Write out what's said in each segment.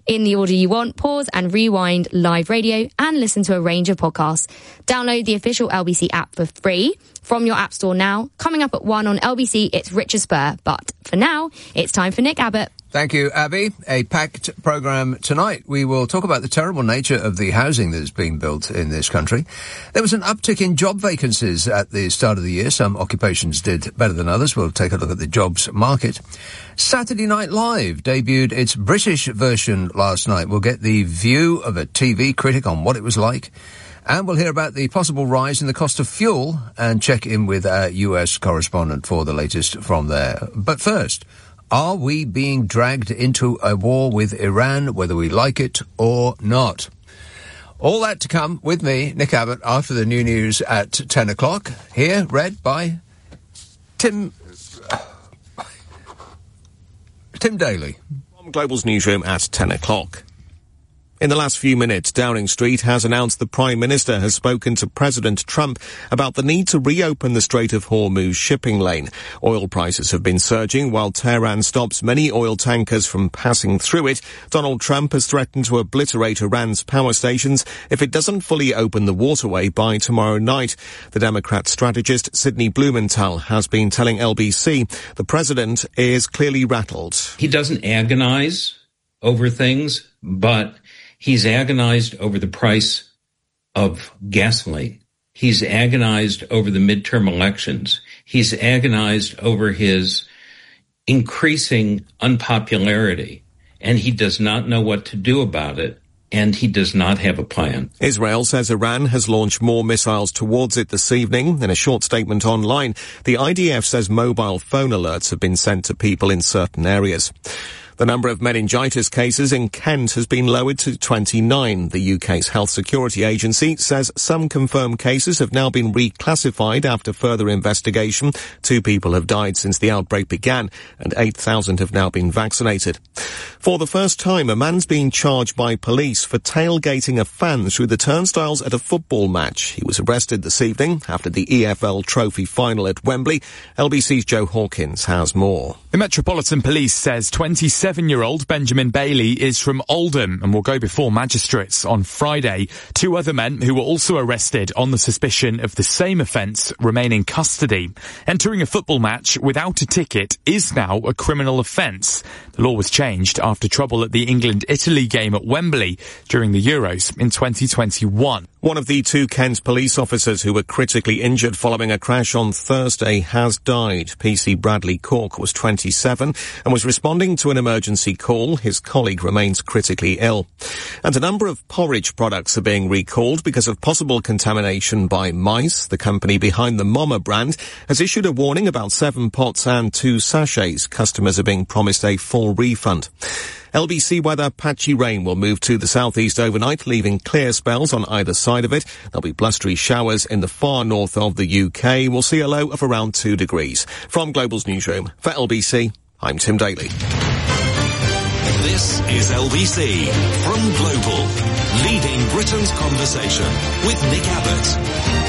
in the order you want. Pause and rewind live radio and listen to a range of podcasts. Download the official LBC app for free from your app store now. Coming up at 1 on LBC, it's Richard Spur. But for now, it's time for Nick Abbott. Thank you, Abby. A packed programme tonight. We will talk about the terrible nature of the housing that is being built in this country. There was an uptick in job vacancies at the start of the year. Some occupations did better than others. We'll take a look at the jobs market. Saturday Night Live debuted its British version last night. We'll get the view of a TV critic on what it was like. And we'll hear about the possible rise in the cost of fuel and check in with our US correspondent for the latest from there. But first, are we being dragged into a war with Iran, whether we like it or not? All that to come with me, Nick Abbott, after the new news at 10 o'clock. Here, read by Tim Daly. From Global's newsroom at 10 o'clock. In the last few minutes, Downing Street has announced the Prime Minister has spoken to President Trump about the need to reopen the Strait of Hormuz shipping lane. Oil prices have been surging while Tehran stops many oil tankers from passing through it. Donald Trump has threatened to obliterate Iran's power stations if it doesn't fully open the waterway by tomorrow night. The Democrat strategist Sidney Blumenthal has been telling LBC the president is clearly rattled. He doesn't agonize over things, but he's agonized over the price of gasoline. He's agonized over the midterm elections. He's agonized over his increasing unpopularity, and he does not know what to do about it, and he does not have a plan. Israel says Iran has launched more missiles towards it this evening. In a short statement online, the IDF says mobile phone alerts have been sent to people in certain areas. The number of meningitis cases in Kent has been lowered to 29. The UK's Health Security Agency says some confirmed cases have now been reclassified after further investigation. 2 people have died since the outbreak began, and 8,000 have now been vaccinated. For the first time, a man's being charged by police for tailgating a fan through the turnstiles at a football match. He was arrested this evening after the EFL Trophy final at Wembley. LBC's Joe Hawkins has more. The Metropolitan Police says 27-year-old Benjamin Bailey is from Oldham and will go before magistrates on Friday. 2 other men who were also arrested on the suspicion of the same offence remain in custody. Entering a football match without a ticket is now a criminal offence. The law was changed after trouble at the England-Italy game at Wembley during the Euros in 2021. One of the 2 Kent police officers who were critically injured following a crash on Thursday has died. PC Bradley Cork was 27 and was responding to an emergency call. His colleague remains critically ill. And a number of porridge products are being recalled because of possible contamination by mice. The company behind the Mama brand has issued a warning about 7 pots and 2 sachets. Customers are being promised a full refund. LBC weather, patchy rain will move to the southeast overnight, leaving clear spells on either side of it. There'll be blustery showers in the far north of the UK. We'll see a low of around 2 degrees. From Global's newsroom, for LBC, I'm Tim Daly. This is LBC from Global, leading Britain's conversation with Nick Abbott.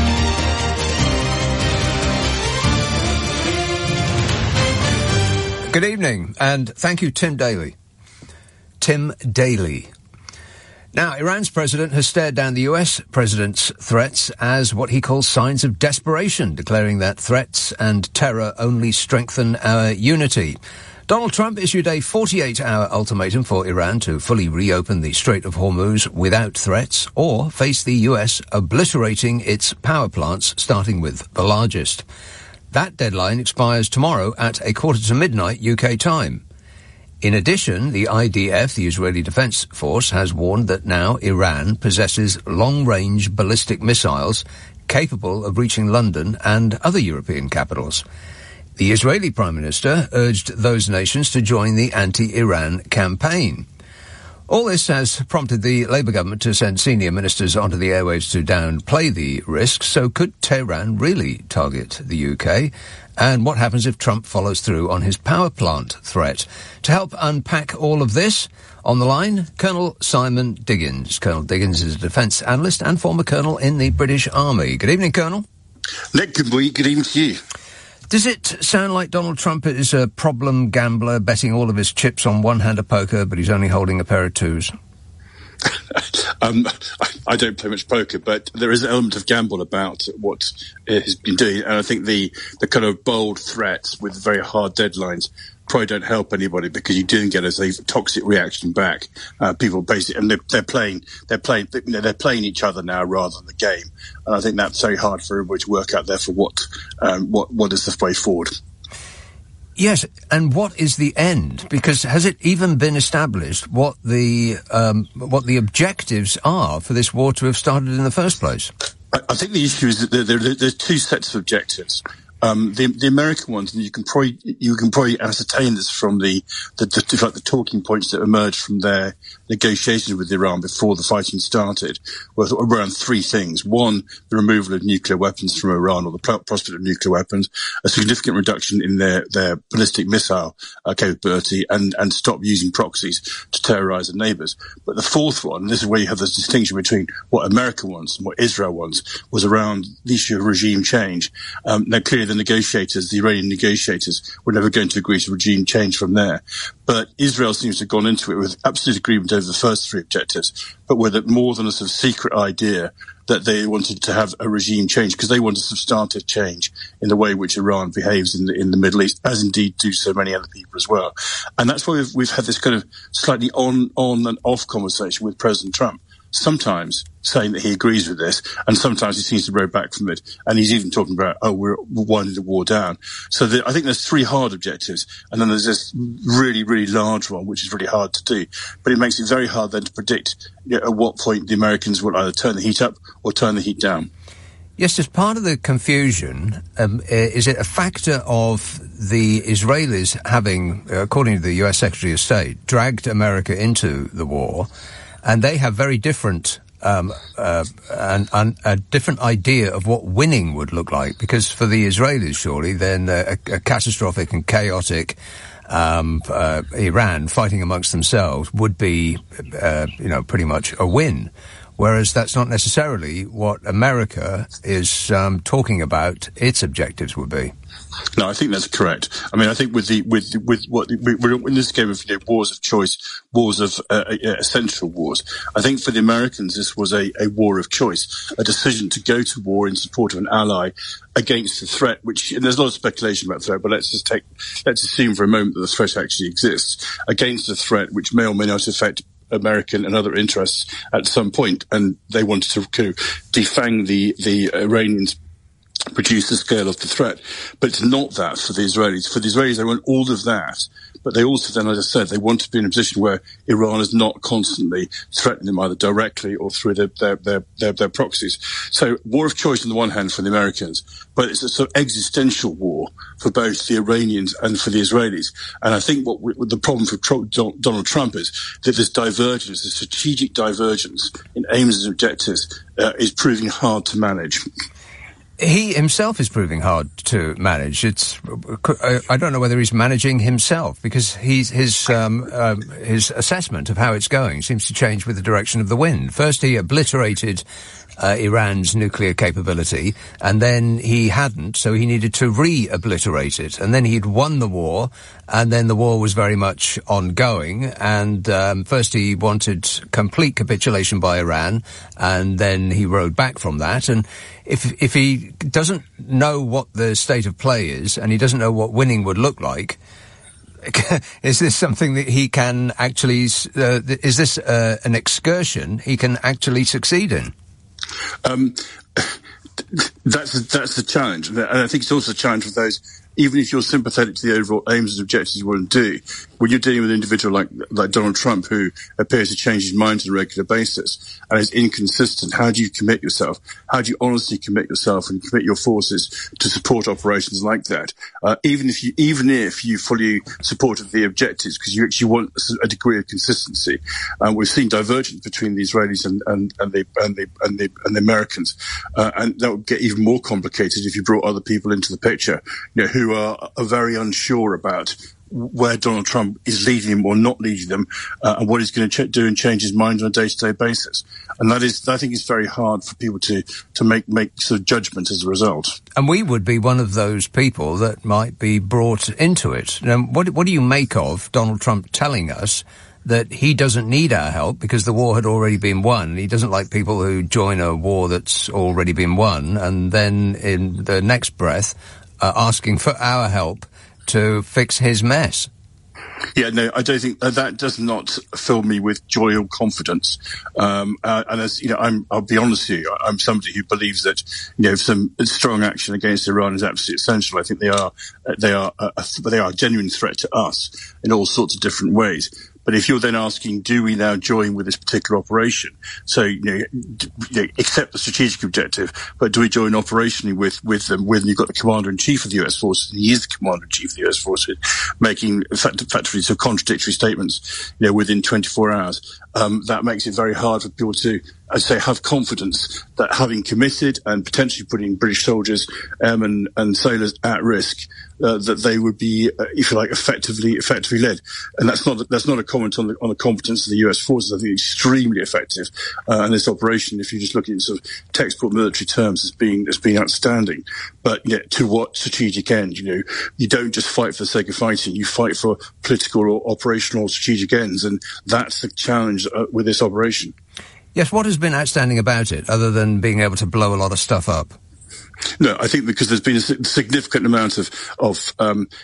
Good evening, and thank you, Tim Daly. Tim Daly. Now, Iran's president has stared down the US president's threats as what he calls signs of desperation, declaring that threats and terror only strengthen our unity. Donald Trump issued a 48-hour ultimatum for Iran to fully reopen the Strait of Hormuz without threats or face the US obliterating its power plants, starting with the largest. That deadline expires tomorrow at 12:45 UK time. In addition, the IDF, the Israeli Defense Force, has warned that now Iran possesses long-range ballistic missiles capable of reaching London and other European capitals. The Israeli Prime Minister urged those nations to join the anti-Iran campaign. All this has prompted the Labour government to send senior ministers onto the airwaves to downplay the risks. So could Tehran really target the UK? And what happens if Trump follows through on his power plant threat? To help unpack all of this, on the line, Colonel Simon Diggins. Colonel Diggins is a defence analyst and former colonel in the British Army. Good evening, Colonel. Nick, good evening to you. Does it sound like Donald Trump is a problem gambler, betting all of his chips on one hand of poker, but he's only holding a pair of twos? I don't play much poker, but there is an element of gamble about what he's been doing. And I think the kind of bold threats with very hard deadlines probably don't help anybody, because you do get a toxic reaction back. People basically, and they're playing each other now rather than the game. And I think that's very hard for everybody to work out there for what is the way forward. Yes, and what is the end? Because has it even been established what the objectives are for this war to have started in the first place? I think the issue is that there's two sets of objectives. The American ones, and you can probably ascertain this from the talking points that emerged from their negotiations with Iran before the fighting started, were around three things. One, the removal of nuclear weapons from Iran, or the prospect of nuclear weapons, a significant reduction in their ballistic missile capability, and stop using proxies to terrorize their neighbors. But the fourth one, and this is where you have this distinction between what America wants and what Israel wants, was around the issue of regime change. Now, clearly, the Iranian negotiators were never going to agree to regime change from there. But Israel seems to have gone into it with absolute agreement over the first three objectives, but with more than a sort of secret idea that they wanted to have a regime change, because they want a substantive change in the way in which Iran behaves in the Middle East, as indeed do so many other people as well. And that's why we've had this kind of slightly on and off conversation with President Trump, sometimes saying that he agrees with this, and sometimes he seems to row back from it. And he's even talking about, we're winding the war down. So I think there's three hard objectives, and then there's this really, really large one, which is really hard to do. But it makes it very hard then to predict at what point the Americans will either turn the heat up or turn the heat down. Yes, as part of the confusion, is it a factor of the Israelis having, according to the US Secretary of State, dragged America into the war, and they have very different a different idea of what winning would look like? Because for the Israelis, surely, then a catastrophic and chaotic Iran fighting amongst themselves would be, pretty much a win. Whereas that's not necessarily what America is talking about its objectives would be. No, I think that's correct. I mean, I think with what we're in this game of wars of choice, wars of essential wars. I think for the Americans, this was a war of choice, a decision to go to war in support of an ally against the threat. And there's a lot of speculation about the threat, but let's assume for a moment that the threat actually exists, against a threat which may or may not affect American and other interests at some point, and they wanted to defang the Iranians, reduce the scale of the threat. But it's not that for the Israelis. For the Israelis, they want all of that, but they also then, as I said, they want to be in a position where Iran is not constantly threatening them either directly or through their proxies. So war of choice on the one hand for the Americans, but it's a sort of existential war for both the Iranians and for the Israelis. And I think what the problem for Donald Trump is that this divergence, this strategic divergence in aims and objectives, is proving hard to manage. He himself is proving hard to manage. I don't know whether he's managing himself, because his assessment of how it's going seems to change with the direction of the wind. First, he obliterated Iran's nuclear capability, and then he hadn't, so he needed to re-obliterate it. And then he'd won the war, and then the war was very much ongoing. And first he wanted complete capitulation by Iran, and then he rode back from that. And if he doesn't know what the state of play is, and he doesn't know what winning would look like, is this something that he can actually, is this an excursion he can actually succeed in? That's the challenge. And I think it's also a challenge for those, even if you're sympathetic to the overall aims and objectives you want to do, when you're dealing with an individual like Donald Trump, who appears to change his mind on a regular basis and is inconsistent, how do you commit yourself? How do you honestly commit yourself and commit your forces to support operations like that? Even if you fully supported the objectives, because you actually want a degree of consistency. We've seen divergence between the Israelis and the Americans, and that would get even more complicated if you brought other people into the picture, who are very unsure about where Donald Trump is leading them or not leading them, and what he's going to do and change his mind on a day-to-day basis. And I think it's very hard for people to make sort of judgment as a result. And we would be one of those people that might be brought into it. Now, what do you make of Donald Trump telling us that he doesn't need our help because the war had already been won? He doesn't like people who join a war that's already been won, and then in the next breath asking for our help to fix his mess. Yeah, no, I don't think that does not fill me with joy or confidence. And as you know, I'll be honest with you, I'm somebody who believes that, you know, some strong action against Iran is absolutely essential. I think they are a genuine threat to us in all sorts of different ways. But if you're then asking, do we now join with this particular operation? So, you know, accept the strategic objective, but do we join operationally with them when you've got the Commander-in-Chief of the US Forces, and he is the Commander-in-Chief of the US Forces, making effectively sort of contradictory statements, you know, within 24 hours. That makes it very hard for people to, I'd say, have confidence that having committed and potentially putting British soldiers and sailors at risk, that they would be, if you like, effectively led. And that's not a comment on the competence of the US forces. I think extremely effective. And this operation, if you just look at sort of textbook military terms, has been outstanding. But yet, to what strategic end? You know, you don't just fight for the sake of fighting. You fight for political or operational strategic ends. And that's the challenge with this operation. Yes, what has been outstanding about it, other than being able to blow a lot of stuff up? No, I think because there's been a significant amount of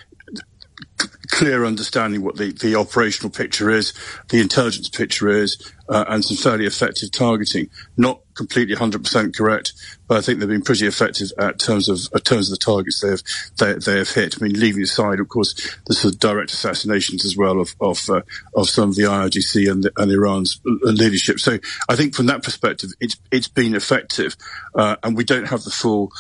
clear understanding what the operational picture is, the intelligence picture is, and some fairly effective targeting. Not completely 100% correct, but I think they've been pretty effective at terms of the targets they have hit. I mean, leaving aside, of course, the sort of direct assassinations as well of some of the IRGC and Iran's leadership. So I think from that perspective, it's been effective, and we don't have the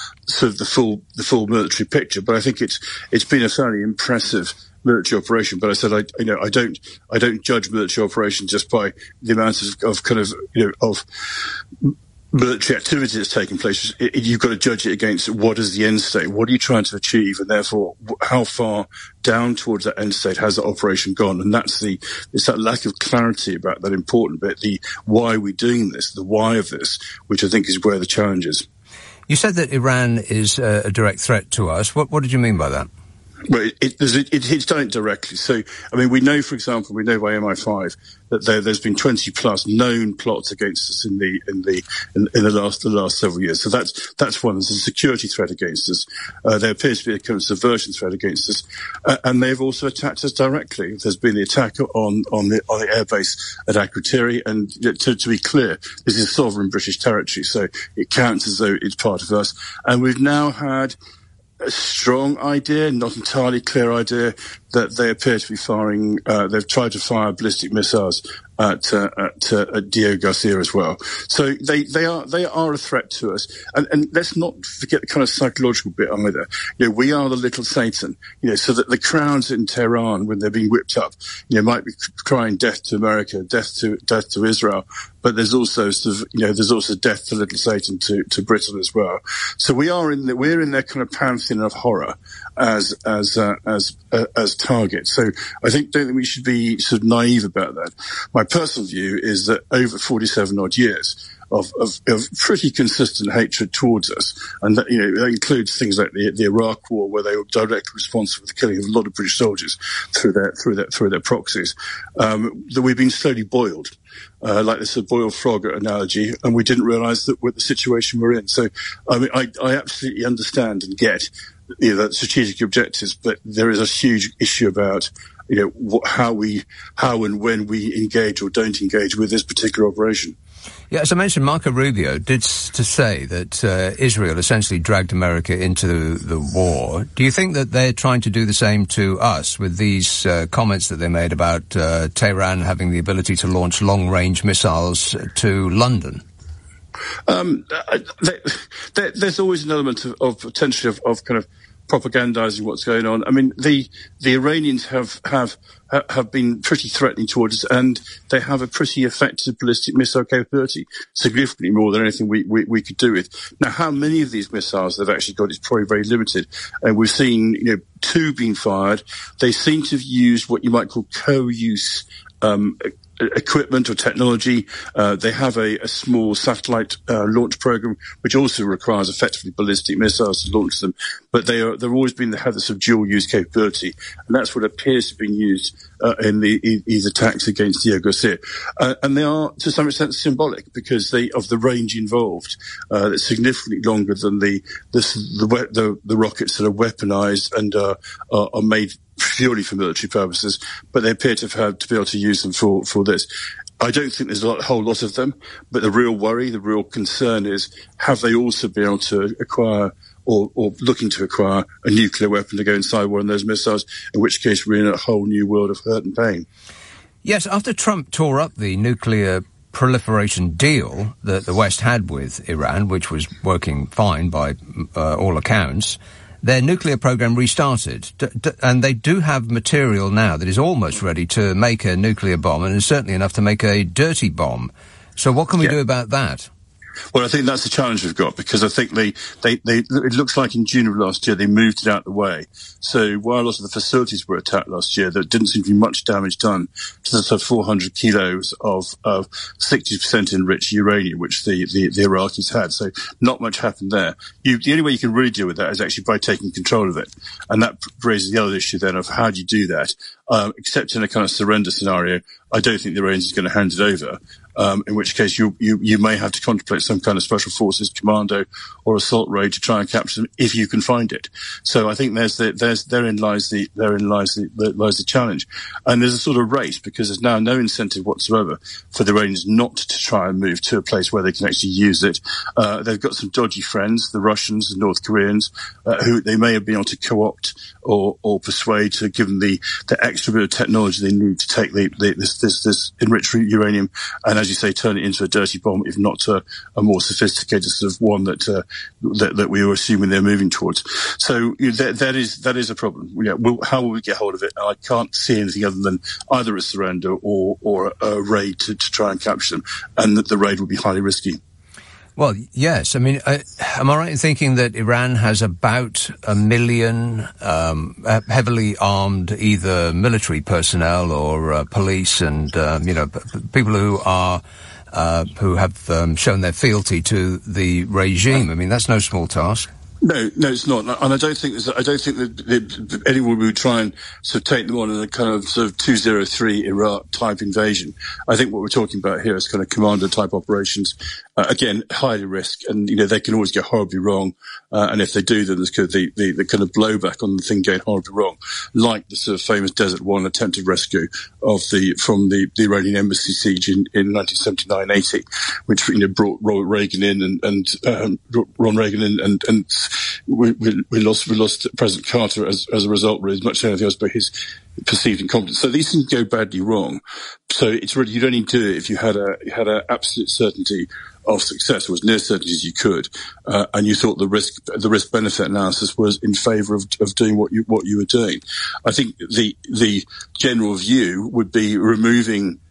full military picture, but I think it's been a fairly impressive military operation. But I said, I don't judge military operation just by the amount of kind of, you know, of military activity that's taking place. You've got to judge it against what is the end state, what are you trying to achieve, and therefore how far down towards that end state has that operation gone. And it's that lack of clarity about that important bit, the why are we doing this, the why of this, which I think is where the challenge is. You said that Iran is a direct threat to us. What did you mean by that? Well, it's done it directly. So, I mean, we know, for example, by MI5 that there's been 20 plus known plots against us in the last several years. So that's one. There's a security threat against us. There appears to be a kind of subversion threat against us, and they've also attacked us directly. There's been the attack on the airbase at Akrotiri, and to be clear, this is sovereign British territory, so it counts as though it's part of us. And we've now had a strong idea, not entirely clear idea, that they appear to be firing, they've tried to fire ballistic missiles at Diego Garcia as well. So they are a threat to us. And let's not forget the kind of psychological bit either. You know, we are the little Satan, you know, so that the crowds in Tehran, when they're being whipped up, you know, might be crying death to America, death to Israel. But there's also there's also death to little Satan to Britain as well. So we're in their kind of pantheon of horror as targets. So I don't think we should be sort of naive about that. My personal view is that over 47 odd years of pretty consistent hatred towards us, and that, you know, that includes things like the Iraq War, where they were directly responsible for the killing of a lot of British soldiers through their proxies, that we've been slowly boiled. Like this boiled frog analogy, and we didn't realise that we're the situation we're in. So, I mean, I absolutely understand and get, you know, the strategic objectives, but there is a huge issue about, you know, how and when we engage or don't engage with this particular operation. Yeah, as I mentioned, Marco Rubio did to say that Israel essentially dragged America into the war. Do you think that they're trying to do the same to us with these comments that they made about Tehran having the ability to launch long-range missiles to London? There's always an element of potentially of kind of propagandizing what's going on. I mean, the Iranians have been pretty threatening towards us, and they have a pretty effective ballistic missile capability, significantly more than anything we could do with. Now, how many of these missiles they've actually got is probably very limited. And we've seen, 2 being fired. They seem to have used what you might call co-use equipment or technology. They have a small satellite launch program, which also requires effectively ballistic missiles to launch them. But they've always have this dual use capability, and that's what appears to have been used in these attacks against the Qusayr. And they are to some extent symbolic because of the range involved. That's significantly longer than the rockets that are weaponized and are made purely for military purposes, but they appear to be able to use them for this. I don't think there's a whole lot of them, but the real worry, the real concern is, have they also been able to acquire or looking to acquire a nuclear weapon to go inside one of those missiles, in which case we're in a whole new world of hurt and pain. Yes, after Trump tore up the nuclear proliferation deal that the West had with Iran, which was working fine by all accounts, their nuclear program restarted, and they do have material now that is almost ready to make a nuclear bomb, and is certainly enough to make a dirty bomb. So what can we do about that? Well, I think that's the challenge we've got, because I think it looks like in June of last year they moved it out of the way. So while a lot of the facilities were attacked last year, there didn't seem to be much damage done to the sort of 400 kilos of 60% enriched uranium, which the Iraqis had. So not much happened there. The only way you can really deal with that is actually by taking control of it. And that raises the other issue then of how do you do that? Except in a kind of surrender scenario, I don't think the Iranians are going to hand it over. In which case you may have to contemplate some kind of special forces commando or assault raid to try and capture them if you can find it. So I think therein lies the challenge. And there's a sort of race, because there's now no incentive whatsoever for the Iranians not to try and move to a place where they can actually use it. They've got some dodgy friends, the Russians, the North Koreans, who they may have been able to co-opt or persuade to give them the extra bit of technology they need to take this enriched uranium and, as you say, turn it into a dirty bomb, if not a more sophisticated sort of one that we were assuming they're moving towards. So that is a problem. How will we get hold of it? I can't see anything other than either a surrender or a raid to try and capture them, and that the raid will be highly risky. Well, yes. I mean, am I right in thinking that Iran has about 1 million heavily armed either military personnel or police and, people who have shown their fealty to the regime? I mean, that's no small task. No, it's not, and I don't think that anyone would try and sort of take them on in a kind of sort of 203 Iraq type invasion. I think what we're talking about here is kind of commando type operations. Again, highly risk, and they can always get horribly wrong. And if they do, then there's the kind of blowback on the thing going horribly wrong, like the sort of famous Desert One attempted rescue from the Iranian embassy siege in 1979-80, which brought Ronald Reagan in and Ron Reagan in, and we lost President Carter as a result, really, as much as anything else, by his perceived incompetence. So these things go badly wrong. So it's really, you'd only do it if you had a absolute certainty of success, or as near certainty as you could, and you thought the risk benefit analysis was in favour of doing what you were doing. I think the general view would be removing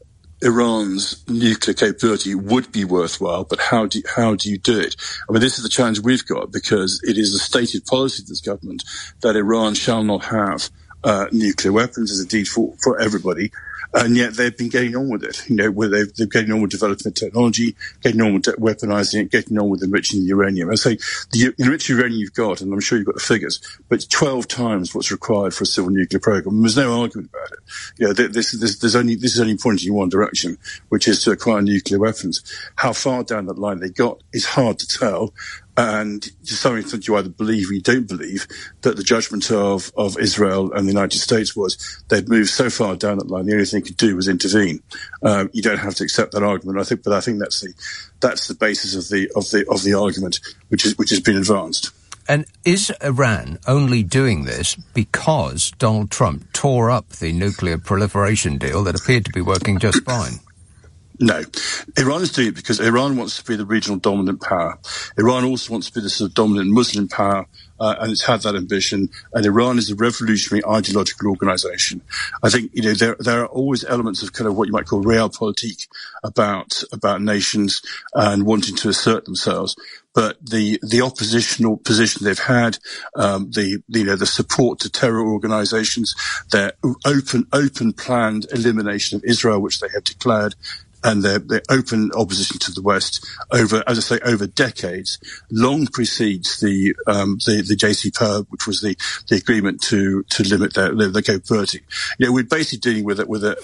Iran's nuclear capability would be worthwhile, but how do you do it? I mean, this is the challenge we've got, because it is a stated policy of this government that Iran shall not have nuclear weapons, as indeed for everybody. And yet they've been getting on with it, where they're getting on with developing the technology, getting on with weaponizing it, getting on with enriching the uranium. I say the enriched uranium you've got, and I'm sure you've got the figures, but it's 12 times what's required for a civil nuclear program. And there's no argument about it. This is only pointing in one direction, which is to acquire nuclear weapons. How far down that line they got is hard to tell. And to some extent, you either believe or you don't believe that the judgment of Israel and the United States was they'd moved so far down that line, the only thing they could do was intervene. You don't have to accept that argument. But I think that's the basis of the argument which has been advanced. And is Iran only doing this because Donald Trump tore up the nuclear proliferation deal that appeared to be working just fine? No. Iran is doing it because Iran wants to be the regional dominant power. Iran also wants to be the sort of dominant Muslim power, and it's had that ambition. And Iran is a revolutionary ideological organisation. I think, there are always elements of kind of what you might call realpolitik about nations and wanting to assert themselves. But the oppositional position they've had, the support to terror organisations, their open planned elimination of Israel, which they have declared, and their open opposition to the West over decades, long precedes the JCPOA, which was the agreement to limit their capability. We're basically dealing with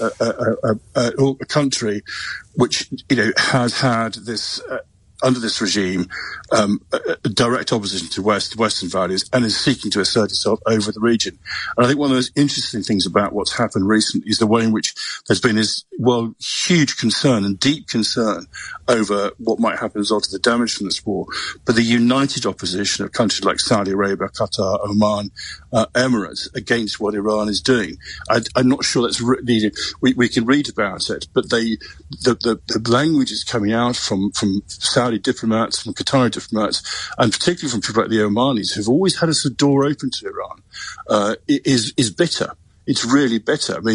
a country which has had this. Under this regime, a direct opposition to Western values, and is seeking to assert itself over the region. And I think one of those interesting things about what's happened recently is the way in which there's been this, huge concern and deep concern over what might happen as a result of the damage from this war. But the united opposition of countries like Saudi Arabia, Qatar, Oman, Emirates against what Iran is doing. I'm not sure that's we can read about it, but the language is coming out from Saudi diplomats, from Qatari diplomats, and particularly from people like the Omanis, who've always had a sort of door open to Iran, is bitter. It's really bitter. I mean,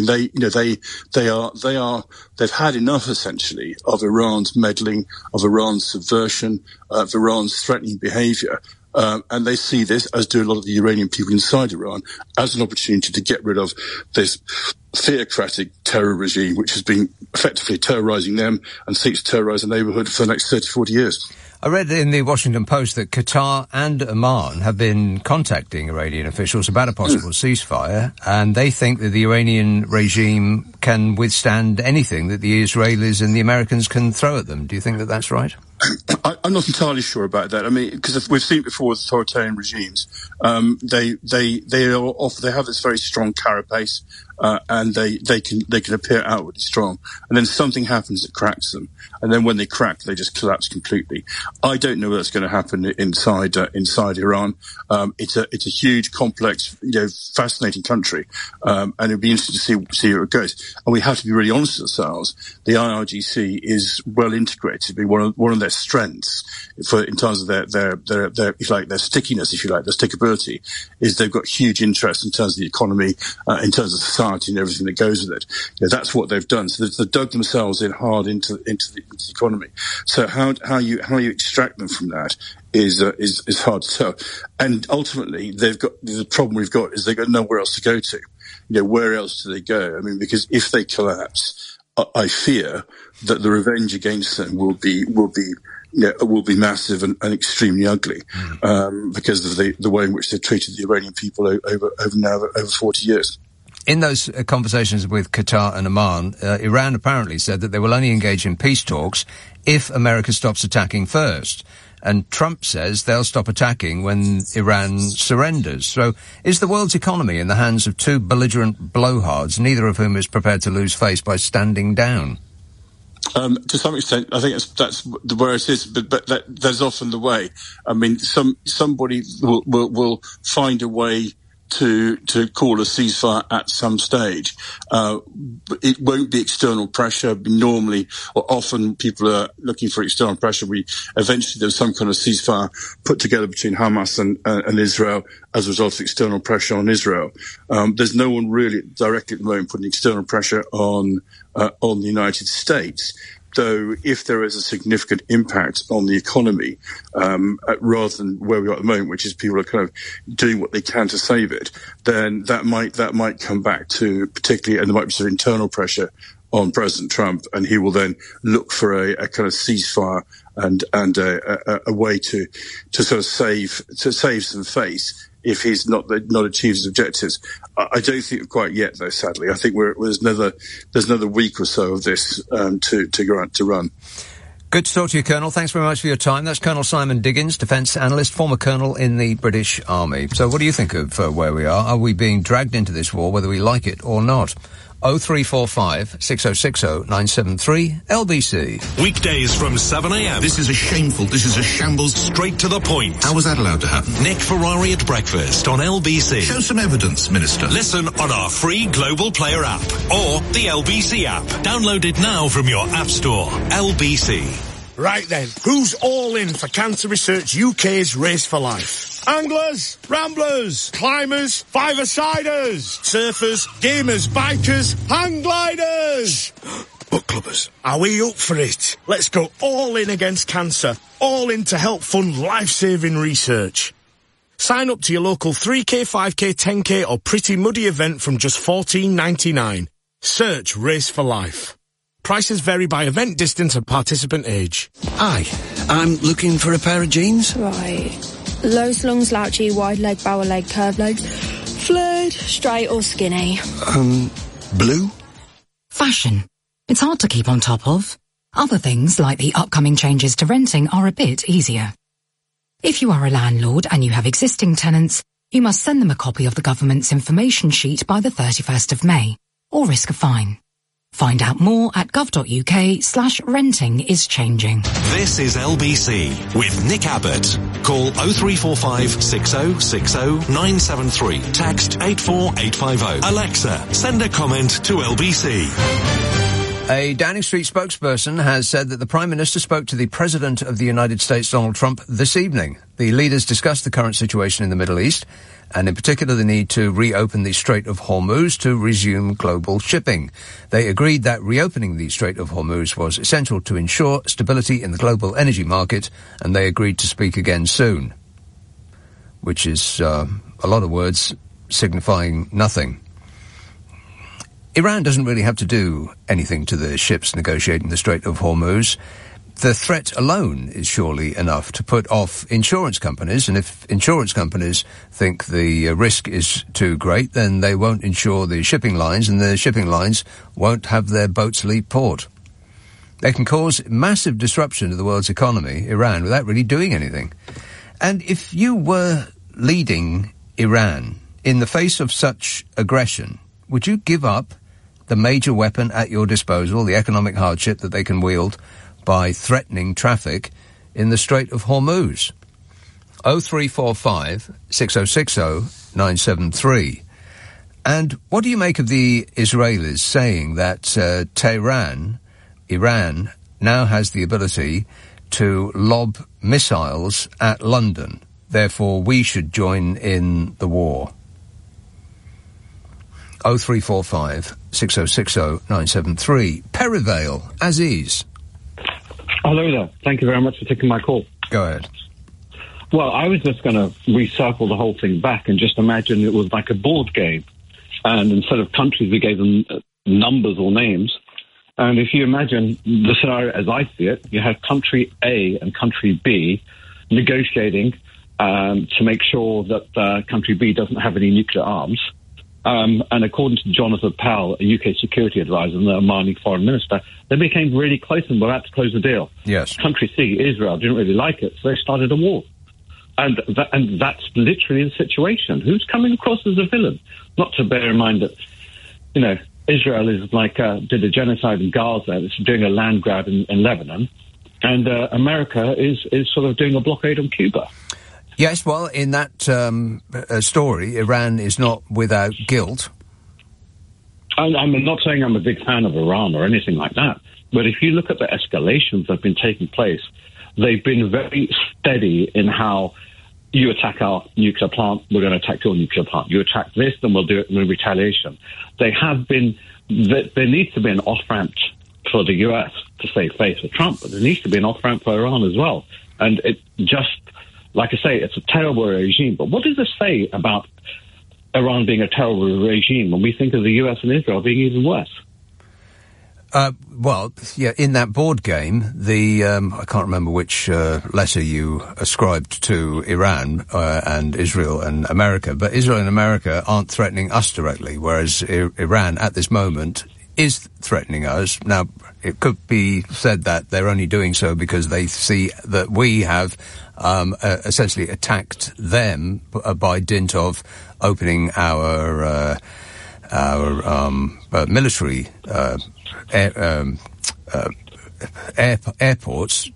they've had enough essentially of Iran's meddling, of Iran's subversion, of Iran's threatening behaviour. And they see this, as do a lot of the Iranian people inside Iran, as an opportunity to get rid of this theocratic terror regime, which has been effectively terrorising them and seeks to terrorise the neighbourhood for the next 30, 40 years. I read in the Washington Post that Qatar and Oman have been contacting Iranian officials about a possible ceasefire, and they think that the Iranian regime can withstand anything that the Israelis and the Americans can throw at them. Do you think that that's right? I'm not entirely sure about that. I mean, because we've seen it before with authoritarian regimes, they have this very strong carapace, and they can appear outwardly strong, and then something happens that cracks them, and then when they crack, they just collapse completely. I don't know what's going to happen inside Iran. It's a huge, complex, fascinating country, and it'd be interesting to see where it goes. And we have to be really honest with ourselves. The IRGC is well integrated. It'd be one of their strengths in terms of their stickiness, if you like, their stickability, is they've got huge interest in terms of the economy, in terms of society and everything that goes with it. That's what they've done. So they've dug themselves in hard into the economy. So how you extract them from that is hard to tell. And ultimately, the problem we've got is they've got nowhere else to go to. Where else do they go? I mean, because if they collapse, I fear that the revenge against them will be massive and extremely ugly, because of the way in which they've treated the Iranian people over 40 years. In those conversations with Qatar and Oman, Iran apparently said that they will only engage in peace talks if America stops attacking first. And Trump says they'll stop attacking when Iran surrenders. So is the world's economy in the hands of two belligerent blowhards, neither of whom is prepared to lose face by standing down? To some extent, I think that's where it is, but that's often the way. I mean, somebody will find a way to call a ceasefire at some stage. It won't be external pressure. Normally, or often, people are looking for external pressure. Eventually there's some kind of ceasefire put together between Hamas and Israel as a result of external pressure on Israel. There's no one really directly at the moment putting external pressure on the United States. Though if there is a significant impact on the economy, rather than where we are at the moment, which is people are kind of doing what they can to save it, then that might come back to particularly, and there might be some internal pressure on President Trump, and he will then look for a kind of ceasefire and a way to sort of save some face if he's not achieved his objectives. I don't think quite yet, though. Sadly, I think there's another week or so of this to run. Good to talk to you, Colonel. Thanks very much for your time. That's Colonel Simon Diggins, defence analyst, former colonel in the British Army. So what do you think of where we are? Are we being dragged into this war, whether we like it or not? 0345 6060 973 LBC. Weekdays from 7 a.m. This is a shambles. Straight to the point. How was that allowed to happen? Nick Ferrari at breakfast on LBC. Show some evidence, Minister. Listen on our free Global Player app or the LBC app. Download it now from your app store. LBC. Right then, who's all in for Cancer Research UK's Race for Life? Anglers, ramblers, climbers, five-a-siders, surfers, gamers, bikers, hang gliders, book clubbers. Are we up for it? Let's go all in against cancer, all in to help fund life-saving research. Sign up to your local 3K, 5K, 10K or Pretty Muddy event from just $14.99. Search Race for Life. Prices vary by event distance and participant age. Aye, I'm looking for a pair of jeans. Right. Low slung, slouchy, wide leg, bower leg, curved leg, flared, straight or skinny. Blue? Fashion. It's hard to keep on top of. Other things, like the upcoming changes to renting, are a bit easier. If you are a landlord and you have existing tenants, you must send them a copy of the government's information sheet by the 31st of May, or risk a fine. Find out more at gov.uk/renting is changing. This is LBC with Nick Abbott. Call 0345 6060 973. Text 84850. Alexa, send a comment to LBC. A Downing Street spokesperson has said that the Prime Minister spoke to the President of the United States, Donald Trump, this evening. The leaders discussed the current situation in the Middle East, and in particular the need to reopen the Strait of Hormuz to resume global shipping. They agreed that reopening the Strait of Hormuz was essential to ensure stability in the global energy market, and they agreed to speak again soon. Which is a lot of words signifying nothing. Iran doesn't really have to do anything to the ships negotiating the Strait of Hormuz. The threat alone is surely enough to put off insurance companies, and if insurance companies think the risk is too great, then they won't insure the shipping lines, and the shipping lines won't have their boats leave port. They can cause massive disruption to the world's economy, Iran, without really doing anything. And if you were leading Iran in the face of such aggression, would you give up the major weapon at your disposal, the economic hardship that they can wield, by threatening traffic in the Strait of Hormuz? 0345 6060 973. And what do you make of the Israelis saying that Tehran, Iran, now has the ability to lob missiles at London? Therefore, we should join in the war. 0345 6060 973. Perivale, Aziz. Hello there. Thank you very much for taking my call. Go ahead. Well, I was just going to recircle the whole thing back and just imagine it was like a board game. And instead of countries, we gave them numbers or names. And if you imagine the scenario as I see it, you have country A and country B negotiating to make sure that country B doesn't have any nuclear arms. And according to Jonathan Powell, a UK security advisor and the Omani foreign minister, they became really close and were about to close the deal. Yes. Country C, Israel, didn't really like it, so they started a war. And that's literally the situation. Who's coming across as a villain? Not to bear in mind that, you know, Israel is like, did a genocide in Gaza, it's doing a land grab in Lebanon, and America is sort of doing a blockade on Cuba. Yes, well, in that story, Iran is not without guilt. I'm not saying I'm a big fan of Iran or anything like that, but if you look at the escalations that have been taking place, they've been very steady in how you attack our nuclear plant, we're going to attack your nuclear plant. You attack this, then we'll do it in retaliation. They have been, there needs to be an off-ramp for the US to save face with Trump, but there needs to be an off-ramp for Iran as well. And it just, like I say, it's a terrible regime. But what does this say about Iran being a terrible regime when we think of the US and Israel being even worse? Well, yeah, in that board game, I can't remember which letter you ascribed to Iran and Israel and America, but Israel and America aren't threatening us directly, whereas Iran at this moment is threatening us. Now, it could be said that they're only doing so because they see that we have essentially attacked them by dint of opening our our military airports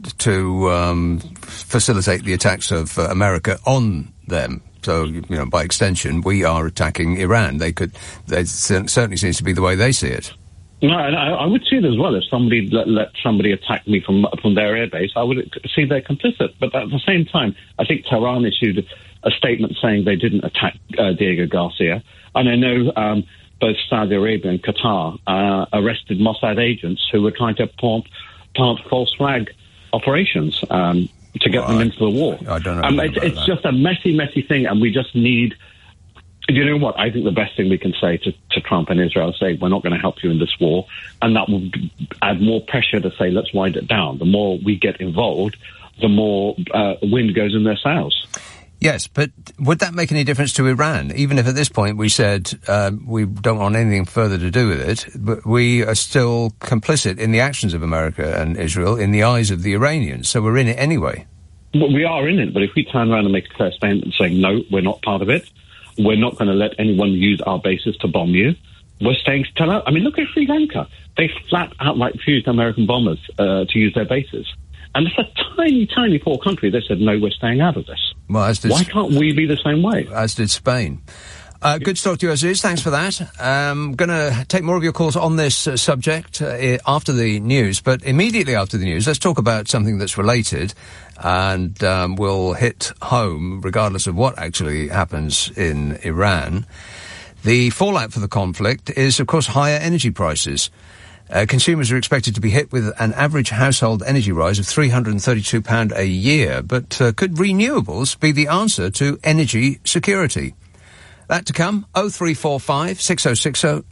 to facilitate the attacks of America on them. So, by extension, we are attacking Iran. That certainly seems to be the way they see it. No, I would see it as well. If somebody let somebody attack me from their airbase, I would see they're complicit. But at the same time, I think Tehran issued a statement saying they didn't attack Diego Garcia. And I know both Saudi Arabia and Qatar arrested Mossad agents who were trying to plant false flag operations to get them into the war. I don't know. It's just a messy thing, and we just need... You know what? I think the best thing we can say to Trump and Israel is say, we're not going to help you in this war, and that will add more pressure to say, let's wind it down. The more we get involved, the more wind goes in their sails. Yes, but would that make any difference to Iran? Even if at this point we said we don't want anything further to do with it, but we are still complicit in the actions of America and Israel in the eyes of the Iranians, so we're in it anyway. Well, we are in it, but if we turn around and make a clear statement saying, no, we're not part of it, we're not going to let anyone use our bases to bomb you, we're staying still out. I mean, look at Sri Lanka. They flat outright refused American bombers to use their bases. And it's a tiny, tiny poor country. They said, no, we're staying out of this. Well, why can't we be the same way? As did Spain. Good to talk to you, Aziz. Thanks for that. I'm going to take more of your calls on this subject after the news. But immediately after the news, let's talk about something that's related and will hit home regardless of what actually happens in Iran. The fallout for the conflict is, of course, higher energy prices. Consumers are expected to be hit with an average household energy rise of £332 a year. But could renewables be the answer to energy security? That to come, 0345 6060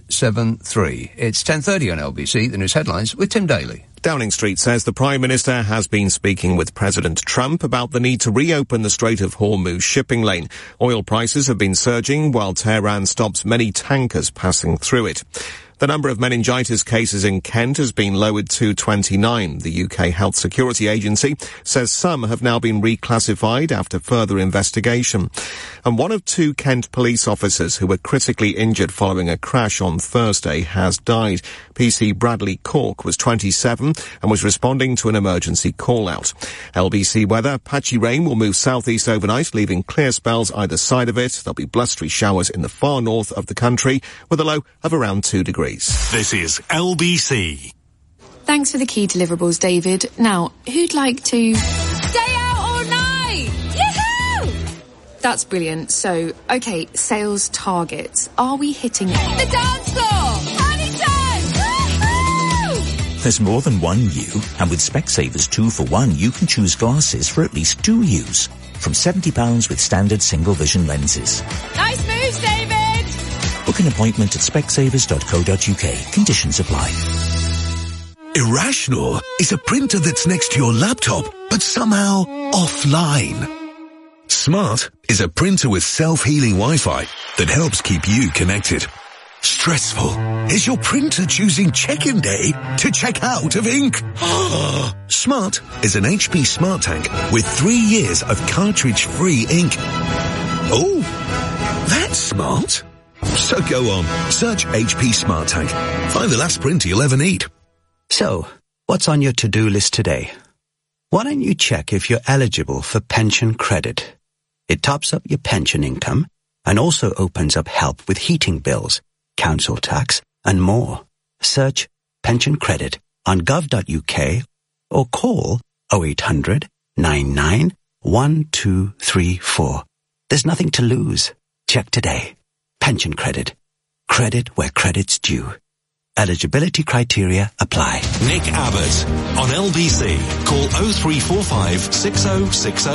973. It's 10:30 on LBC, the news headlines with Tim Daly. Downing Street says the Prime Minister has been speaking with President Trump about the need to reopen the Strait of Hormuz shipping lane. Oil prices have been surging while Tehran stops many tankers passing through it. The number of meningitis cases in Kent has been lowered to 29. The UK Health Security Agency says some have now been reclassified after further investigation. And one of two Kent police officers who were critically injured following a crash on Thursday has died. PC Bradley Cork was 27 and was responding to an emergency call-out. LBC weather, patchy rain will move southeast overnight, leaving clear spells either side of it. There'll be blustery showers in the far north of the country with a low of around 2 degrees. This is LBC. Thanks for the key deliverables, David. Now, who'd like to... Stay out all night! Yoo-hoo! That's brilliant. So, okay, sales targets. Are we hitting... The dance floor! Party time! Woo-hoo! There's more than one you, and with Specsavers 2 for 1, you can choose glasses for at least 2 use. From £70 with standard single vision lenses. Nice moves, David! Book an appointment at specsavers.co.uk. Conditions apply. Irrational is a printer that's next to your laptop, but somehow offline. Smart is a printer with self-healing Wi-Fi that helps keep you connected. Stressful is your printer choosing check-in day to check out of ink. Smart is an HP Smart Tank with 3 years of cartridge-free ink. Oh, that's smart. So go on, search HP Smart Tank. Find the last printer you'll ever need. So, what's on your to-do list today? Why don't you check if you're eligible for pension credit? It tops up your pension income and also opens up help with heating bills, council tax, and more. Search pension credit on gov.uk or call 0800 99 1234. There's nothing to lose. Check today. Pension credit. Credit where credit's due. Eligibility criteria apply. Nick Abbott on LBC. Call 0345 6060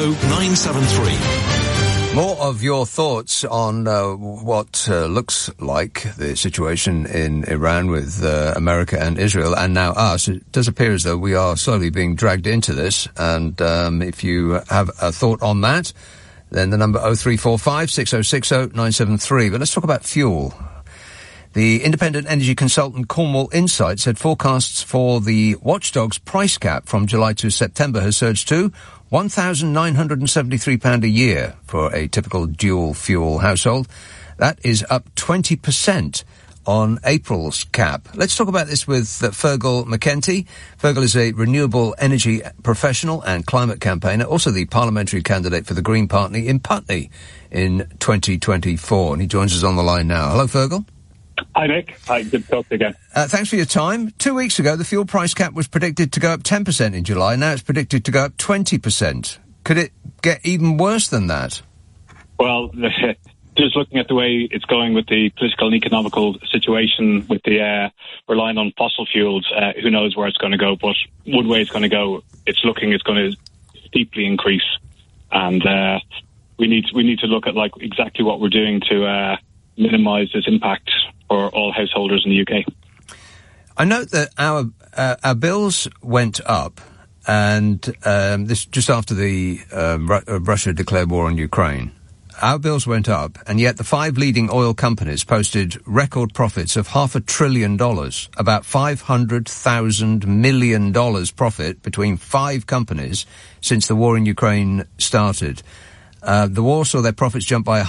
973. More of your thoughts on what looks like the situation in Iran with America and Israel, and now us. It does appear as though we are slowly being dragged into this, and if you have a thought on that, then the number 0345 6060 973. But let's talk about fuel. The independent energy consultant Cornwall Insight said forecasts for the watchdog's price cap from July to September has surged to £1,973 a year for a typical dual fuel household, That is up 20% on April's cap. Let's talk about this with Fergal McEntee. Fergal is a renewable energy professional and climate campaigner, also the parliamentary candidate for the Green Party in Putney in 2024. And he joins us on the line now. Hello, Fergal. Hi, Nick. Hi, good to talk to you again. Thanks for your time. 2 weeks ago, the fuel price cap was predicted to go up 10% in July. Now it's predicted to go up 20%. Could it get even worse than that? Well, just looking at the way it's going with the political and economical situation, with the relying on fossil fuels, who knows where it's going to go. But one way it's going to go, it's going to steeply increase. And we need to look at like exactly what we're doing to minimise this impact for all householders in the UK. I note that our bills went up, and this just after the Russia declared war on Ukraine. Our bills went up, and yet the 5 leading oil companies posted record profits of $500 billion, about $500,000 million profit between 5 companies since the war in Ukraine started. The war saw their profits jump by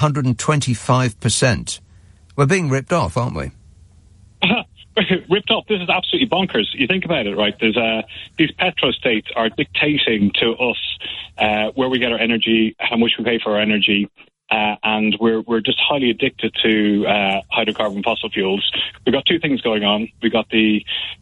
125%. We're being ripped off, aren't we? Ripped off? This is absolutely bonkers. You think about it, right? There's these petrostates are dictating to us where we get our energy, how much we pay for our energy, and we're just highly addicted to hydrocarbon fossil fuels. We've got 2 things going on. We've got the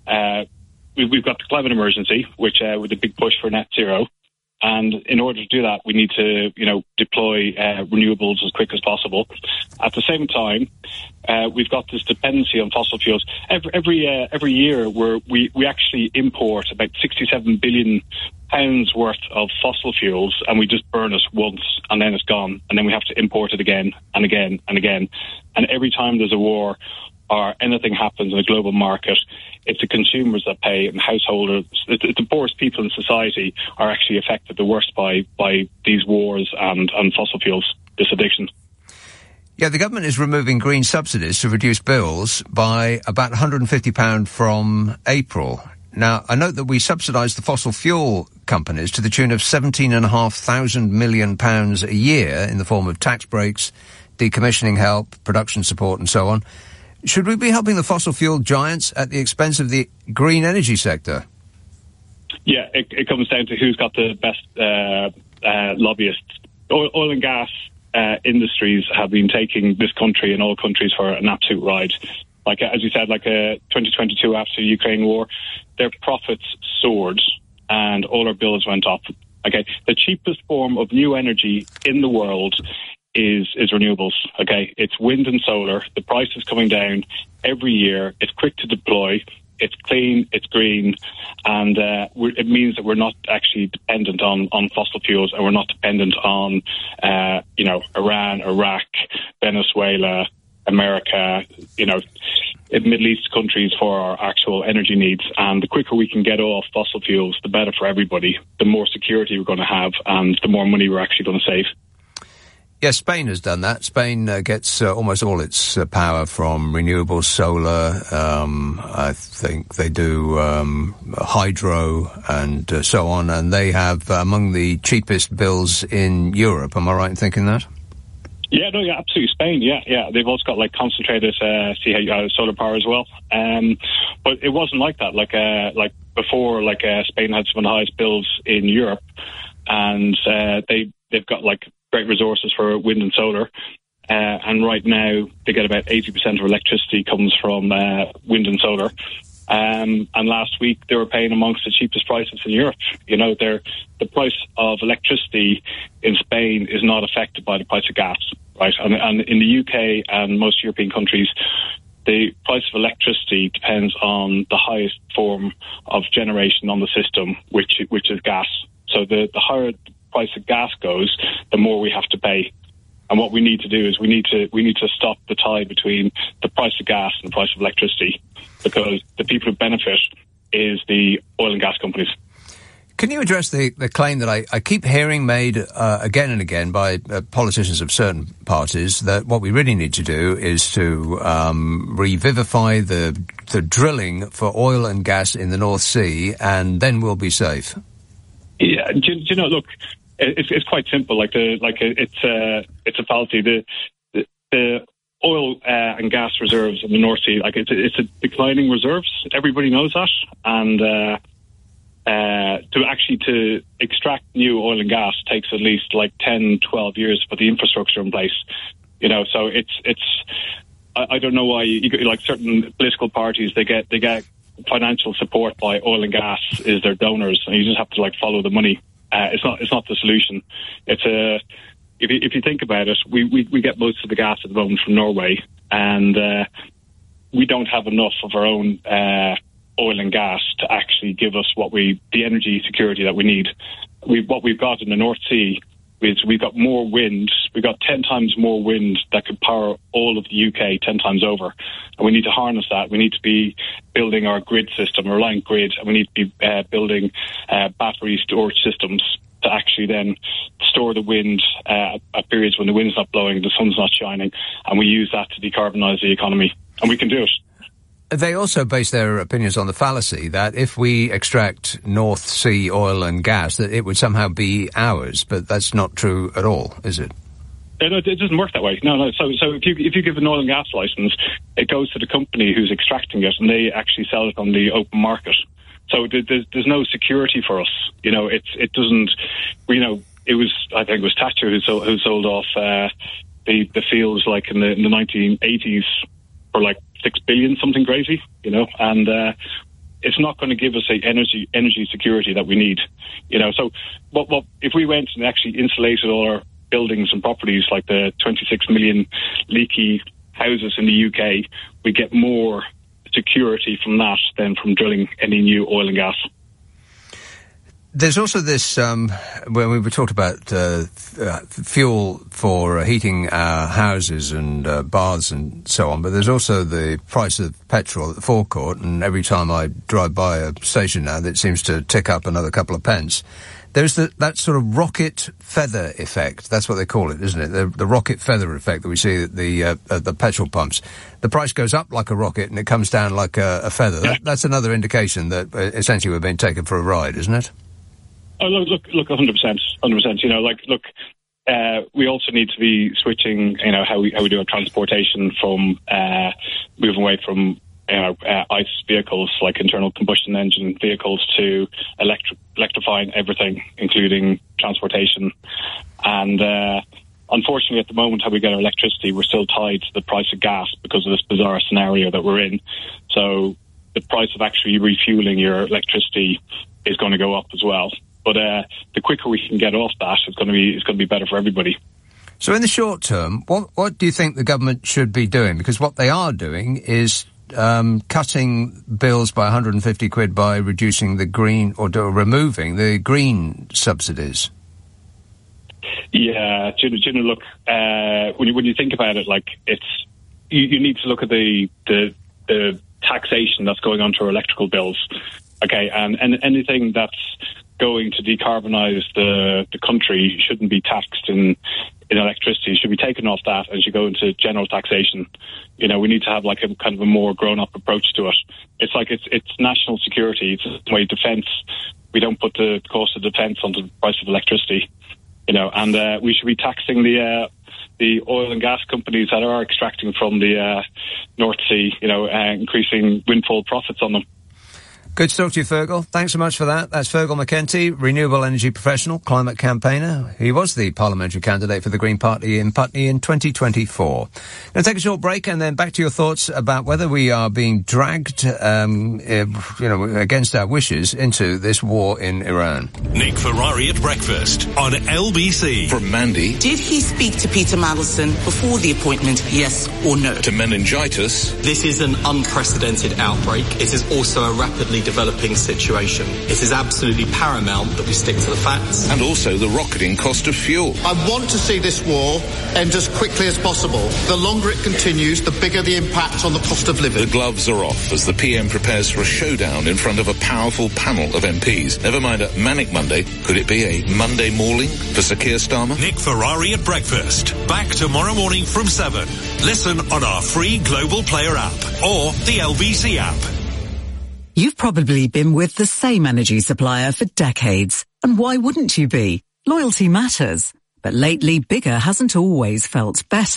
climate emergency, which with a big push for net zero. And in order to do that, we need to, deploy renewables as quick as possible. At the same time, we've got this dependency on fossil fuels. Every year, we actually import about 67 billion pounds worth of fossil fuels, and we just burn it once, and then it's gone, and then we have to import it again and again and again. And every time there's a war or anything happens in a global market, it's the consumers that pay, and householders, the poorest people in society are actually affected the worst by these wars and fossil fuels, this addiction. Yeah, the government is removing green subsidies to reduce bills by about £150 from April. Now, I note that we subsidise the fossil fuel companies to the tune of £17,500 million a year in the form of tax breaks, decommissioning help, production support and so on. Should we be helping the fossil fuel giants at the expense of the green energy sector? Yeah, it comes down to who's got the best lobbyists. Oil and gas industries have been taking this country and all countries for an absolute ride. Like, as you said, 2022 after the Ukraine war, their profits soared and all our bills went up. Okay, the cheapest form of new energy in the world is renewables. Okay, it's wind and solar. The price is coming down every year. It's quick to deploy. It's clean. It's green, and it means that we're not actually dependent on fossil fuels, and we're not dependent on Iran, Iraq, Venezuela, America, Middle East countries for our actual energy needs. And the quicker we can get off fossil fuels, the better for everybody. The more security we're going to have, and the more money we're actually going to save. Yes, Spain has done that. Spain gets almost all its power from renewable solar. I think they do hydro and so on, and they have among the cheapest bills in Europe. Am I right in thinking that? Yeah, no, yeah, absolutely. Spain, yeah. They've also got concentrated solar power as well. But it wasn't like that. Like before, Spain had some of the highest bills in Europe, and they've got great resources for wind and solar. And right now, they get about 80% of electricity comes from wind and solar. And last week, they were paying amongst the cheapest prices in Europe. The price of electricity in Spain is not affected by the price of gas, right? And in the UK and most European countries, the price of electricity depends on the highest form of generation on the system, which is gas. So the higher the price of gas goes, the more we have to pay. And what we need to do is we need to stop the tie between the price of gas and the price of electricity, because the people who benefit is the oil and gas companies. Can you address the claim that I keep hearing made again and again by politicians of certain parties that what we really need to do is to revivify the drilling for oil and gas in the North Sea, and then we'll be safe? Yeah, do you know, look, it's quite simple. It's a fallacy. The oil and gas reserves in the North Sea, like it's a declining reserves. Everybody knows that, and to extract new oil and gas takes at least like 10, 12 years to put the infrastructure in place. You know, so I don't know why like certain political parties they get financial support by oil and gas is their donors, and you just have to like follow the money. It's not the solution. If you think about it, we get most of the gas at the moment from Norway, and we don't have enough of our own oil and gas to actually give us the energy security that we need. What we've got in the North Sea is we've got more wind. We've got 10 times more wind that could power all of the UK 10 times over. And we need to harness that. We need to be building our grid system, a reliant grid, and we need to be building battery storage systems to actually then store the wind at periods when the wind's not blowing, the sun's not shining, and we use that to decarbonise the economy. And we can do it. They also base their opinions on the fallacy that if we extract North Sea oil and gas, that it would somehow be ours. But that's not true at all, is it? No, it doesn't work that way. No. So if you give an oil and gas license, it goes to the company who's extracting it, and they actually sell it on the open market. So there's no security for us. You know, it doesn't. You know, I think it was Thatcher who sold off the fields like in the 1980s for like 6 billion, something crazy. You know, and it's not going to give us a energy security that we need. You know, so what if we went and actually insulated all our buildings and properties, like the 26 million leaky houses in the UK, we get more security from that than from drilling any new oil and gas. There's also this, when we were talking about fuel for heating our houses and baths and so on, but there's also the price of petrol at the forecourt, and every time I drive by a station now, that seems to tick up another couple of pence. There's that sort of rocket feather effect. That's what they call it, isn't it? The rocket feather effect that we see at the petrol pumps. The price goes up like a rocket and it comes down like a feather. That's another indication that essentially we're being taken for a ride, isn't it? Oh, look, 100%. You know, we also need to be switching, you know, how we do our transportation from moving away from ICE vehicles, like internal combustion engine vehicles, to electrifying everything, including transportation. And unfortunately, at the moment, how we get our electricity, we're still tied to the price of gas because of this bizarre scenario that we're in. So the price of actually refueling your electricity is going to go up as well. But the quicker we can get off that, it's going to be better for everybody. So in the short term, what do you think the government should be doing? Because what they are doing is cutting bills by 150 quid by reducing the green or removing the green subsidies. Yeah, look, when you think about it, like you need to look at the taxation that's going on to our electrical bills. Okay, and anything that's going to decarbonise the country shouldn't be taxed in electricity. It should be taken off that and should go into general taxation. You know, we need to have like a kind of a more grown-up approach to it. It's like it's national security. It's the way defence. We don't put the cost of defence onto the price of electricity. You know, and we should be taxing the oil and gas companies that are extracting from the North Sea. You know, increasing windfall profits on them. Good to talk to you, Fergal. Thanks so much for that. That's Fergal McEntee, renewable energy professional, climate campaigner. He was the parliamentary candidate for the Green Party in Putney in 2024. Now take a short break and then back to your thoughts about whether we are being dragged, against our wishes into this war in Iran. Nick Ferrari at breakfast on LBC. From Mandy. Did he speak to Peter Mandelson before the appointment, yes or no? To meningitis. This is an unprecedented outbreak. It is also a rapidly developing situation. It is absolutely paramount that we stick to the facts. And also the rocketing cost of fuel. I want to see this war end as quickly as possible. The longer it continues, the bigger the impact on the cost of living. The gloves are off as the PM prepares for a showdown in front of a powerful panel of MPs. Never mind a manic Monday. Could it be a Monday morning for Sir Keir Starmer? Nick Ferrari at breakfast. Back tomorrow morning from 7. Listen on our free Global Player app or the LBC app. You've probably been with the same energy supplier for decades. And why wouldn't you be? Loyalty matters. But lately, bigger hasn't always felt better.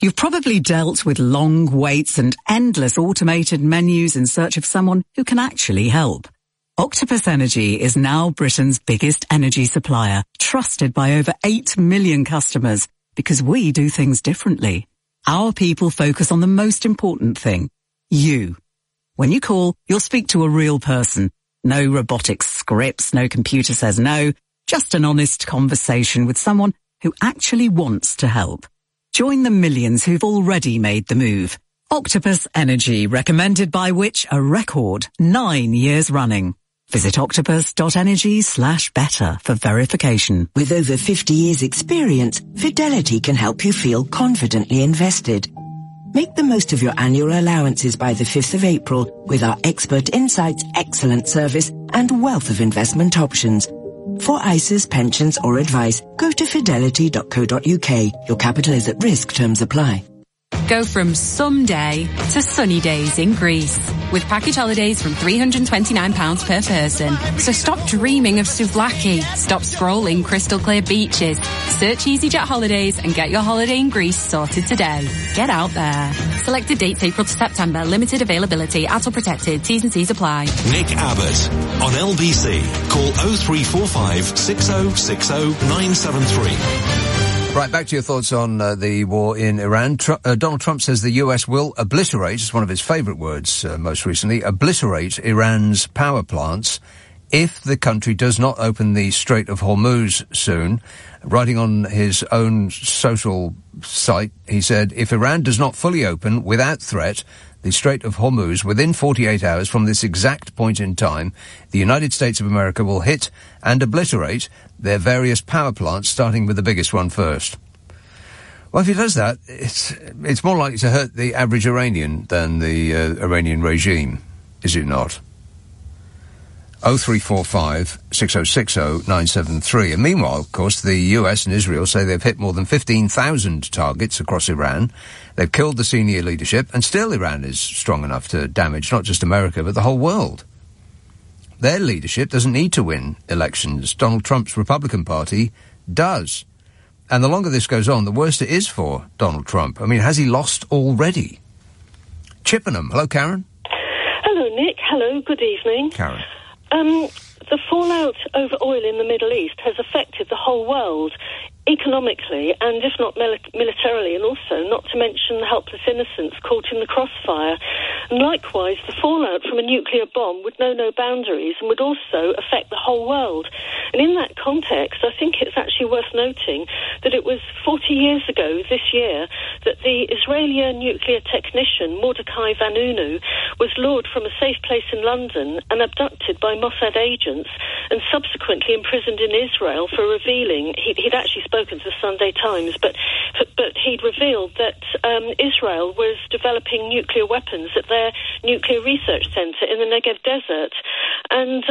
You've probably dealt with long waits and endless automated menus in search of someone who can actually help. Octopus Energy is now Britain's biggest energy supplier, trusted by over 8 million customers, because we do things differently. Our people focus on the most important thing, you. When you call, you'll speak to a real person. No robotic scripts, no computer says no, just an honest conversation with someone who actually wants to help. Join the millions who've already made the move. Octopus Energy, recommended by Which a record 9 years running. Visit octopus.energy/better for verification. With over 50 years experience, Fidelity can help you feel confidently invested. Make the most of your annual allowances by the 5th of April with our expert insights, excellent service and wealth of investment options. For ISAs, pensions or advice, go to fidelity.co.uk. Your capital is at risk. Terms apply. Go from someday to sunny days in Greece with package holidays from £329 per person. So stop dreaming of souvlaki, stop scrolling crystal clear beaches, search EasyJet Holidays and get your holiday in Greece sorted today. Get out there. Selected dates April to September, limited availability, ATOL protected, T's and C's apply. Nick Abbott on LBC. Call 0345 6060 973. Right, back to your thoughts on the war in Iran. Donald Trump says the US will obliterate, it's one of his favourite words most recently, obliterate Iran's power plants if the country does not open the Strait of Hormuz soon. Writing on his own social site, he said, if Iran does not fully open without threat the Strait of Hormuz within 48 hours from this exact point in time, the United States of America will hit and obliterate their various power plants, starting with the biggest one first. Well, if he does that, it's more likely to hurt the average Iranian than the Iranian regime, is it not? 0345 6060 973. And meanwhile, of course, the US and Israel say they've hit more than 15,000 targets across Iran. They've killed the senior leadership, and still Iran is strong enough to damage not just America, but the whole world. Their leadership doesn't need to win elections. Donald Trump's Republican Party does. And the longer this goes on, the worse it is for Donald Trump. I mean, has he lost already? Chippenham. Hello, Karen. Hello, Nick. Hello. Good evening. Karen. The fallout over oil in the Middle East has affected the whole world, economically and if not militarily, and also not to mention helpless innocents caught in the crossfire. And likewise, the fallout from a nuclear bomb would know no boundaries and would also affect the whole world. And in that context, I think it's actually worth noting that it was 40 years ago this year that the Israeli nuclear technician Mordecai Vanunu was lured from a safe place in London and abducted by Mossad agents and subsequently imprisoned in Israel for revealing, he'd actually spoken to the Sunday Times, but he'd revealed that Israel was developing nuclear weapons at their nuclear research centre in the Negev desert. And,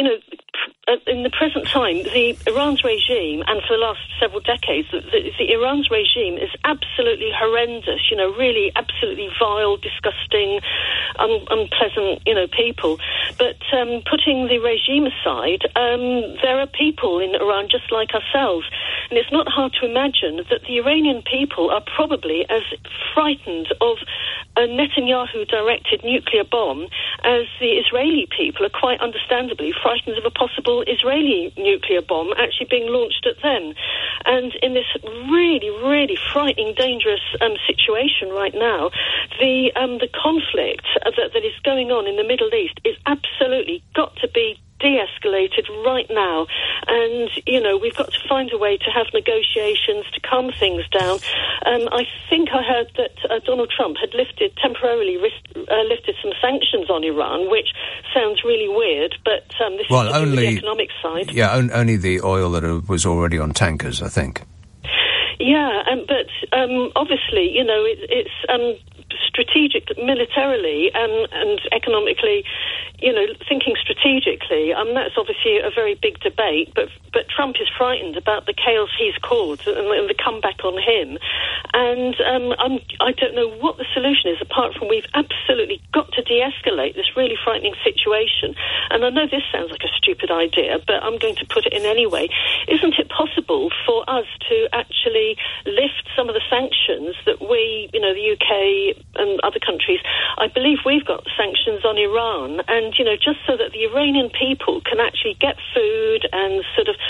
in the present time, the Iran's regime, and for the last several decades, the Iran's regime is absolutely horrendous, really absolutely vile, disgusting, unpleasant, people. But putting the regime aside, there are people in Iran just like ourselves. And it's not hard to imagine that the Iranian people are probably as frightened of a Netanyahu-directed nuclear bomb as the Israeli people are quite understandably frightened of a possible Israeli nuclear bomb actually being launched at them. And in this really, really frightening, dangerous situation right now, the conflict that is going on in the Middle East is absolutely got to be de-escalated right now, and we've got to find a way to have negotiations to calm things down. I think I heard that Donald Trump had temporarily lifted some sanctions on Iran, which sounds really weird, but this is only the economic side. Yeah, only the oil that was already on tankers, I think. Yeah, but obviously, it's strategic militarily and economically, thinking strategically, that's obviously a very big debate, but Trump is frightened about the chaos he's caused and the comeback on him. And I don't know what the solution is, apart from we've absolutely got to de-escalate this really frightening situation. And I know this sounds like a stupid idea, but I'm going to put it in anyway. Isn't it possible for us to actually lift some of the sanctions that we, the UK and other countries, I believe we've got sanctions on Iran, and, just so that the Iranian people can actually get food and sort of,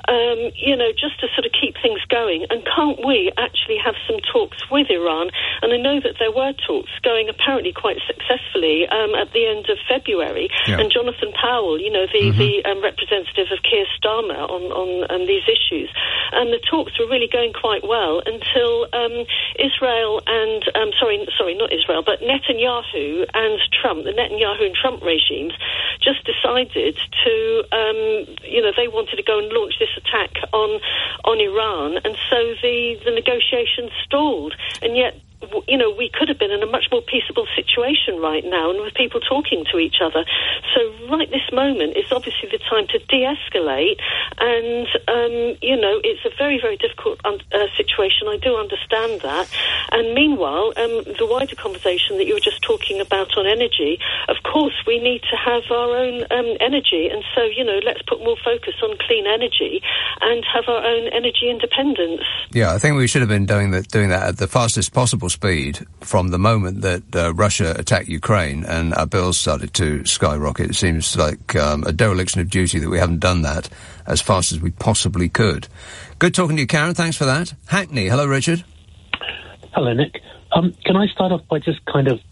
just to sort of keep things going. And can't we actually have some talks with Iran? And I know that there were talks going apparently quite successfully at the end of February. Yeah. And Jonathan Powell, the representative of Keir Starmer on these issues. And the talks were really going quite well until Israel and, not Israel, but Netanyahu and Trump, the Netanyahu and Trump regimes, just decided to, they wanted to go and launch this attack on Iran, and so the negotiations stalled. And yet, we could have been in a much more peaceable situation right now, and with people talking to each other. So right this moment is obviously the time to de-escalate, and, it's a very, very difficult situation. I do understand that. And meanwhile, the wider conversation that you were just talking about on energy, of course, we need to have our own energy, and so, let's put more focus on clean energy and have our own energy independence. Yeah, I think we should have been doing that at the fastest possible speed from the moment that Russia attacked Ukraine and our bills started to skyrocket. It seems like a dereliction of duty that we haven't done that as fast as we possibly could. Good talking to you, Karen. Thanks for that. Hackney. Hello, Richard. Hello, Nick. Can I start off by just kind of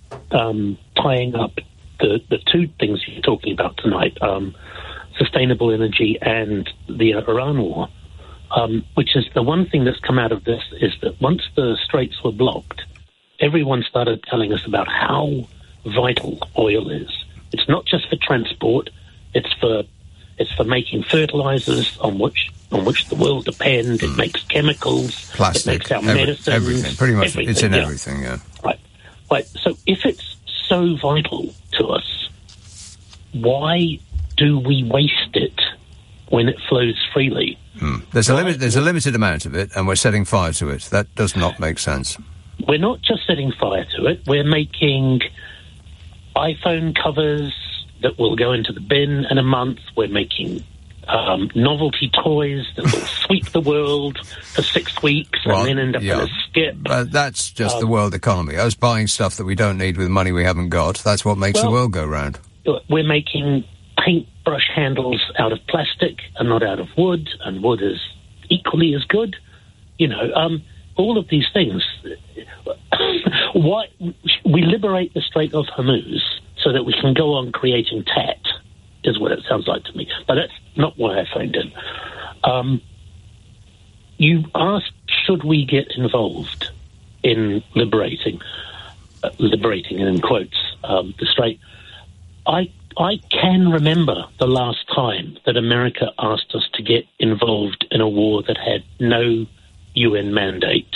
tying up the two things you're talking about tonight, sustainable energy and the Iran war, which is the one thing that's come out of this is that once the straits were blocked, everyone started telling us about how vital oil is. It's not just for transport; it's for making fertilizers on which the world depends. It makes chemicals, plastic, it makes our medicine, everything. Pretty much, everything, it's in everything. Yeah. Right. So if it's so vital to us, why do we waste it when it flows freely? There's a limited amount of it, and we're setting fire to it. That does not make sense. We're not just setting fire to it. We're making iPhone covers that will go into the bin in a month. We're making novelty toys that will sweep the world for 6 weeks and then end up in a skip. That's just the world economy. Us buying stuff that we don't need with money we haven't got. That's what makes the world go round. We're making paintbrush handles out of plastic and not out of wood, and wood is equally as good. All of these things. Why we liberate the Strait of Hormuz so that we can go on creating tat, is what it sounds like to me. But that's not why I phoned in. You asked, should we get involved in liberating in quotes, the Strait? I can remember the last time that America asked us to get involved in a war that had no UN mandate,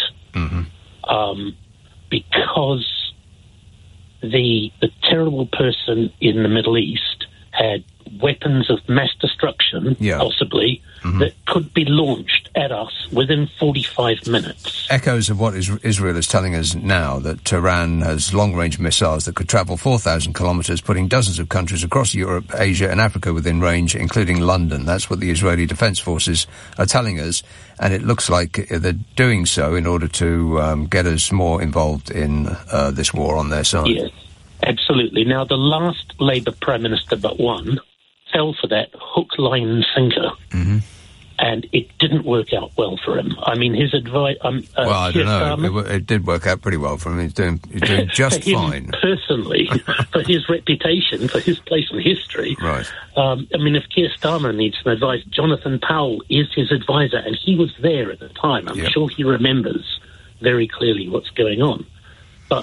because the terrible person in the Middle East had weapons of mass destruction, possibly, that could be launched at us within 45 minutes. Echoes of what Israel is telling us now, that Tehran has long-range missiles that could travel 4,000 kilometres, putting dozens of countries across Europe, Asia and Africa within range, including London. That's what the Israeli Defence Forces are telling us, and it looks like they're doing so in order to get us more involved in this war on their side. Yes, absolutely. Now, the last Labour Prime Minister but one fell for that hook, line and sinker. And it didn't work out well for him. I mean, his advice... well, I don't know. It did work out pretty well for him. He's doing just fine. Personally, for his reputation, for his place in history. Right. I mean, if Keir Starmer needs some advice, Jonathan Powell is his advisor, and he was there at the time. I'm sure he remembers very clearly what's going on. But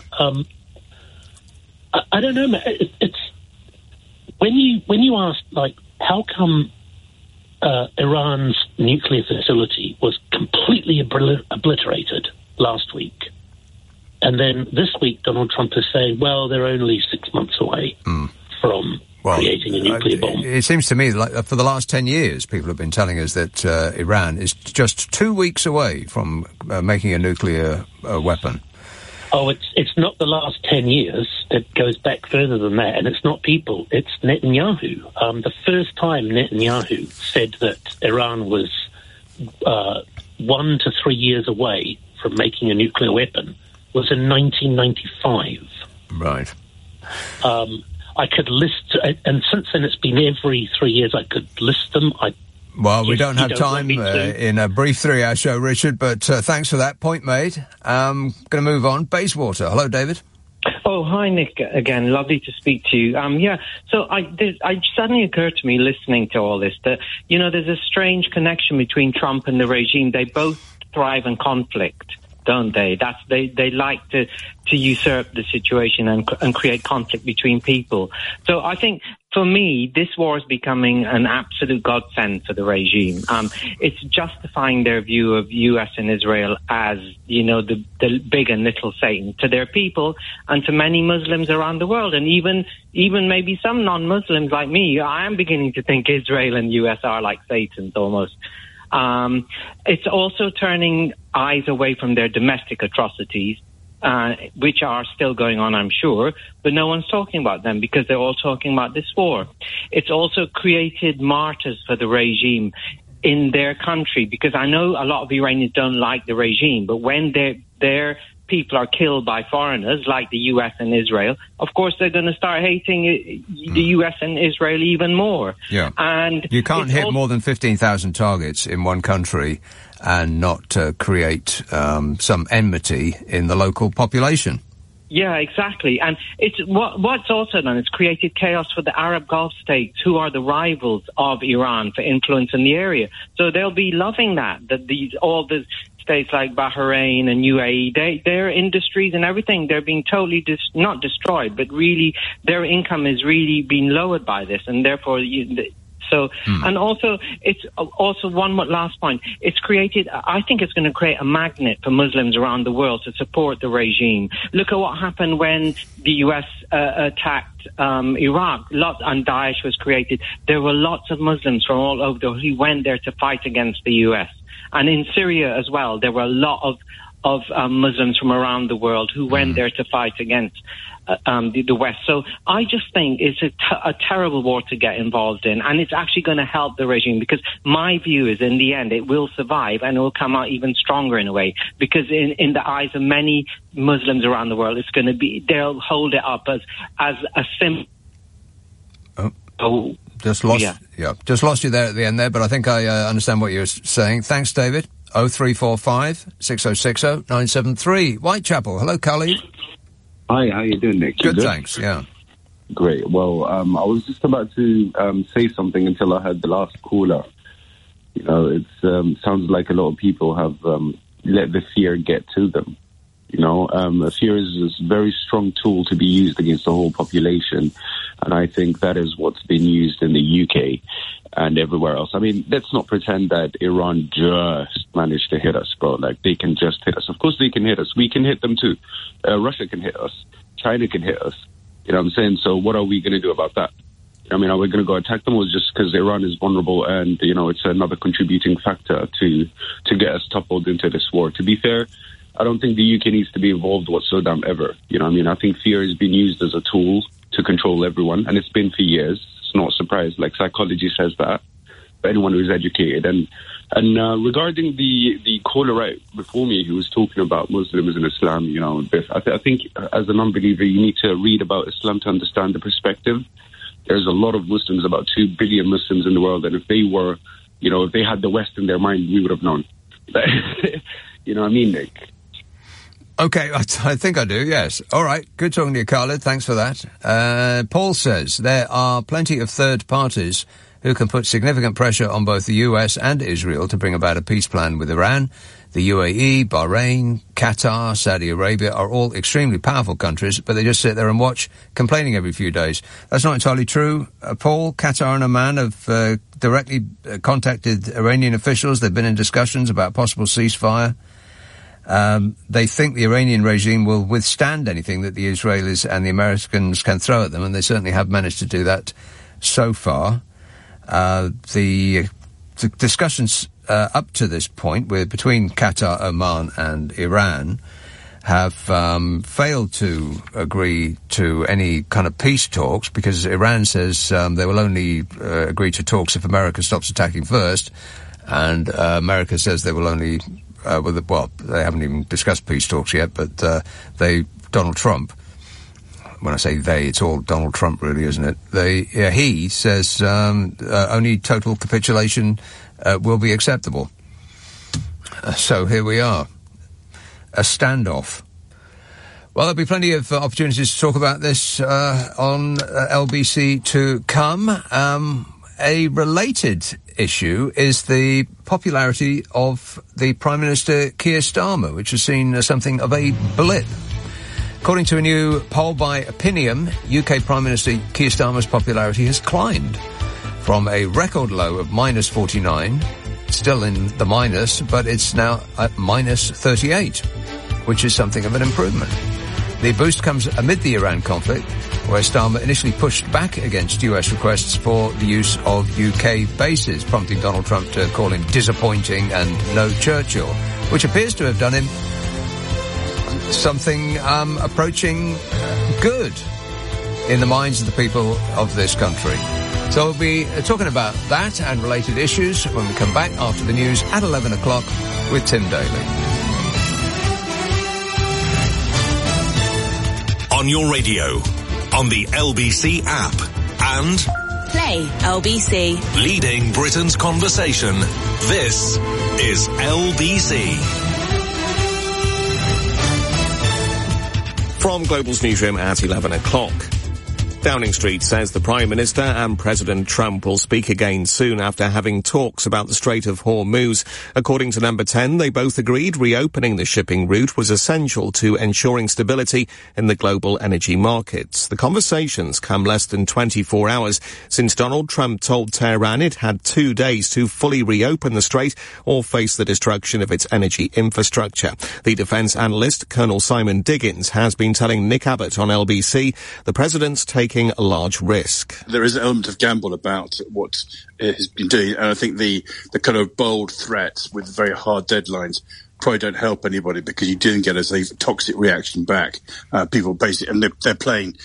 I don't know. It's when you ask, like, how come Iran's nuclear facility was completely obliterated last week, and then this week Donald Trump is saying, well, they're only 6 months away from creating a nuclear bomb. It seems to me like for the last 10 years, people have been telling us that Iran is just 2 weeks away from making a nuclear weapon. Oh, it's not the last 10 years. It goes back further than that. And it's not people, it's Netanyahu. The first time Netanyahu said that Iran was 1 to 3 years away from making a nuclear weapon was in 1995. Right. I could list, and since then it's been every 3 years I could list them. Well, we don't have time in a brief 3-hour show, Richard, but thanks for that. Point made. Going to move on. Bayswater. Hello, David. Oh, hi, Nick, again. Lovely to speak to you. So I suddenly occurred to me listening to all this that, there's a strange connection between Trump and the regime. They both thrive in conflict, don't they? They like to usurp the situation and create conflict between people. So I think, for me, this war is becoming an absolute godsend for the regime. It's justifying their view of U.S. and Israel as, the big and little Satan to their people and to many Muslims around the world. And even maybe some non-Muslims like me, I am beginning to think Israel and U.S. are like Satans almost. It's also turning eyes away from their domestic atrocities, which are still going on, I'm sure, but no one's talking about them because they're all talking about this war. It's also created martyrs for the regime in their country, because I know a lot of Iranians don't like the regime, but when their people are killed by foreigners like the U.S. and Israel, of course they're going to start hating the U.S. and Israel even more. Yeah. And you can't hit more than 15,000 targets in one country and not create some enmity in the local population. Yeah, exactly. And it's what's also done is created chaos for the Arab Gulf states, who are the rivals of Iran for influence in the area. So they'll be loving that all the states like Bahrain and UAE, their industries and everything, they're being totally not destroyed, but really their income is really being lowered by this, and therefore and also, it's also one last point. It's created, I think it's going to create a magnet for Muslims around the world to support the regime. Look at what happened when the U.S. attacked Iraq and Daesh was created. There were lots of Muslims from all over who went there to fight against the U.S. And in Syria as well, there were a lot of Muslims from around the world who went there to fight against the West. So I just think it's a terrible war to get involved in, and it's actually going to help the regime, because my view is in the end it will survive and it will come out even stronger in a way, because in the eyes of many Muslims around the world, they'll hold it up as a symbol. Just lost you there at the end there, but I think I understand what you're saying. Thanks, David. 0345 6060 973. Whitechapel. Hello, Khalid. Hi, how you doing, Nick? Good, thanks, yeah. Great. Well, I was just about to say something until I heard the last caller. It sounds like a lot of people have let the fear get to them. Fear is a very strong tool to be used against the whole population, and I think that is what's been used in the UK and everywhere else. I mean, let's not pretend that Iran just managed to hit us, bro. Like, they can just hit us. Of course they can hit us. We can hit them too. Russia can hit us. China can hit us. You know what I'm saying? So what are we going to do about that? I mean, are we going to go attack them, or just because Iran is vulnerable and, it's another contributing factor to get us toppled into this war? To be fair, I don't think the UK needs to be involved whatsoever ever. I think fear has been used as a tool to control everyone, and it's been for years. It's not a surprise. Like, psychology says that for anyone who is educated. And regarding the caller right before me who was talking about Muslims and Islam, I think as a non-believer you need to read about Islam to understand the perspective. There's a lot of Muslims, about 2 billion Muslims in the world, and if they were, if they had the West in their mind, we would have known. You know what I mean, Nick? Okay, I think I do, yes. All right, good talking to you, Khalid. Thanks for that. Paul says there are plenty of third parties who can put significant pressure on both the US and Israel to bring about a peace plan with Iran. The UAE, Bahrain, Qatar, Saudi Arabia are all extremely powerful countries, but they just sit there and watch, complaining every few days. That's not entirely true, Paul. Qatar and Oman have directly contacted Iranian officials. They've been in discussions about possible ceasefire. They think the Iranian regime will withstand anything that the Israelis and the Americans can throw at them, and they certainly have managed to do that so far. The discussions up to this point between Qatar, Oman and Iran have failed to agree to any kind of peace talks, because Iran says they will only agree to talks if America stops attacking first, and America says they will only they haven't even discussed peace talks yet, but Donald Trump, when I say they, it's all Donald Trump really, isn't it? He says only total capitulation will be acceptable. So here we are. A standoff. Well, there'll be plenty of opportunities to talk about this on LBC to come. A related issue is the popularity of the Prime Minister Keir Starmer, which has seen something of a blip. According to a new poll by Opinium, UK Prime Minister Keir Starmer's popularity has climbed from a record low of minus 49, still in the minus, but it's now at minus 38, which is something of an improvement. The boost comes amid the Iran conflict, where Starmer initially pushed back against US requests for the use of UK bases, prompting Donald Trump to call him disappointing and no Churchill, which appears to have done him something approaching good in the minds of the people of this country. So we'll be talking about that and related issues when we come back after the news at 11 o'clock with Tim Daly. On your radio, on the LBC app, and Play LBC. Leading Britain's conversation. This is LBC. From Global's newsroom at 11 o'clock. Downing Street says the Prime Minister and President Trump will speak again soon after having talks about the Strait of Hormuz. According to Number 10, they both agreed reopening the shipping route was essential to ensuring stability in the global energy markets. The conversations come less than 24 hours since Donald Trump told Tehran it had 2 days to fully reopen the strait or face the destruction of its energy infrastructure. The defence analyst, Colonel Simon Diggins, has been telling Nick Abbott on LBC the president's taking a large risk. There is an element of gamble about what he's been doing, and I think the kind of bold threats with very hard deadlines probably don't help anybody, because you do get a toxic reaction back. People basically, and they're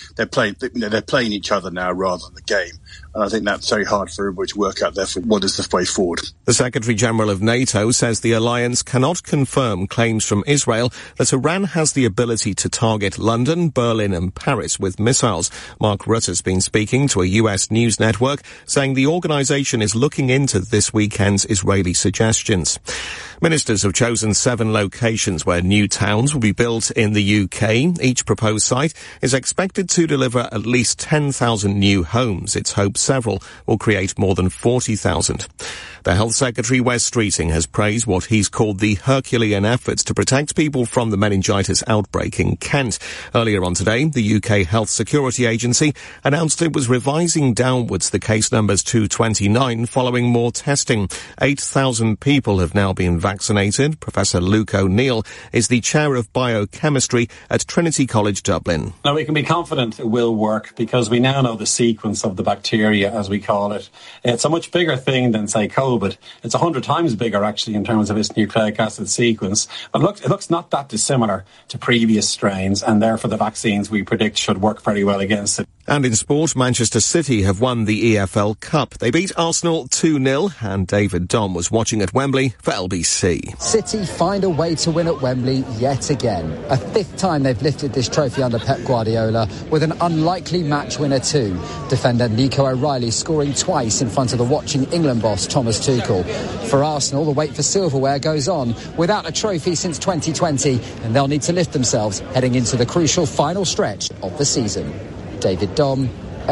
playing each other now rather than the game. And I think that's very hard for everybody to work out, therefore, what is the way forward. The Secretary-General of NATO says the alliance cannot confirm claims from Israel that Iran has the ability to target London, Berlin and Paris with missiles. Mark Rutte's been speaking to a US news network, saying the organisation is looking into this weekend's Israeli suggestions. Ministers have chosen 7 locations where new towns will be built in the UK. Each proposed site is expected to deliver at least 10,000 new homes. It's hoped several will create more than 40,000. The Health Secretary, Wes Streeting, has praised what he's called the Herculean efforts to protect people from the meningitis outbreak in Kent. Earlier on today, the UK Health Security Agency announced it was revising downwards the case numbers to 29 following more testing. 8,000 people have now been vaccinated. Professor Luke O'Neill is the Chair of Biochemistry at Trinity College Dublin. Now, we can be confident it will work because we now know the sequence of the bacteria, as we call it. It's a much bigger thing than, say, COVID. It's 100 times bigger, actually, in terms of its nucleic acid sequence. But it looks not that dissimilar to previous strains, and therefore the vaccines we predict should work very well against it. And in sport, Manchester City have won the EFL Cup. They beat Arsenal 2-0, and David Dom was watching at Wembley for LBC. City find a way to win at Wembley yet again. A 5th time they've lifted this trophy under Pep Guardiola, with an unlikely match winner too. Defender Nico O'Reilly scoring twice in front of the watching England boss Thomas Tuchel. For Arsenal, the wait for silverware goes on. Without a trophy since 2020, and they'll need to lift themselves heading into the crucial final stretch of the season. David Dom,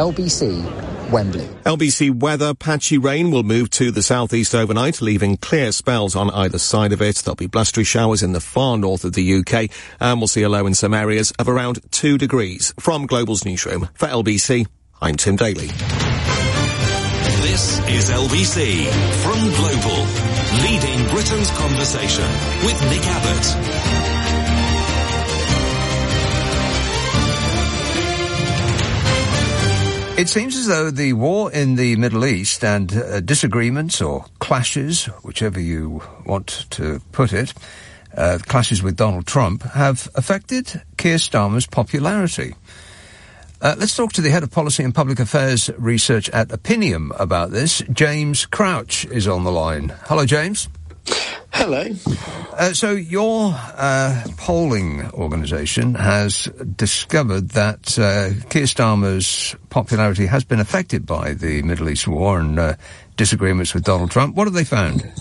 LBC, Wembley. LBC weather, patchy rain will move to the southeast overnight, leaving clear spells on either side of it. There'll be blustery showers in the far north of the UK, and we'll see a low in some areas of around 2 degrees. From Global's newsroom, for LBC, I'm Tim Daly. This is LBC from Global, leading Britain's conversation with Nick Abbott. It seems as though the war in the Middle East and disagreements or clashes, whichever you want to put it, clashes with Donald Trump, have affected Keir Starmer's popularity. Let's talk to the head of policy and public affairs research at Opinium about this. James Crouch is on the line. Hello, James. Hello. So your polling organisation has discovered that Keir Starmer's popularity has been affected by the Middle East war and disagreements with Donald Trump. What have they found?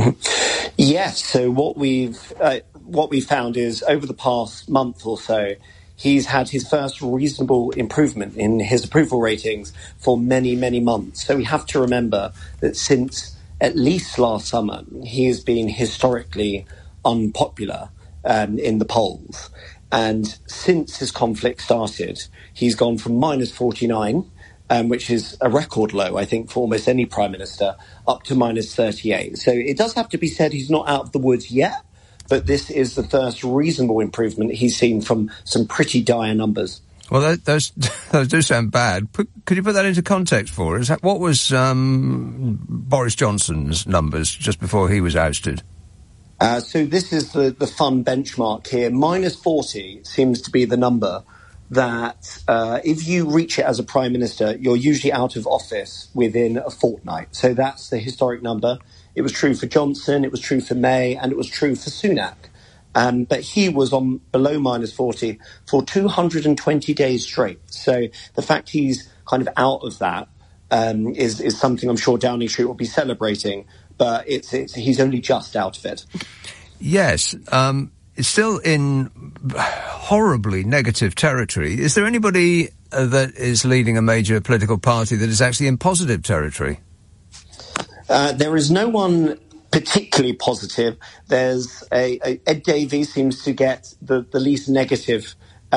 Yes. So what we found is over the past month or so, he's had his first reasonable improvement in his approval ratings for many, many months. So we have to remember that since at least last summer, he has been historically unpopular in the polls. And since his conflict started, he's gone from minus 49, which is a record low, I think, for almost any prime minister, up to minus 38. So it does have to be said he's not out of the woods yet, but this is the first reasonable improvement he's seen from some pretty dire numbers. Well, those do sound bad. Could you put that into context for us? What was Boris Johnson's numbers just before he was ousted? So this is the fun benchmark here. Minus 40 seems to be the number that if you reach it as a prime minister, you're usually out of office within a fortnight. So that's the historic number. It was true for Johnson, it was true for May, and it was true for Sunak. But he was on below minus 40 for 220 days straight. So the fact he's kind of out of that is something I'm sure Downing Street will be celebrating. But he's only just out of it. Yes. It's still in horribly negative territory. Is there anybody that is leading a major political party that is actually in positive territory? There is no one particularly positive. There's Ed Davey seems to get the least negative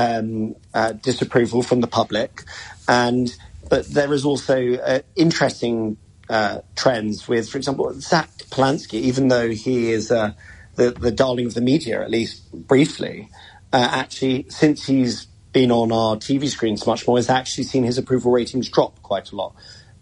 disapproval from the public, but there is also interesting trends with, for example, Zach Polanski, even though he is the darling of the media, at least briefly, actually, since he's been on our TV screens much more, has actually seen his approval ratings drop quite a lot.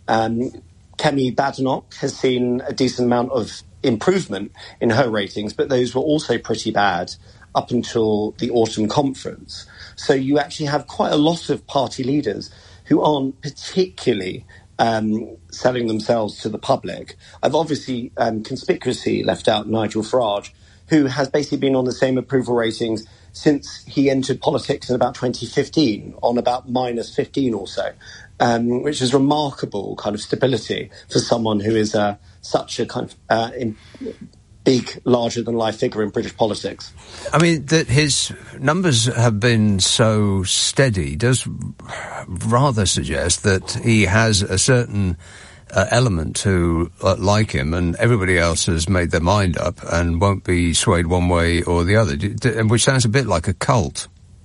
Kemi Badenoch has seen a decent amount of improvement in her ratings, but those were also pretty bad up until the autumn conference. So you actually have quite a lot of party leaders who aren't particularly selling themselves to the public. I've obviously conspicuously left out Nigel Farage, who has basically been on the same approval ratings since he entered politics in about 2015, on about minus 15 or so, which is remarkable kind of stability for someone who is such a kind of big, larger-than-life figure in British politics. I mean, that his numbers have been so steady does rather suggest that he has a certain element who like him, and everybody else has made their mind up and won't be swayed one way or the other, which sounds a bit like a cult.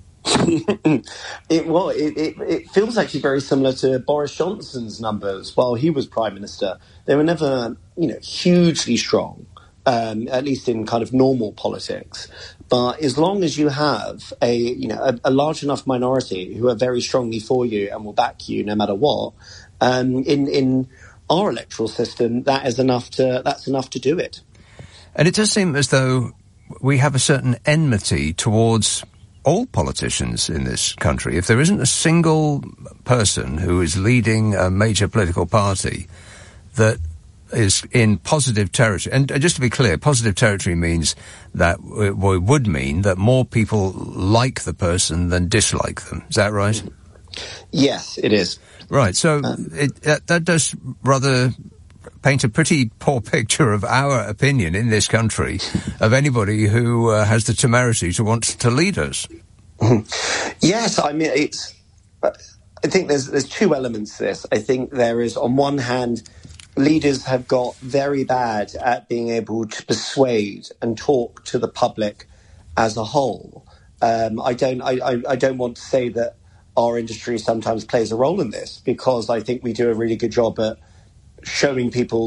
It feels actually very similar to Boris Johnson's numbers while he was Prime Minister. They were never, hugely strong, at least in kind of normal politics. But as long as you have a large enough minority who are very strongly for you and will back you no matter what, in our electoral system, that's enough to do it. And it does seem as though we have a certain enmity towards all politicians in this country. If there isn't a single person who is leading a major political party that is in positive territory, and just to be clear, positive territory means that it would mean that more people like the person than dislike them. Is that right? Yes, it is. Right, so that does rather paint a pretty poor picture of our opinion in this country of anybody who has the temerity to want to lead us. Yes, I mean, I think there's two elements to this. I think there is, on one hand, leaders have got very bad at being able to persuade and talk to the public as a whole. I don't want to say that our industry sometimes plays a role in this, because I think we do a really good job at showing people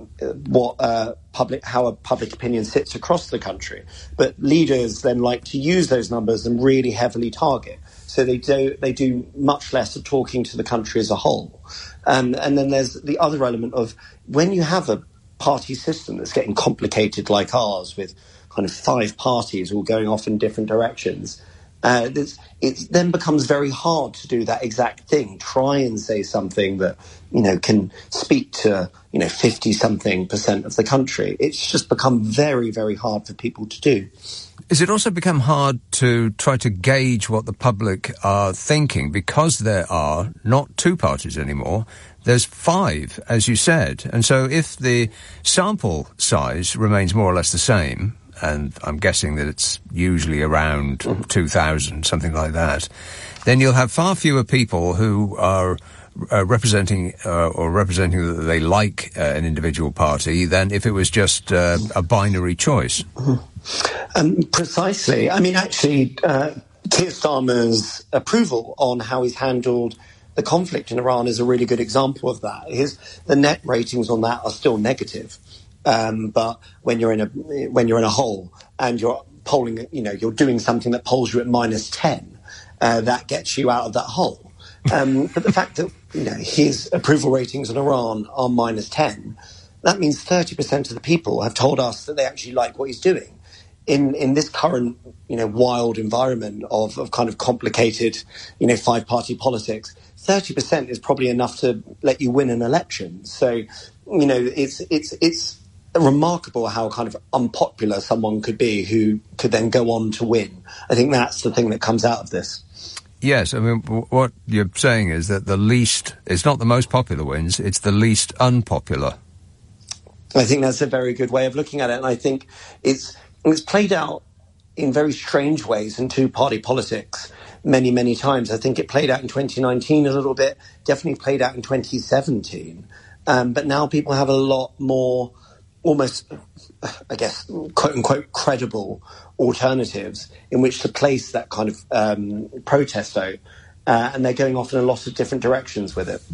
how a public opinion sits across the country. But leaders then like to use those numbers and really heavily target. So they do much less of talking to the country as a whole. And then there's the other element of when you have a party system that's getting complicated like ours, with kind of 5 parties all going off in different directions, it then becomes very hard to do that exact thing. Try and say something that, can speak to, 50-something% of the country. It's just become very, very hard for people to do. Has it also become hard to try to gauge what the public are thinking, because there are not 2 parties anymore? There's 5, as you said. And so if the sample size remains more or less the same, and I'm guessing that it's usually around 2,000, something like that, then you'll have far fewer people who are representing that they like an individual party than if it was just a binary choice. Precisely. I mean, actually, Keir Starmer's approval on how he's handled the conflict in Iran is a really good example of that. The net ratings on that are still negative. But when you're in a hole and you're polling, you're doing something that polls you at -10, that gets you out of that hole. But the fact that his approval ratings in Iran are -10, that means 30% of the people have told us that they actually like what he's doing. In this current wild environment of kind of complicated 5-party politics, 30% is probably enough to let you win an election. So it's remarkable how kind of unpopular someone could be who could then go on to win. I think that's the thing that comes out of this. Yes, I mean, what you're saying is that it's not the most popular wins, it's the least unpopular. I think that's a very good way of looking at it, and I think it's played out in very strange ways in 2-party politics many, many times. I think it played out in 2019 a little bit, definitely played out in 2017, but now people have a lot more almost, I guess, quote-unquote credible alternatives in which to place that kind of protest vote, and they're going off in a lot of different directions with it.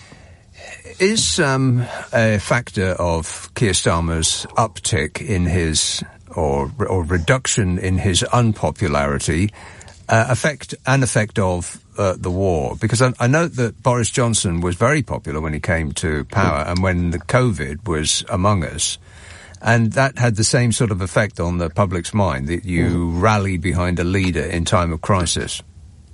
Is a factor of Keir Starmer's uptick in his, or reduction in his unpopularity, an effect of the war? Because I note that Boris Johnson was very popular when he came to power and when the COVID was among us. And that had the same sort of effect on the public's mind, that you rally behind a leader in time of crisis.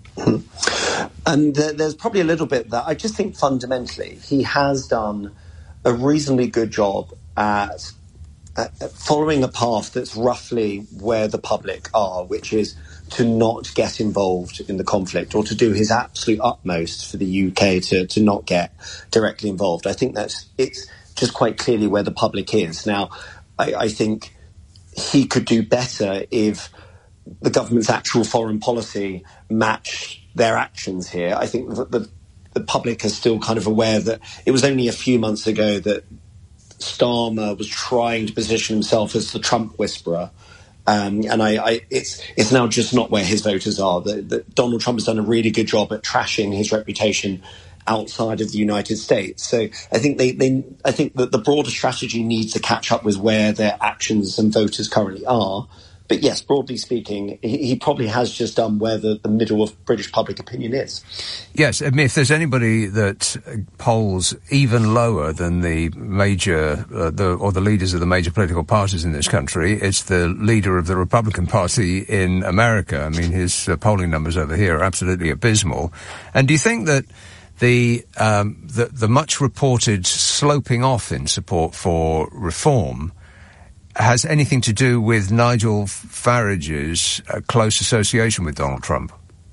And there's probably a little bit that I just think fundamentally he has done a reasonably good job at following a path that's roughly where the public are, which is to not get involved in the conflict, or to do his absolute utmost for the UK to not get directly involved. I think it's just quite clearly where the public is. Now, I think he could do better if the government's actual foreign policy matched their actions here. I think that the public is still kind of aware that it was only a few months ago that Starmer was trying to position himself as the Trump whisperer. And it's now just not where his voters are. That Donald Trump has done a really good job at trashing his reputation outside of the United States. So I think I think that the broader strategy needs to catch up with where their actions and voters currently are. But yes, broadly speaking, he probably has just done where the middle of British public opinion is. Yes, I mean, if there's anybody that polls even lower than the major, or the leaders of the major political parties in this country, it's the leader of the Republican Party in America. I mean, his polling numbers over here are absolutely abysmal. And do you think that the much reported sloping off in support for reform has anything to do with Nigel Farage's close association with Donald Trump?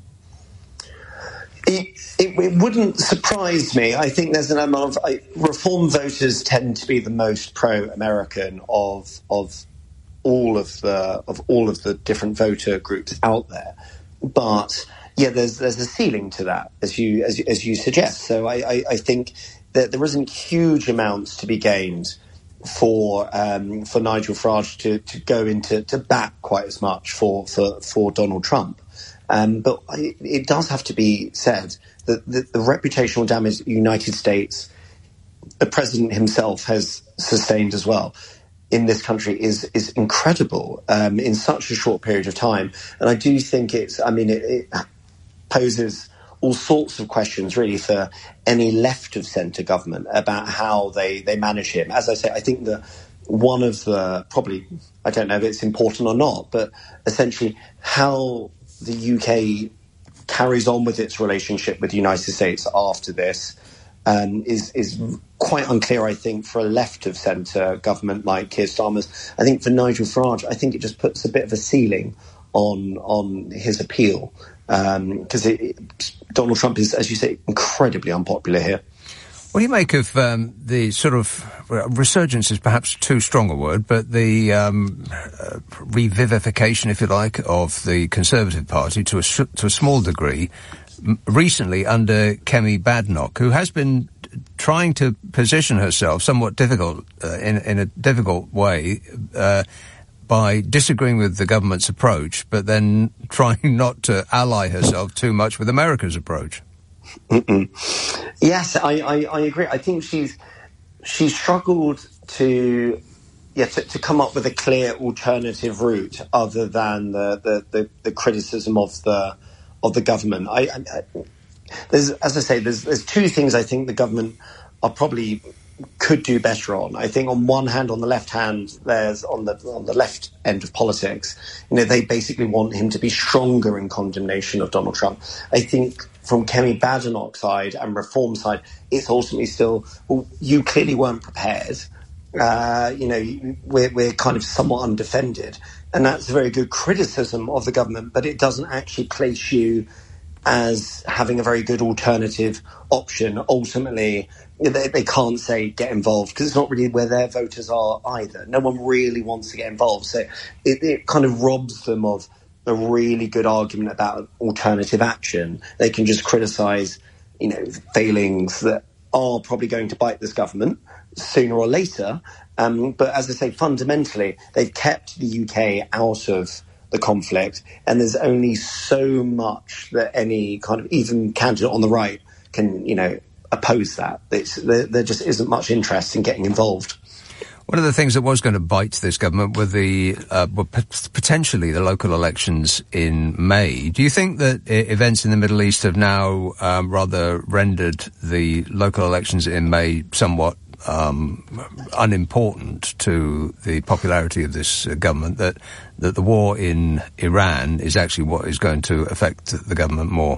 It wouldn't surprise me. I think there's an amount of reform voters tend to be the most pro-American of all of the different voter groups out there. But yeah, there's a ceiling to that, as you suggest. So I think that there isn't huge amounts to be gained for Nigel Farage to go into to back quite as much for Donald Trump. But it does have to be said that the reputational damage the United States, the president himself, has sustained as well in this country is incredible in such a short period of time. And I do think poses all sorts of questions, really, for any left-of-centre government about how they manage him. As I say, I think that one of the, probably, I don't know if it's important or not, but essentially how the UK carries on with its relationship with the United States after this is quite unclear, I think, for a left-of-centre government like Keir Starmer's. I think for Nigel Farage, I think it just puts a bit of a ceiling on his appeal, because Donald Trump is, as you say, incredibly unpopular here. What do you make of the sort of resurgence is perhaps too strong a word, but the revivification, if you like, of the Conservative Party to a small degree recently under Kemi Badenoch, who has been trying to position herself somewhat difficult in a difficult way by disagreeing with the government's approach, but then trying not to ally herself too much with America's approach. Yes, I agree. I think she's struggled to come up with a clear alternative route other than the criticism of the government. There's two things I think the government are probably could do better on. I think on one hand, on the left hand, there's on the left end of politics, they basically want him to be stronger in condemnation of Donald Trump. I think from Kemi Badenoch's side and Reform side, it's ultimately still, well, you clearly weren't prepared. We're kind of somewhat undefended, and that's a very good criticism of the government, but it doesn't actually place you as having a very good alternative option. Ultimately, they can't say get involved because it's not really where their voters are either. No one really wants to get involved. So it kind of robs them of a really good argument about alternative action. They can just criticise, failings that are probably going to bite this government sooner or later. But as I say, fundamentally, they've kept the UK out of the conflict, and there's only so much that any kind of even candidate on the right can, oppose that. There just isn't much interest in getting involved. One of the things that was going to bite this government were potentially the local elections in May. Do you think that events in the Middle East have now rather rendered the local elections in May somewhat unimportant to the popularity of this government, that the war in Iran is actually what is going to affect the government more?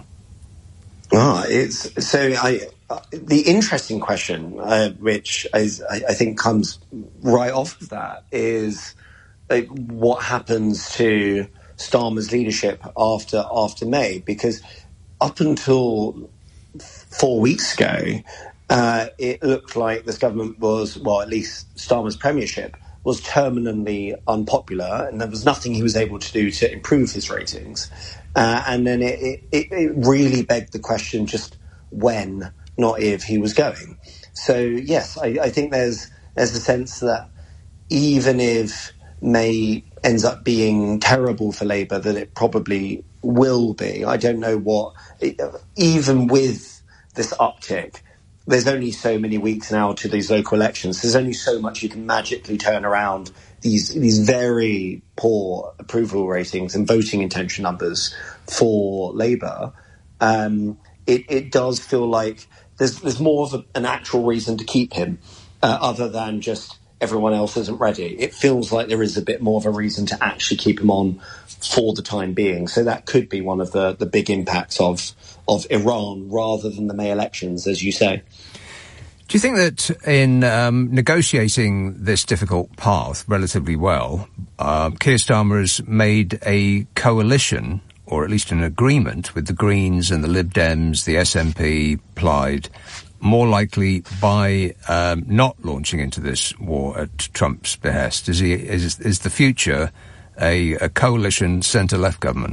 The interesting question, which is, I think comes right off of that, is what happens to Starmer's leadership after May? Because up until 4 weeks ago, it looked like this government was, well, at least Starmer's premiership was terminally unpopular, and there was nothing he was able to do to improve his ratings. And then it really begged the question just when, not if, he was going. So, yes, I think there's a sense that even if May ends up being terrible for Labour, that it probably will be. I don't know even with this uptick, there's only so many weeks now to these local elections. There's only so much you can magically turn around these very poor approval ratings and voting intention numbers for Labour. It does feel like there's more of an actual reason to keep him, other than just everyone else isn't ready. It feels like there is a bit more of a reason to actually keep him on for the time being. So that could be one of the big impacts of Iran rather than the May elections, as you say. Do you think that in negotiating this difficult path relatively well, Keir Starmer has made a coalition, or at least an agreement, with the Greens and the Lib Dems, the SNP, Plaid, more likely by not launching into this war at Trump's behest? Is the future a coalition centre-left government?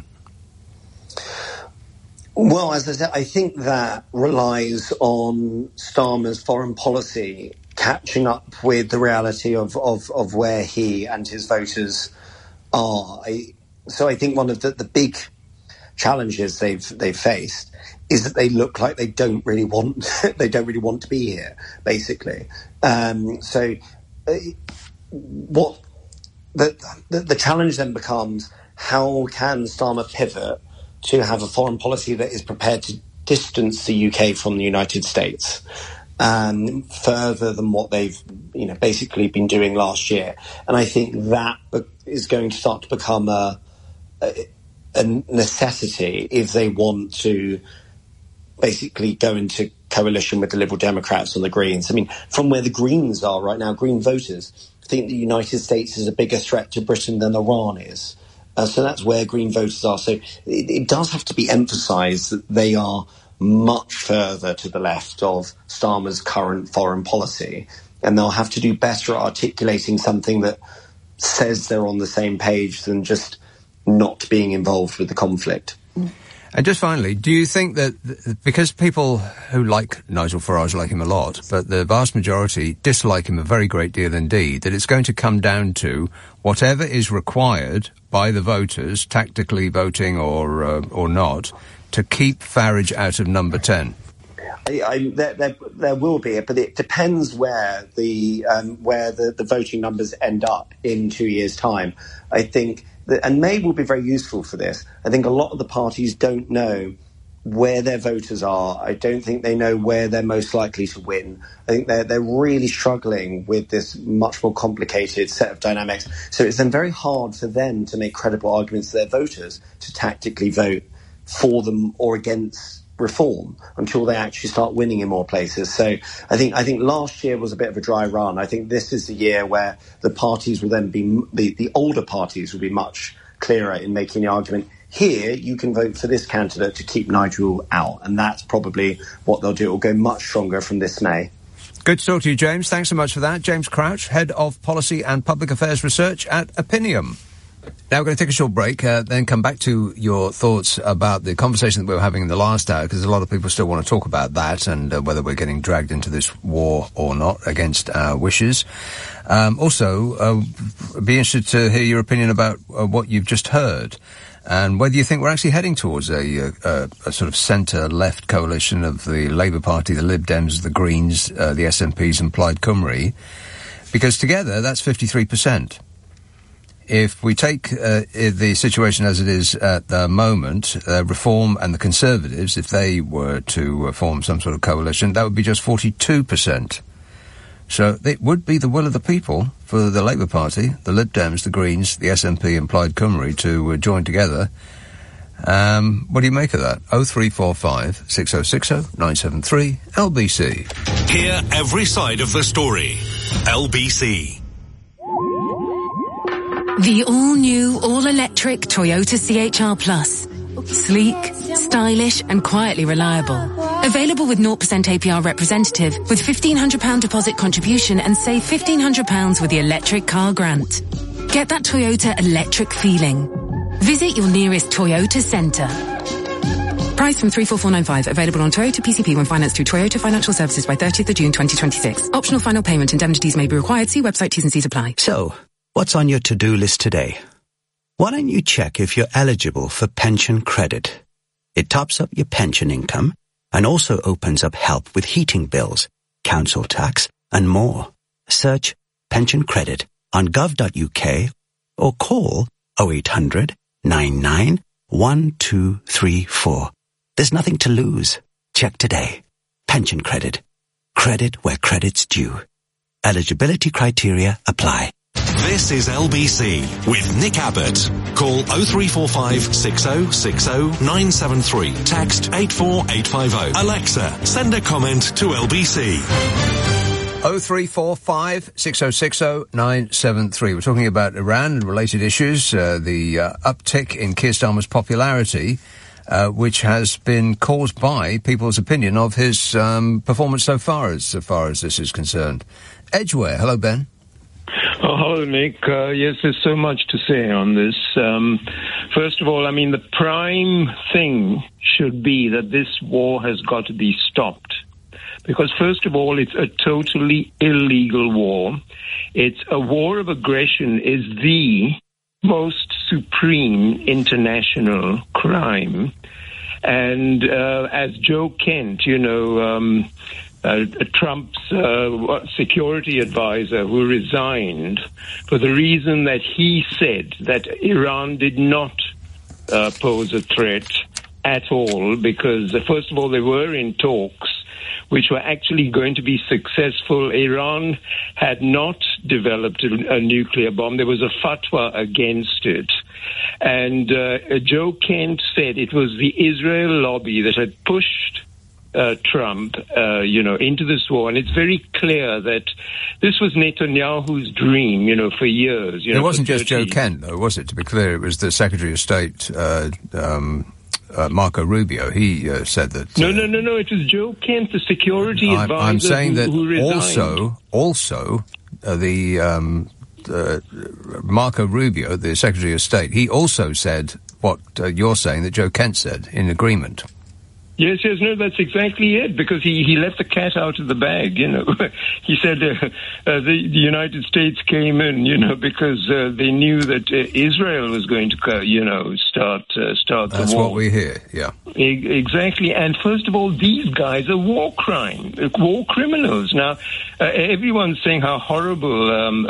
Well, as I said, I think that relies on Starmer's foreign policy catching up with the reality of where he and his voters are. So I think one of the big challenges they've faced is that they look like they don't really want to be here, basically. What the challenge then becomes: how can Starmer pivot to have a foreign policy that is prepared to distance the UK from the United States further than what they've basically been doing last year. And I think that is going to start to become a necessity if they want to basically go into coalition with the Liberal Democrats and the Greens. I mean, from where the Greens are right now, Green voters think the United States is a bigger threat to Britain than Iran is. So that's where Green voters are. So it does have to be emphasised that they are much further to the left of Starmer's current foreign policy, and they'll have to do better at articulating something that says they're on the same page than just not being involved with the conflict. And just finally, do you think that because people who like Nigel Farage like him a lot, but the vast majority dislike him a very great deal indeed, that it's going to come down to whatever is required by the voters, tactically voting or not, to keep Farage out of number 10? There will be, but it depends where the voting numbers end up in 2 years' time. I think and May will be very useful for this. I think a lot of the parties don't know where their voters are. I don't think they know where they're most likely to win. I think they're really struggling with this much more complicated set of dynamics. So it's then very hard for them to make credible arguments to their voters to tactically vote for them or against reform until they actually start winning in more places. So I think last year was a bit of a dry run. I think this is the year where the parties will then be, the older parties will be much clearer in making the argument. Here, you can vote for this candidate to keep Nigel out, and that's probably what they'll do. It will go much stronger from this May. Good to talk to you, James. Thanks so much for that. James Crouch, Head of Policy and Public Affairs Research at Opinium. Now we're going to take a short break, then come back to your thoughts about the conversation that we were having in the last hour, because a lot of people still want to talk about that and whether we're getting dragged into this war or not against our wishes. Also, be interested to hear your opinion about what you've just heard and whether you think we're actually heading towards a sort of centre-left coalition of the Labour Party, the Lib Dems, the Greens, the SNPs and Plaid Cymru, because together that's 53%. If we take the situation as it is at the moment, Reform and the Conservatives, if they were to form some sort of coalition, that would be just 42%. So it would be the will of the people for the Labour Party, the Lib Dems, the Greens, the SNP and Plaid Cymru to join together. What do you make of that? 0345 6060 973 LBC. Hear every side of the story. LBC. The all-new, all-electric Toyota CHR Plus. Sleek, stylish and quietly reliable. Available with 0% APR representative with £1,500 deposit contribution and save £1,500 with the electric car grant. Get that Toyota electric feeling. Visit your nearest Toyota centre. Price from 34495. Available on Toyota PCP when financed through Toyota Financial Services by 30th of June 2026. Optional final payment. Indemnities may be required. See website T's and C's apply. So, what's on your to-do list today? Why don't you check if you're eligible for pension credit? It tops up your pension income and also opens up help with heating bills, council tax and more. Search pension credit on gov.uk or call 0800 99 1234. There's nothing to lose. Check today. Pension credit. Credit where credit's due. Eligibility criteria apply. This is LBC with Nick Abbott. Call 0345 6060 973. Text 84850. Alexa, send a comment to LBC. 0345 6060 973. We're talking about Iran and related issues, the uptick in Keir Starmer's popularity, which has been caused by people's opinion of his performance so far as this is concerned. Edgware, hello Ben. Oh, hello, Nick. Yes, there's so much to say on this. First of all, I mean, the prime thing should be that this war has got to be stopped. Because, first of all, it's a totally illegal war. It's a war of aggression is the most supreme international crime. And as Joe Kent, Trump's security advisor who resigned for the reason that he said that Iran did not pose a threat at all, because first of all, they were in talks which were actually going to be successful. Iran had not developed a nuclear bomb. There was a fatwa against it. And Joe Kent said it was the Israel lobby that had pushed Trump, into this war. And it's very clear that this was Netanyahu's dream, for years. It wasn't just Joe Kent, though, was it? To be clear, it was the Secretary of State, Marco Rubio. He said that... No. It was Joe Kent, the security advisor. I'm saying that who resigned. also, Marco Rubio, the Secretary of State, he also said what you're saying that Joe Kent said in agreement. Yes, no, that's exactly it, because he let the cat out of the bag, He said the United States came in, because they knew that Israel was going to, start the war. That's what we hear, yeah. Exactly. And first of all, these guys are war criminals. Now, everyone's saying how horrible,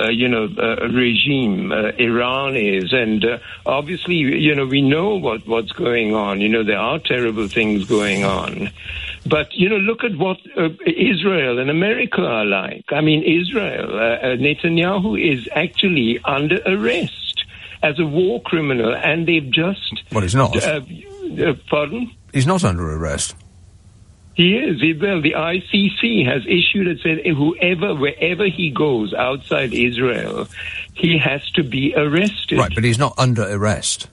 regime Iran is. And obviously, we know what's going on. There are terrible things going on. But, look at what Israel and America are like. I mean, Israel, Netanyahu is actually under arrest as a war criminal, and they've just... Well, he's not. Pardon? He's not under arrest. He is. The ICC has issued and said wherever he goes outside Israel, he has to be arrested. Right, but he's not under arrest.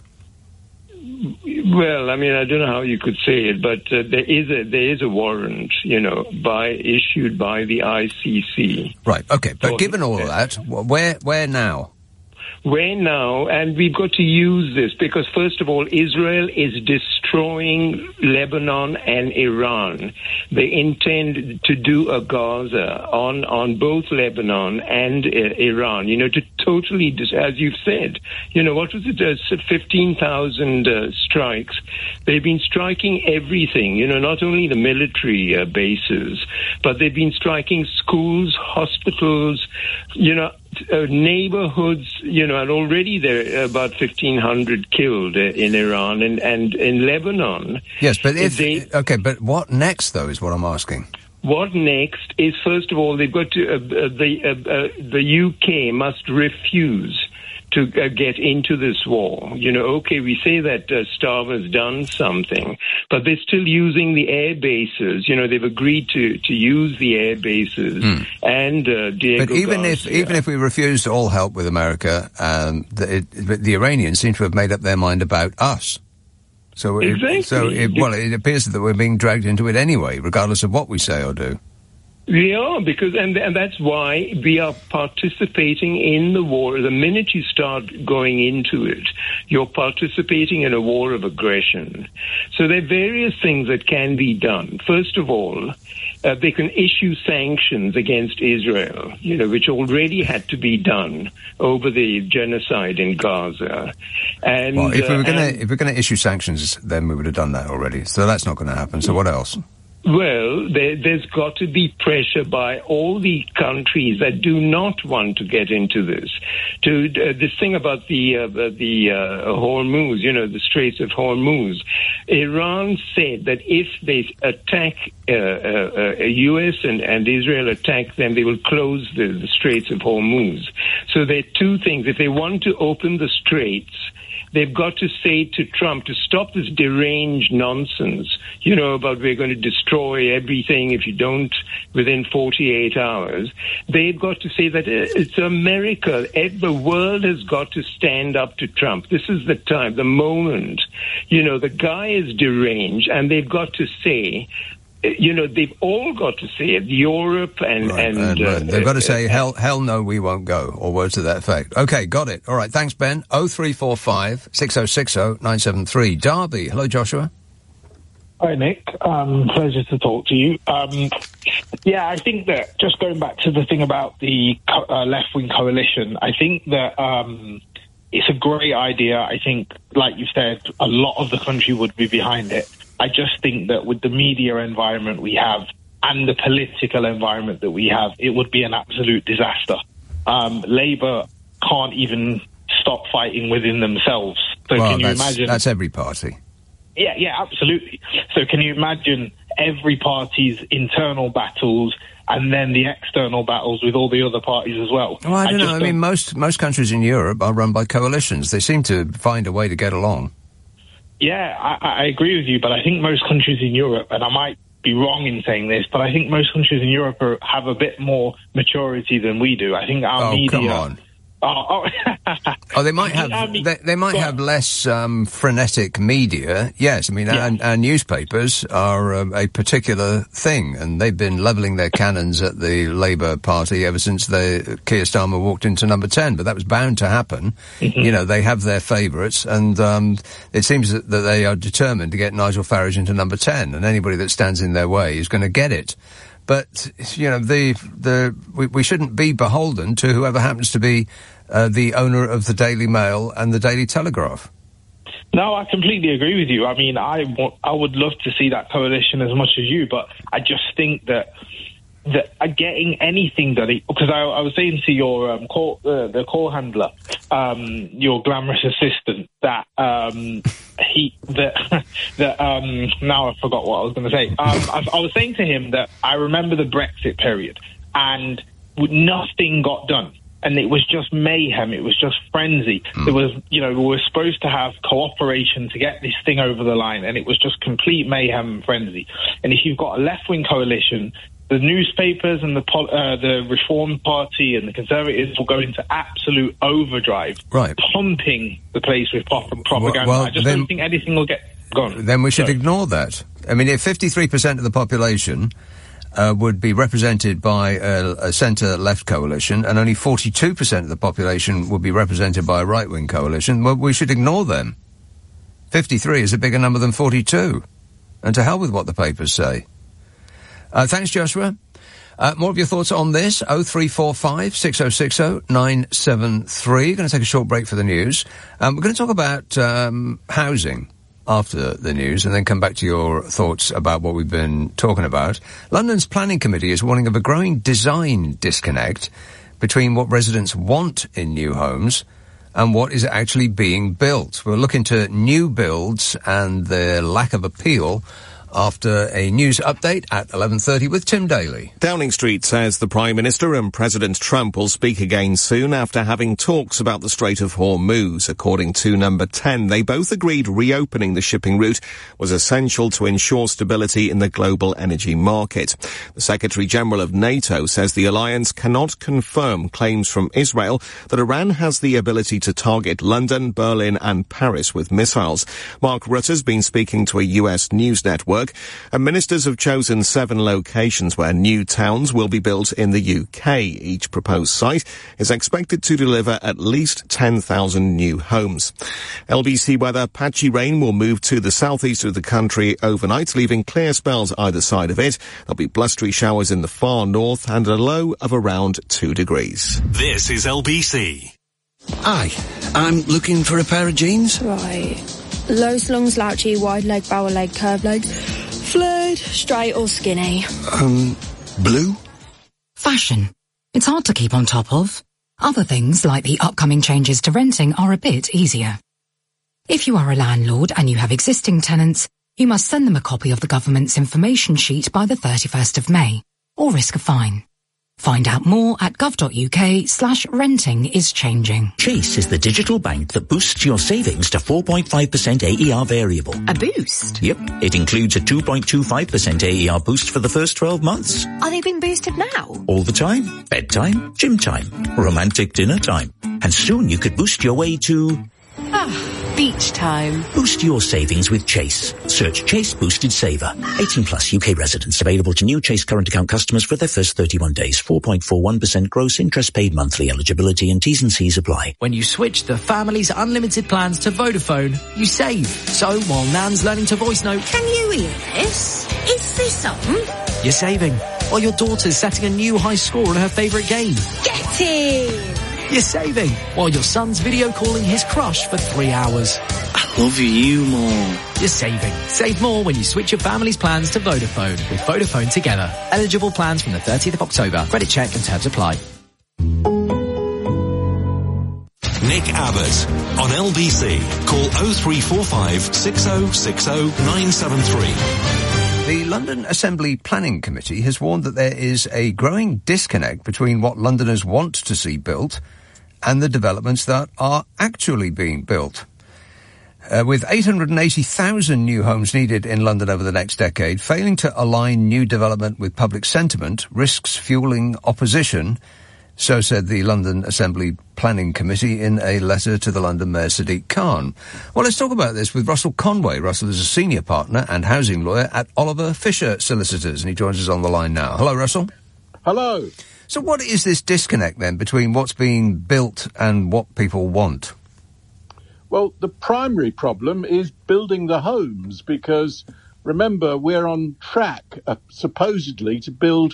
Well, I mean, I don't know how you could say it, but there is a warrant, issued by the ICC. Right. Okay. But given all of that, where now? Where now? And we've got to use this because, first of all, Israel is destroying Lebanon and Iran. They intend to do a Gaza on both Lebanon and Iran, to totally, as you've said, what was it, 15,000 strikes. They've been striking everything, not only the military bases, but they've been striking schools, hospitals, neighborhoods, and already there are about 1,500 killed in Iran and in Lebanon. Yes, but but what next, though, is what I'm asking. What next is, first of all, they've got to, the UK must refuse to get into this war. We say that Starmer's done something, but they're still using the air bases. They've agreed to use the air bases and Diego But even Garcia. if we refuse all help with America, the Iranians seem to have made up their mind about us. So it appears that we're being dragged into it anyway, regardless of what we say or do. We are, because and that's why we are participating in the war. The minute you start going into it, you're participating in a war of aggression. So there are various things that can be done. First of all, they can issue sanctions against Israel, which already had to be done over the genocide in Gaza. And if we're going to issue sanctions, then we would have done that already. So that's not going to happen. So what else? Well, there's got to be pressure by all the countries that do not want to get into this. This thing about the Hormuz, the Straits of Hormuz, Iran said that if they attack U.S. and Israel attack them, they will close the Straits of Hormuz. So there are two things. If they want to open the straits, they've got to say to Trump to stop this deranged nonsense, about we're going to destroy everything if you don't within 48 hours. They've got to say that it's America. The world has got to stand up to Trump. This is the time, the moment. The guy is deranged, and they've got to say... they've all got to say it. Europe and they've got to say hell no, we won't go, or words to that effect. Okay, got it. All right, thanks, Ben. 0345 6060 973. Derby. Hello, Joshua. Hi, Nick. Pleasure to talk to you. I think that just going back to the thing about the left-wing coalition, I think that it's a great idea. I think, like you said, a lot of the country would be behind it. I just think that with the media environment we have and the political environment that we have, it would be an absolute disaster. Labour can't even stop fighting within themselves. So can you imagine? That's every party. Yeah, absolutely. So can you imagine every party's internal battles and then the external battles with all the other parties as well? Well, I don't know. I mean, most countries in Europe are run by coalitions. They seem to find a way to get along. Yeah, I agree with you, but I think most countries in Europe, and I might be wrong in saying this, but I think most countries in Europe have a bit more maturity than we do. I think our media... come on. They might have they might have less frenetic media. Yes, I mean our newspapers are a particular thing, and they've been levelling their cannons at the Labour Party ever since Keir Starmer walked into number 10. But that was bound to happen. Mm-hmm. You know, they have their favourites, and it seems that they are determined to get Nigel Farage into number 10, and anybody that stands in their way is going to get it. But, you know, we shouldn't be beholden to whoever happens to be the owner of the Daily Mail and the Daily Telegraph. No, I completely agree with you. I mean, I would love to see that coalition as much as you, but I just think that getting anything that because I was saying to your the call handler, your glamorous assistant, that now I forgot what I was going to say. I was saying to him that I remember the Brexit period and nothing got done. And it was just mayhem. It was just frenzy. There was, we were supposed to have cooperation to get this thing over the line, and it was just complete mayhem and frenzy. And if you've got a left-wing coalition, the newspapers and the Reform Party and the Conservatives will go into absolute overdrive, pumping the place with propaganda. Well, I just don't think anything will get gone. Then we should ignore that. I mean, if 53% of the population would be represented by a centre-left coalition, and only 42% of the population would be represented by a right-wing coalition, well, we should ignore them. 53 is a bigger number than 42. And to hell with what the papers say. Thanks, Joshua. More of your thoughts on this, 0345 6060 973. Going to take a short break for the news. We're going to talk about housing after the news, and then come back to your thoughts about what we've been talking about. London's planning committee is warning of a growing design disconnect between what residents want in new homes and what is actually being built. We'll look into new builds and their lack of appeal after a news update at 11:30 with Tim Daly. Downing Street says the Prime Minister and President Trump will speak again soon after having talks about the Strait of Hormuz. According to Number 10, they both agreed reopening the shipping route was essential to ensure stability in the global energy market. The Secretary-General of NATO says the alliance cannot confirm claims from Israel that Iran has the ability to target London, Berlin and Paris with missiles. Mark Rutte's been speaking to a US news network, and ministers have chosen 7 locations where new towns will be built in the UK. Each proposed site is expected to deliver at least 10,000 new homes. LBC weather: patchy rain will move to the southeast of the country overnight, leaving clear spells either side of it. There'll be blustery showers in the far north and a low of around 2 degrees. This is LBC. Hi, I'm looking for a pair of jeans. Right. Low, long, slouchy, wide leg, barrel leg, curved leg, flared, straight or skinny. Blue? Fashion. It's hard to keep on top of. Other things, like the upcoming changes to renting, are a bit easier. If you are a landlord and you have existing tenants, you must send them a copy of the government's information sheet by the 31st of May, or risk a fine. Find out more at gov.uk/renting is changing. Chase is the digital bank that boosts your savings to 4.5% AER variable. A boost? Yep. It includes a 2.25% AER boost for the first 12 months. Are they being boosted now? All the time. Bedtime, gym time, romantic dinner time. And soon you could boost your way to... beach time. Boost your savings with Chase. Search Chase Boosted Saver. 18 plus UK residents. Available to new Chase current account customers for their first 31 days. 4.41% gross interest paid monthly. Eligibility and T's and C's apply. When you switch the family's unlimited plans to Vodafone, you save. So while Nan's learning to voice note, can you hear this? Is this on? You're saving. While your daughter's setting a new high score on her favourite game. Get in! You're saving, while your son's video calling his crush for 3 hours. I love you more. You're saving. Save more when you switch your family's plans to Vodafone with Vodafone Together. Eligible plans from the 30th of October. Credit check and terms apply. Nick Abbott on LBC. Call 0345 6060 973. The London Assembly Planning Committee has warned that there is a growing disconnect between what Londoners want to see built and the developments that are actually being built. With 880,000 new homes needed in London over the next decade, failing to align new development with public sentiment risks fueling opposition, so said the London Assembly Planning Committee in a letter to the London Mayor Sadiq Khan. Well, let's talk about this with Russell Conway. Russell is a senior partner and housing lawyer at Oliver Fisher Solicitors, and he joins us on the line now. Hello, Russell. Hello. So what is this disconnect, then, between what's being built and what people want? Well, the primary problem is building the homes, because, remember, we're on track, supposedly, to build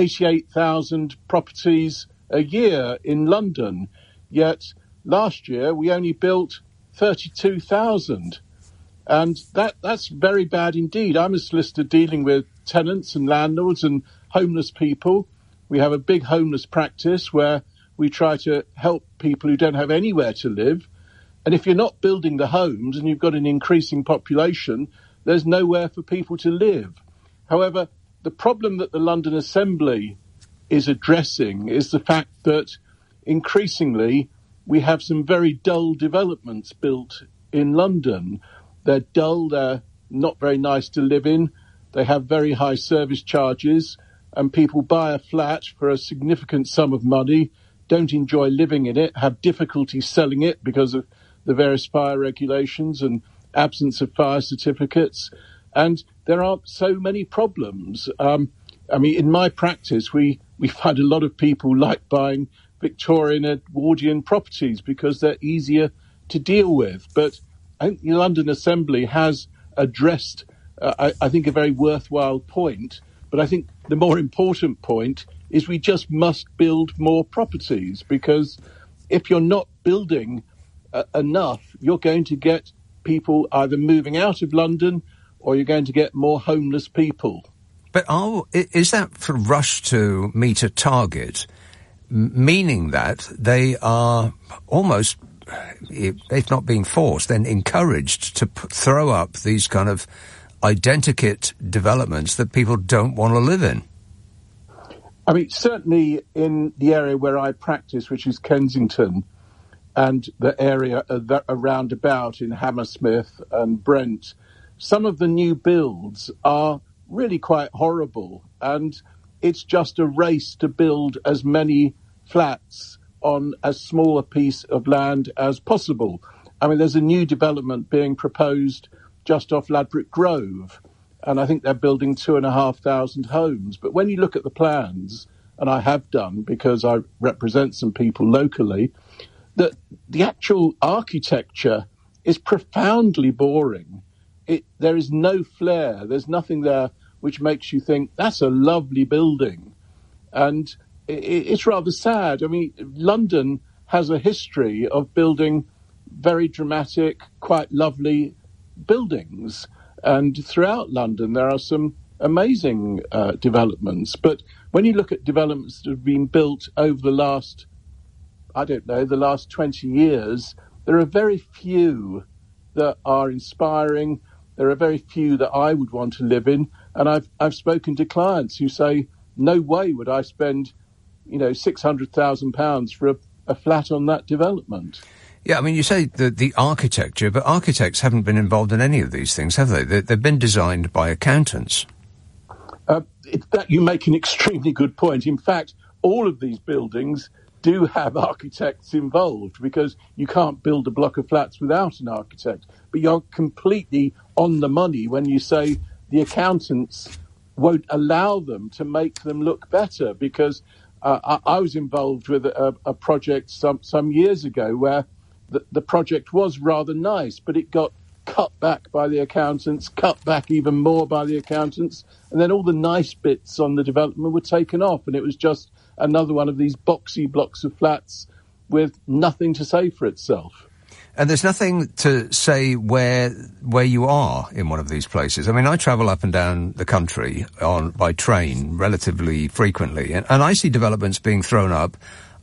88,000 properties a year in London. Yet, last year, we only built 32,000. And that's very bad indeed. I'm a solicitor dealing with tenants and landlords and homeless people. We have a big homeless practice where we try to help people who don't have anywhere to live. And if you're not building the homes and you've got an increasing population, there's nowhere for people to live. However, the problem that the London Assembly is addressing is the fact that increasingly we have some very dull developments built in London. They're dull, they're not very nice to live in, they have very high service charges, and people buy a flat for a significant sum of money, don't enjoy living in it, have difficulty selling it because of the various fire regulations and absence of fire certificates. And there are so many problems. In my practice, we find a lot of people like buying Victorian Edwardian properties because they're easier to deal with. But I think the London Assembly has addressed, I think, a very worthwhile point. But I think the more important point is we just must build more properties, because if you're not building enough, you're going to get people either moving out of London or you're going to get more homeless people. But is that sort of rush to meet a target, meaning that they are almost, if not being forced, then encouraged to throw up these kind of identikit developments that people don't want to live in? I mean, certainly in the area where I practice, which is Kensington, and the area around about in Hammersmith and Brent, some of the new builds are really quite horrible, and it's just a race to build as many flats on as small a piece of land as possible. I mean, there's a new development being proposed just off Ladbroke Grove, and I think they're building 2,500 homes. But when you look at the plans, and I have done because I represent some people locally, that the actual architecture is profoundly boring. There is no flair. There's nothing there which makes you think, that's a lovely building. And it's rather sad. I mean, London has a history of building very dramatic, quite lovely buildings. And throughout London, there are some amazing developments. But when you look at developments that have been built over the last, the last 20 years, there are very few that are inspiring. There are very few that I would want to live in. And I've spoken to clients who say, no way would I spend, £600,000 for a flat on that development. Yeah, I mean, you say the architecture, but architects haven't been involved in any of these things, have they? They've been designed by accountants. You make an extremely good point. In fact, all of these buildings do have architects involved, because you can't build a block of flats without an architect. But you're completely on the money when you say the accountants won't allow them to make them look better, because I was involved with a project some years ago where the project was rather nice, but it got cut back by the accountants, cut back even more by the accountants, and then all the nice bits on the development were taken off, and it was just another one of these boxy blocks of flats with nothing to say for itself. And there's nothing to say where you are in one of these places. I mean, I travel up and down the country by train relatively frequently, and I see developments being thrown up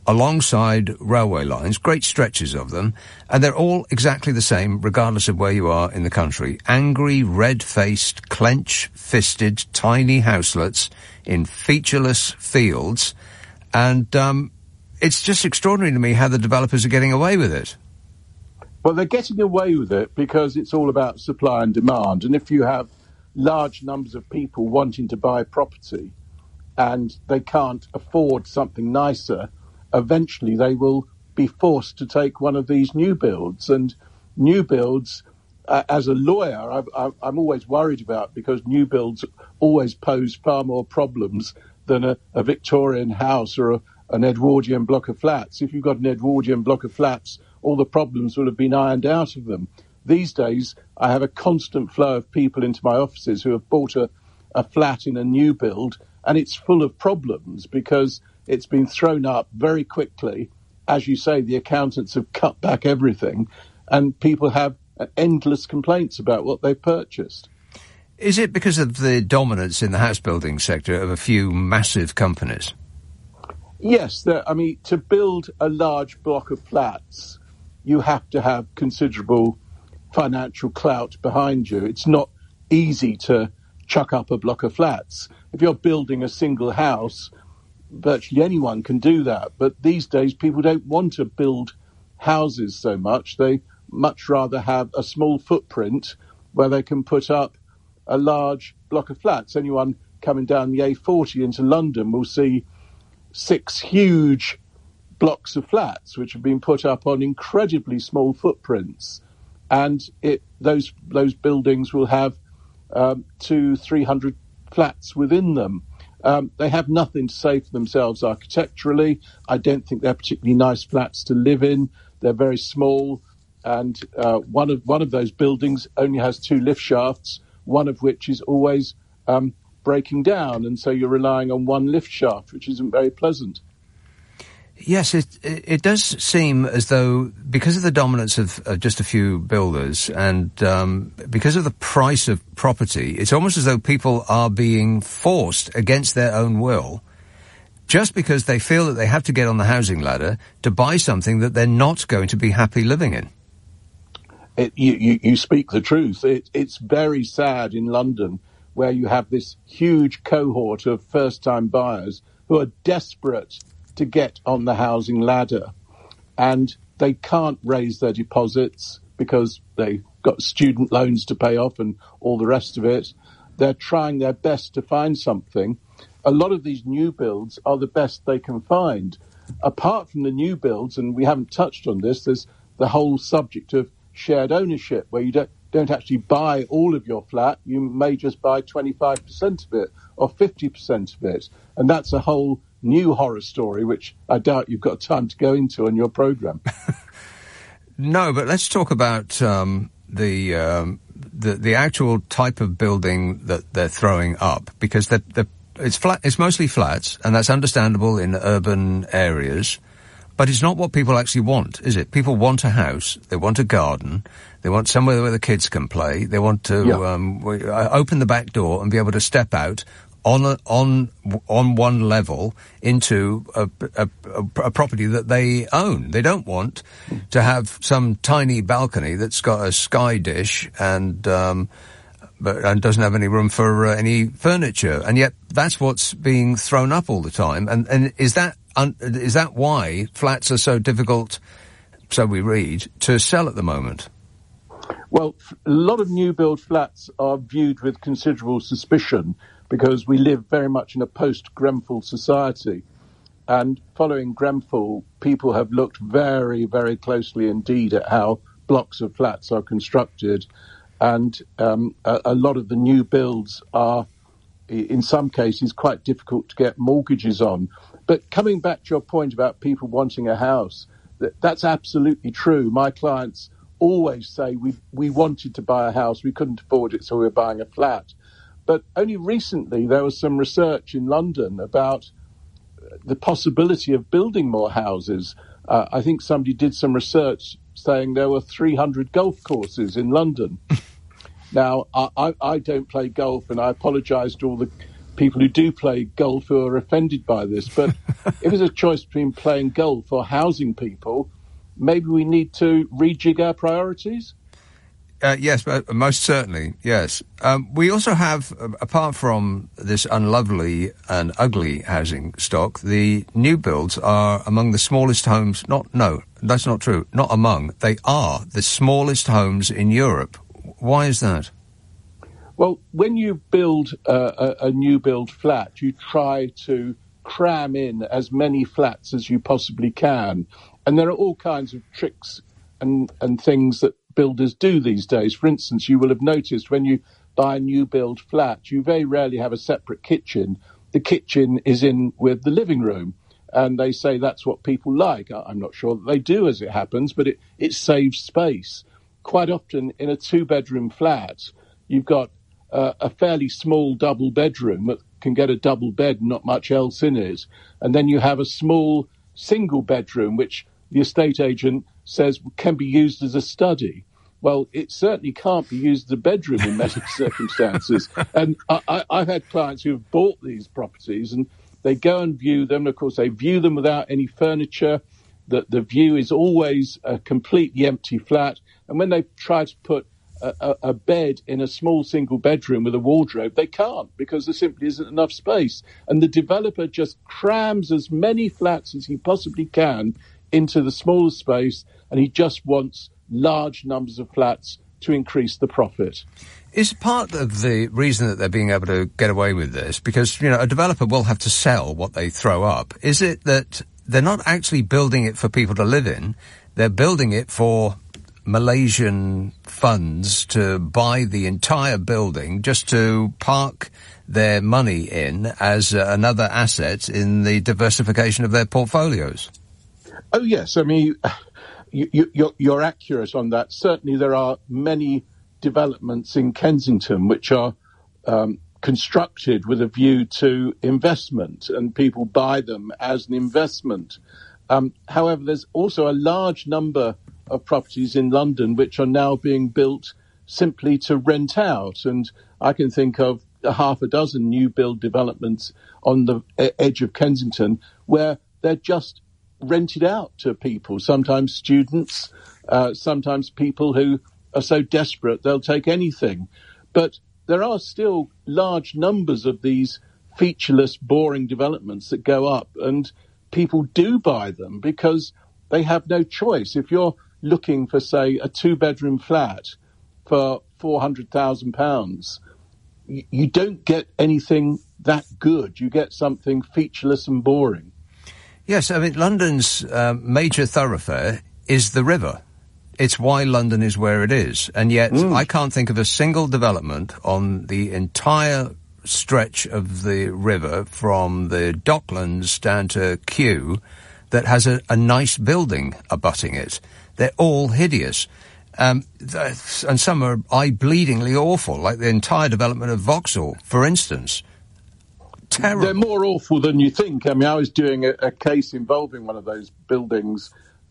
alongside railway lines, great stretches of them, and they're all exactly the same, regardless of where you are in the country. Angry, red-faced, clench-fisted, tiny houselets in featureless fields, and it's just extraordinary to me how the developers are getting away with it. Well, they're getting away with it because it's all about supply and demand, and if you have large numbers of people wanting to buy property and they can't afford something nicer, eventually they will be forced to take one of these new builds. And new builds, as a lawyer, I'm always worried about, because new builds always pose far more problems than a Victorian house or an Edwardian block of flats. If you've got an Edwardian block of flats, all the problems will have been ironed out of them. These days, I have a constant flow of people into my offices who have bought a flat in a new build, and it's full of problems because it's been thrown up very quickly. As you say, the accountants have cut back everything, and people have endless complaints about what they've purchased. Is it because of the dominance in the house building sector of a few massive companies? Yes, to build a large block of flats, you have to have considerable financial clout behind you. It's not easy to chuck up a block of flats. If you're building a single house, virtually anyone can do that. But these days, people don't want to build houses so much. They much rather have a small footprint where they can put up a large block of flats. Anyone coming down the A40 into London will see 6 huge blocks of flats which have been put up on incredibly small footprints. And those buildings will have 200-300 flats within them. They have nothing to say for themselves architecturally. I don't think they're particularly nice flats to live in. They're very small, and one of those buildings only has 2 lift shafts, one of which is always breaking down, and so you're relying on one lift shaft, which isn't very pleasant. Yes, it does seem as though, because of the dominance of just a few builders and because of the price of property, it's almost as though people are being forced against their own will, just because they feel that they have to get on the housing ladder to buy something that they're not going to be happy living in. You speak the truth. It's very sad in London, where you have this huge cohort of first-time buyers who are desperate to get on the housing ladder, and they can't raise their deposits because they've got student loans to pay off and all the rest of it. They're trying their best to find something. A lot of these new builds are the best they can find. Apart from the new builds, and we haven't touched on this, there's the whole subject of shared ownership, where you don't actually buy all of your flat. You may just buy 25% of it or 50% of it. And that's a whole new horror story, which I doubt you've got time to go into on your programme. No, but let's talk about the actual type of building that they're throwing up, because it's mostly flats, and that's understandable in urban areas. But it's not what people actually want, is it? People want a house, they want a garden, they want somewhere where the kids can play, they want to open the back door and be able to step out on one level into a property that they own. They don't want to have some tiny balcony that's got a sky dish and doesn't have any room for any furniture. And yet that's what's being thrown up all the time. And is that why flats are so difficult, so we read, to sell at the moment? Well, a lot of new build flats are viewed with considerable suspicion because we live very much in a post-Grenfell society. And following Grenfell, people have looked very, very closely indeed at how blocks of flats are constructed. And a lot of the new builds are, in some cases, quite difficult to get mortgages on. But coming back to your point about people wanting a house, that's absolutely true. My clients always say we wanted to buy a house, we couldn't afford it, so we were buying a flat. But only recently there was some research in London about the possibility of building more houses. I think somebody did some research saying there were 300 golf courses in London. Now, I don't play golf, and I apologise to all the people who do play golf who are offended by this, but if it's a choice between playing golf or housing people, maybe we need to rejig our priorities? Yes, most certainly, yes. We also have, apart from this unlovely and ugly housing stock, the new builds are among the smallest homes. No, that's not true. Not among. They are the smallest homes in Europe. Why is that? Well, when you build a new build flat, you try to cram in as many flats as you possibly can. And there are all kinds of tricks and things that builders do these days. For instance, you will have noticed when you buy a new build flat, you very rarely have a separate kitchen. The kitchen is in with the living room, and they say that's what people like. I'm not sure that they do, as it happens, but it saves space. Quite often in a two-bedroom flat, you've got a fairly small double bedroom that can get a double bed, not much else in it. And then you have a small single bedroom, which the estate agent says can be used as a study. Well, it certainly can't be used as a bedroom in many circumstances. And I've had clients who have bought these properties and they go and view them. Of course, they view them without any furniture. The view is always a completely empty flat. And when they try to put a bed in a small single bedroom with a wardrobe, they can't, because there simply isn't enough space. And the developer just crams as many flats as he possibly can into the smallest space, and he just wants large numbers of flats to increase the profit. Is part of the reason that they're being able to get away with this, because, you know, a developer will have to sell what they throw up, is it that they're not actually building it for people to live in, they're building it for Malaysian funds to buy the entire building just to park their money in as another asset in the diversification of their portfolios? Oh, yes. I mean, you're accurate on that. Certainly there are many developments in Kensington which are constructed with a view to investment, and people buy them as an investment. However, there's also a large number of properties in London which are now being built simply to rent out. And I can think of half a dozen new build developments on the edge of Kensington where they're just rented out to people, sometimes students, sometimes people who are so desperate they'll take anything. But there are still large numbers of these featureless, boring developments that go up, and people do buy them because they have no choice. If you're looking for, say, a two-bedroom flat for £400,000, you don't get anything that good. You get something featureless and boring. Yes, I mean, London's major thoroughfare is the river. It's why London is where it is. And yet I can't think of a single development on the entire stretch of the river from the Docklands down to Kew that has a nice building abutting it. They're all hideous. And some are eye-bleedingly awful, like the entire development of Vauxhall, for instance. Terrible. They're more awful than you think. I mean, I was doing a case involving one of those buildings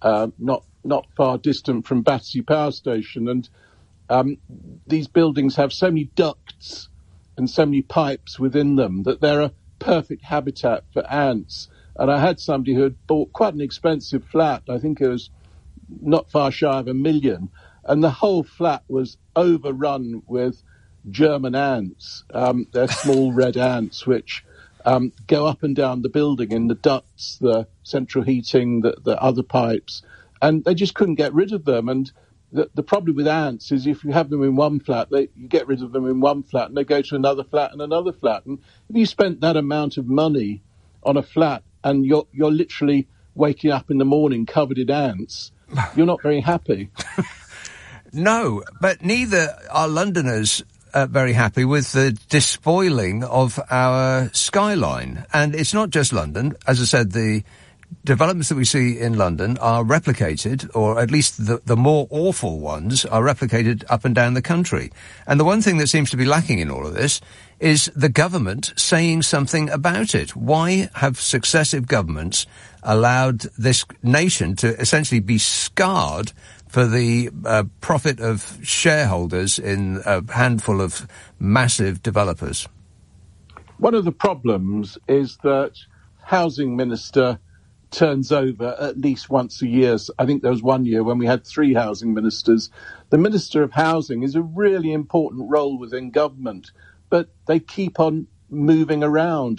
not far distant from Battersea Power Station, and these buildings have so many ducts and so many pipes within them that they're a perfect habitat for ants. And I had somebody who had bought quite an expensive flat. I think it was not far shy of $1 million. And the whole flat was overrun with German ants. They're small red ants which go up and down the building in the ducts, the central heating, the other pipes. And they just couldn't get rid of them. And the problem with ants is if you have them in one flat, you get rid of them in one flat and they go to another flat and another flat. And if you spent that amount of money on a flat and you're literally waking up in the morning covered in ants, you're not very happy. No, but neither are Londoners very happy with the despoiling of our skyline. And it's not just London. As I said, the developments that we see in London are replicated, or at least the more awful ones are replicated up and down the country. And the one thing that seems to be lacking in all of this is the government saying something about it. Why have successive governments allowed this nation to essentially be scarred for the profit of shareholders in a handful of massive developers? One of the problems is that housing minister turns over at least once a year. I think there was one year when we had 3 housing ministers. The Minister of Housing is a really important role within government, but they keep on moving around.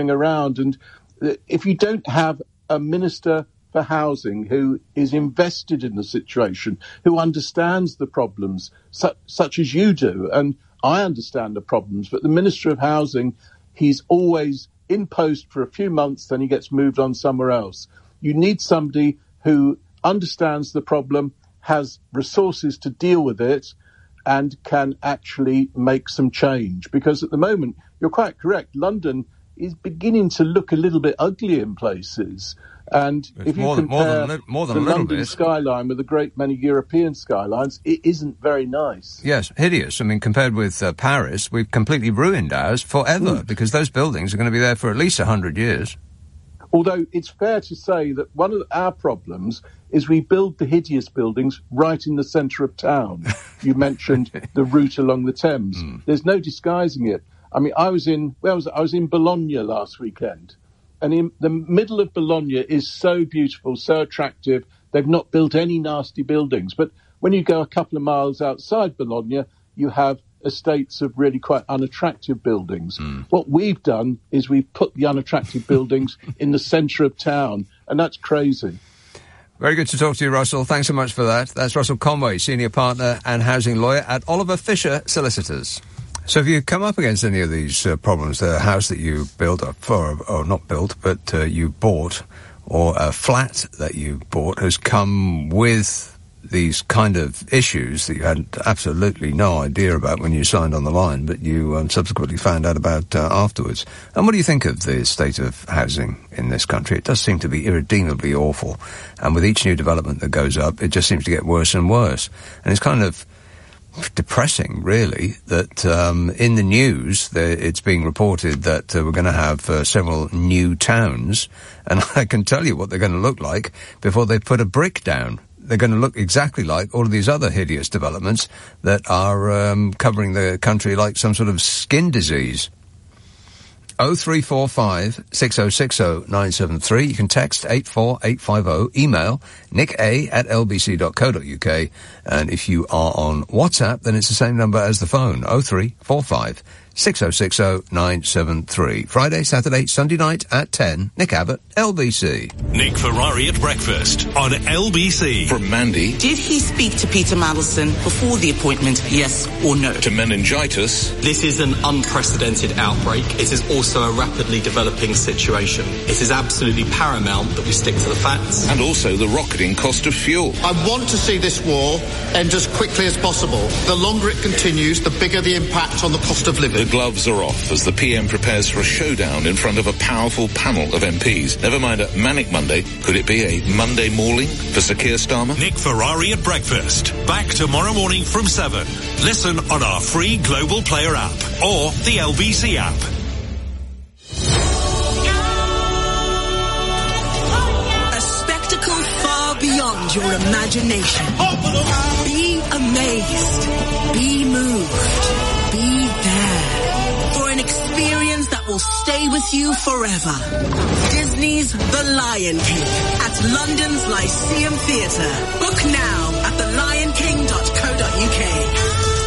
And if you don't have a Minister for Housing who is invested in the situation, who understands the problems, such as you do, and I understand the problems, but the Minister of Housing, he's always in post for a few months, then he gets moved on somewhere else. You need somebody who understands the problem, has resources to deal with it, and can actually make some change. Because at the moment, you're quite correct, London is beginning to look a little bit ugly in places. And if you compare the London skyline with a great many European skylines, it isn't very nice. Yes, hideous. I mean, compared with Paris, we've completely ruined ours forever because those buildings are going to be there for at least 100 years. Although it's fair to say that one of our problems is we build the hideous buildings right in the centre of town. You mentioned the route along the Thames. There's no disguising it. I mean, I was in Bologna last weekend. And in the middle of Bologna is so beautiful, so attractive. They've not built any nasty buildings. But when you go a couple of miles outside Bologna, you have estates of really quite unattractive buildings. What we've done is we've put the unattractive buildings in the centre of town, and that's crazy. Very good to talk to you, Russell. Thanks so much for that. That's Russell Conway, Senior Partner and Housing Lawyer at Oliver Fisher Solicitors. So have you come up against any of these problems? The house that you built, or not built, but you bought, or a flat that you bought has come with these kind of issues that you had absolutely no idea about when you signed on the line, but you subsequently found out about afterwards. And what do you think of the state of housing in this country? It does seem to be irredeemably awful. And with each new development that goes up, it just seems to get worse and worse. And it's kind of depressing, really, that in the news it's being reported that we're going to have several new towns, and I can tell you what they're going to look like before they put a brick down. They're going to look exactly like all of these other hideous developments that are covering the country like some sort of skin disease. 0345 6060 973. You can text 84850. Email nick@lbc.co.uk. And if you are on WhatsApp, then it's the same number as the phone. 0345 6060 973. Friday, Saturday, Sunday night at 10. Nick Abbott, LBC. Nick Ferrari at breakfast on LBC. From Mandy. Did he speak to Peter Mandelson before the appointment, yes or no? To meningitis. This is an unprecedented outbreak. It is also a rapidly developing situation. It is absolutely paramount that we stick to the facts. And also the rocketing cost of fuel. I want to see this war end as quickly as possible. The longer it continues, the bigger the impact on the cost of living. The gloves are off as the PM prepares for a showdown in front of a powerful panel of MPs. Never mind a manic Monday. Could it be a Monday mauling for Sir Keir Starmer? Nick Ferrari at breakfast. Back tomorrow morning from 7. Listen on our free Global Player app or the LBC app. A spectacle far beyond your imagination. Be amazed. Be moved. Be there for an experience that will stay with you forever. Disney's The Lion King at London's Lyceum Theatre. Book now at thelionking.co.uk.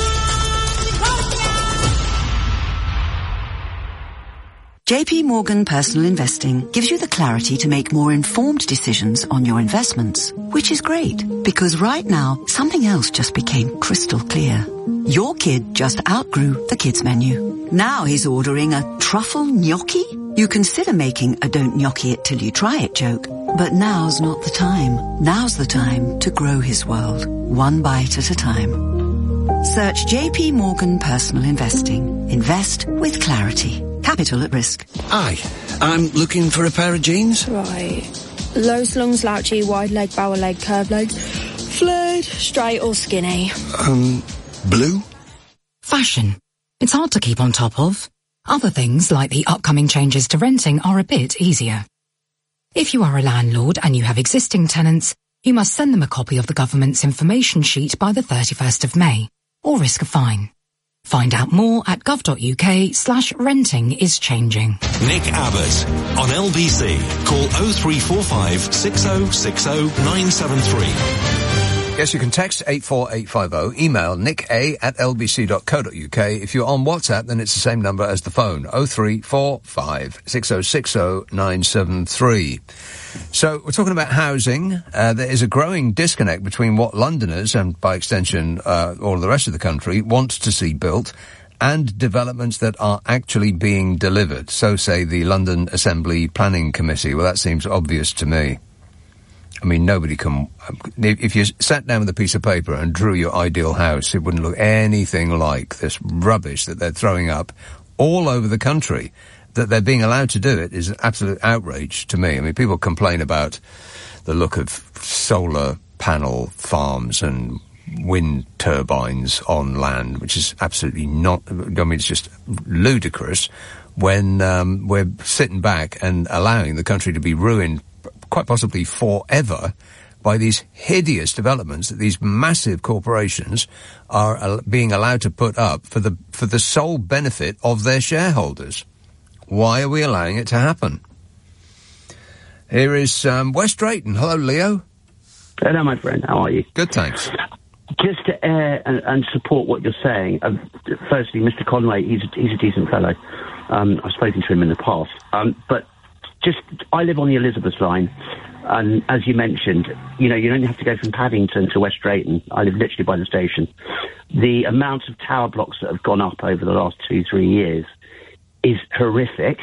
JP Morgan Personal Investing gives you the clarity to make more informed decisions on your investments, which is great because right now something else just became crystal clear. Your kid just outgrew the kids menu. Now he's ordering a truffle gnocchi? You consider making a don't gnocchi it till you try it joke, but now's not the time. Now's the time to grow his world, one bite at a time. Search JP Morgan Personal Investing. Invest with clarity. Capital at risk. Hi, I'm looking for a pair of jeans. Right. Low, long, slouchy, wide leg, bower leg, curved legs, flared, straight or skinny. Blue? Fashion. It's hard to keep on top of. Other things, like the upcoming changes to renting, are a bit easier. If you are a landlord and you have existing tenants, you must send them a copy of the government's information sheet by the 31st of May, or risk a fine. Find out more at gov.uk/renting-is-changing. Nick Abbott on LBC. Call 0345 6060 973. Yes, you can text 84850, email nicka@lbc.co.uk. If you're on WhatsApp, then it's the same number as the phone, 0345 6060 973. So, we're talking about housing. There is a growing disconnect between what Londoners, and by extension, all of the rest of the country, want to see built, and developments that are actually being delivered. So say the London Assembly Planning Committee. Well, that seems obvious to me. I mean, nobody can... If you sat down with a piece of paper and drew your ideal house, it wouldn't look anything like this rubbish that they're throwing up all over the country. That they're being allowed to do it is an absolute outrage to me. I mean, people complain about the look of solar panel farms and wind turbines on land, which is absolutely not... I mean, it's just ludicrous when we're sitting back and allowing the country to be ruined quite possibly forever by these hideous developments that these massive corporations are being allowed to put up for the sole benefit of their shareholders. Why are we allowing it to happen? Here is West Drayton. Hello, Leo. Hello, my friend. How are you? Good, thanks. Just to and support what you're saying, firstly, Mr. Conway, he's a decent fellow. I've spoken to him in the past. But I live on the Elizabeth line, and as you mentioned, you don't have to go from Paddington to West Drayton. I live literally by the station. The amount of tower blocks that have gone up over the last 2-3 years is horrific.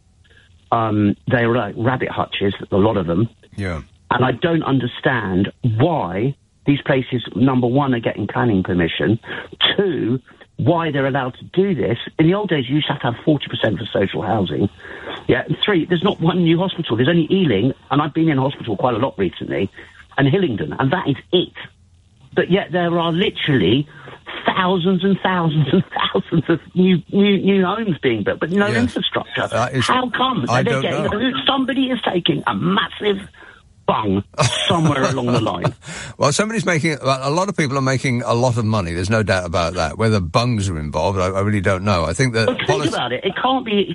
They are like rabbit hutches, a lot of them. Yeah. And I don't understand why these places, number one, are getting planning permission. 2, why they're allowed to do this. In the old days, you used to have 40% for social housing. Yeah. And 3, there's not one new hospital. There's only Ealing, and I've been in hospital quite a lot recently, and Hillingdon, and that is it. But yet there are literally thousands and thousands and thousands of new homes being built, but no infrastructure. How come? Somebody is taking a massive bung somewhere along the line. Well, a lot of people are making a lot of money. There's no doubt about that. Whether bungs are involved, I really don't know. I think that... But think about it. It can't be,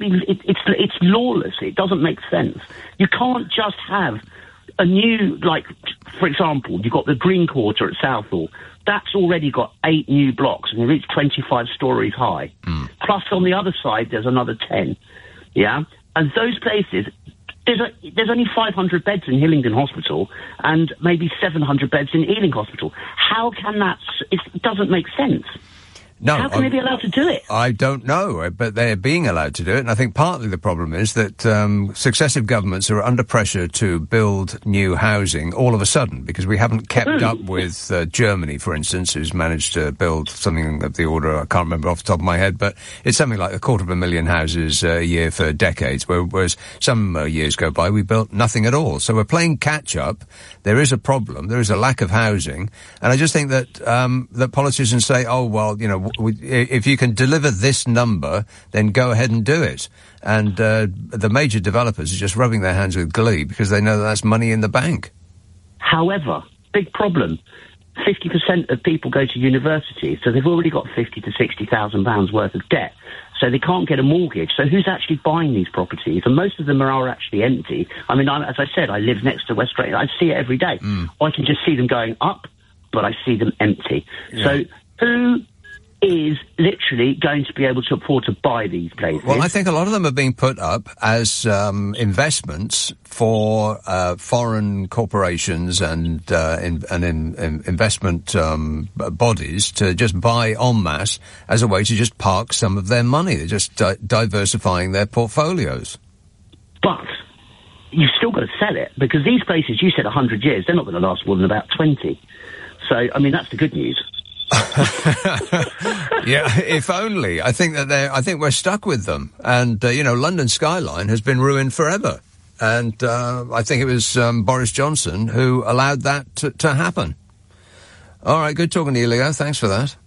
it's lawless. It doesn't make sense. You can't just have a new, for example, you've got the Green Quarter at Southall. That's already got 8 new blocks, and it's 25 stories high. Plus, on the other side, there's another 10. Yeah? And those places... There's only 500 beds in Hillingdon Hospital and maybe 700 beds in Ealing Hospital. How can that... It doesn't make sense. No, how can they be allowed to do it? I don't know, but they're being allowed to do it, and I think partly the problem is that successive governments are under pressure to build new housing all of a sudden, because we haven't kept up with Germany, for instance, who's managed to build something of the order, I can't remember off the top of my head, but it's something like 250,000 houses a year for decades, whereas some years go by, we built nothing at all. So we're playing catch-up. There is a problem. There is a lack of housing, and I just think that that politicians say, oh, well, if you can deliver this number, then go ahead and do it. And the major developers are just rubbing their hands with glee because they know that's money in the bank. However, big problem. 50% of people go to university, so they've already got £50,000 to £60,000 worth of debt. So they can't get a mortgage. So who's actually buying these properties? And most of them are actually empty. I mean, as I said, I live next to West Drayton. I see it every day. I can just see them going up, but I see them empty. Yeah. So who is literally going to be able to afford to buy these places? Well, I think a lot of them are being put up as investments for foreign corporations and investment bodies to just buy en masse as a way to just park some of their money. They're just diversifying their portfolios. But you've still got to sell it, because these places, you said 100 years, they're not going to last more than about 20. So, I mean, that's the good news. Yeah, if only. I think we're stuck with them. And, London skyline has been ruined forever. And I think it was Boris Johnson who allowed that to happen. All right, good talking to you, Leo. Thanks for that.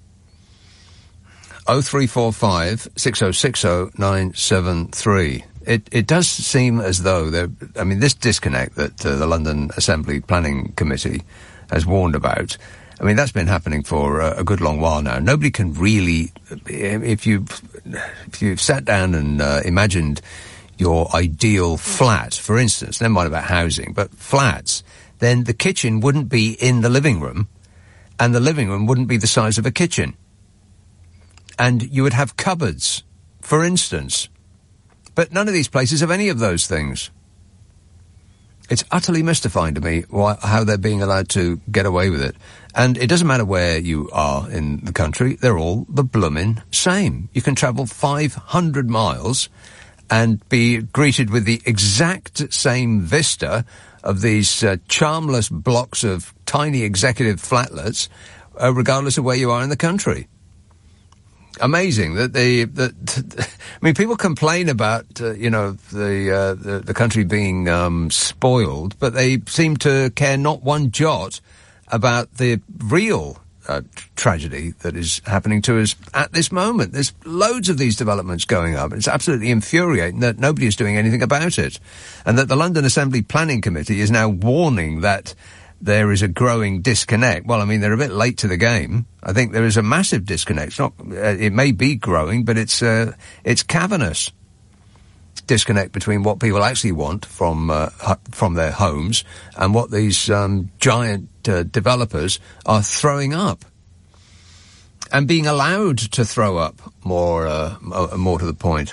0345 6060 973. It does seem as though this disconnect that the London Assembly Planning Committee has warned about I mean, that's been happening for a good long while now. Nobody can really, if you've sat down and imagined your ideal flat, for instance, never mind about housing, but flats, then the kitchen wouldn't be in the living room, and the living room wouldn't be the size of a kitchen. And you would have cupboards, for instance. But none of these places have any of those things. It's utterly mystifying to me how they're being allowed to get away with it. And it doesn't matter where you are in the country, they're all the bloomin' same. You can travel 500 miles and be greeted with the exact same vista of these charmless blocks of tiny executive flatlets, regardless of where you are in the country. Amazing that I mean, people complain about the country being spoiled, but they seem to care not one jot about the real tragedy that is happening to us at this moment. There's loads of these developments going up. It's absolutely infuriating that nobody is doing anything about it, and that the London Assembly Planning Committee is now warning that there is a growing disconnect. Well, I mean, they're a bit late to the game. I think there is a massive disconnect. It's not, it may be growing, but it's cavernous disconnect between what people actually want from their homes and what these giant developers are throwing up and being allowed to throw up. More to the point.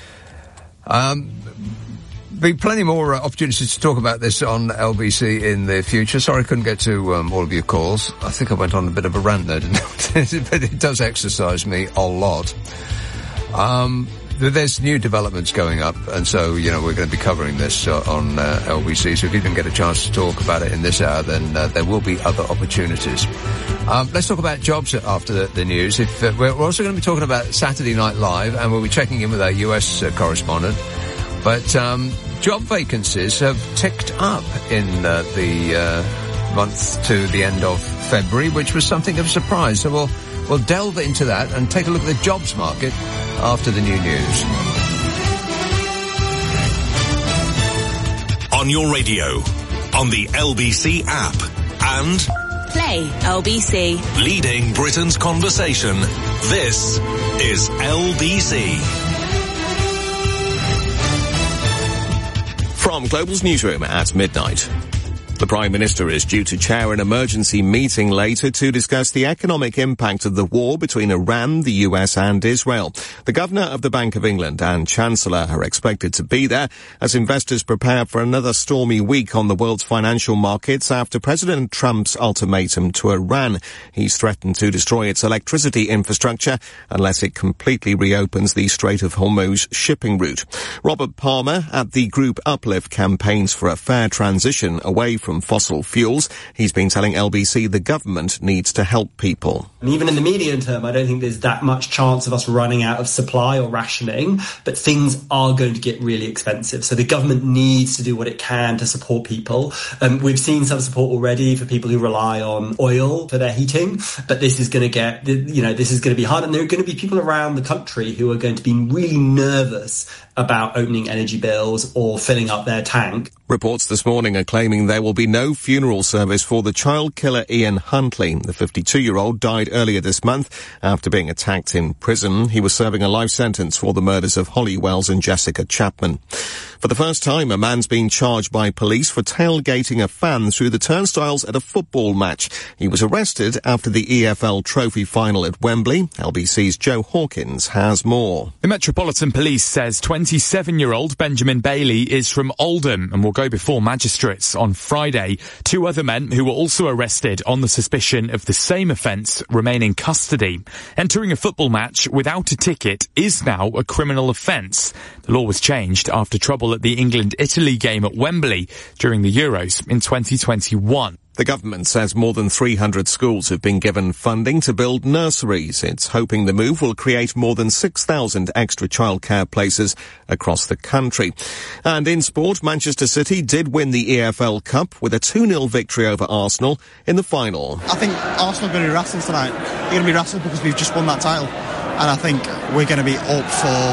Be plenty more opportunities to talk about this on LBC in the future. Sorry I couldn't get to all of your calls. I think I went on a bit of a rant there, didn't I? But it does exercise me a lot. There's new developments going up, and so, we're going to be covering this on LBC. So if you didn't get a chance to talk about it in this hour, then there will be other opportunities. Let's talk about jobs after the news. We're also going to be talking about Saturday Night Live, and we'll be checking in with our US correspondent. But job vacancies have ticked up in the month to the end of February, which was something of a surprise. So we'll delve into that and take a look at the jobs market after the new news. On your radio, on the LBC app, and Play LBC. Leading Britain's conversation. This is LBC. From Global's newsroom at midnight. The Prime Minister is due to chair an emergency meeting later to discuss the economic impact of the war between Iran, the US and Israel. The Governor of the Bank of England and Chancellor are expected to be there as investors prepare for another stormy week on the world's financial markets after President Trump's ultimatum to Iran. He's threatened to destroy its electricity infrastructure unless it completely reopens the Strait of Hormuz shipping route. Robert Palmer at the group Uplift campaigns for a fair transition away from fossil fuels. He's been telling LBC the government needs to help people. And even in the medium term, I don't think there's that much chance of us running out of supply or rationing, but things are going to get really expensive. So the government needs to do what it can to support people. We've seen some support already for people who rely on oil for their heating, but this is going to get, this is going to be hard. And there are going to be people around the country who are going to be really nervous about opening energy bills or filling up their tank. Reports this morning are claiming there will be no funeral service for the child killer Ian Huntley. The 52-year-old died earlier this month after being attacked in prison. He was serving a life sentence for the murders of Holly Wells and Jessica Chapman. For the first time, a man's being charged by police for tailgating a fan through the turnstiles at a football match. He was arrested after the EFL Trophy final at Wembley. LBC's Joe Hawkins has more. The Metropolitan Police says 27-year-old Benjamin Bailey is from Oldham and will go before magistrates on Friday. Two other men who were also arrested on the suspicion of the same offence remain in custody. Entering a football match without a ticket is now a criminal offence. The law was changed after trouble at the England-Italy game at Wembley during the Euros in 2021. The government says more than 300 schools have been given funding to build nurseries. It's hoping the move will create more than 6,000 extra childcare places across the country. And in sport, Manchester City did win the EFL Cup with a 2-0 victory over Arsenal in the final. I think Arsenal are going to be rattled tonight. They're going to be rattled because we've just won that title. And I think we're going to be up for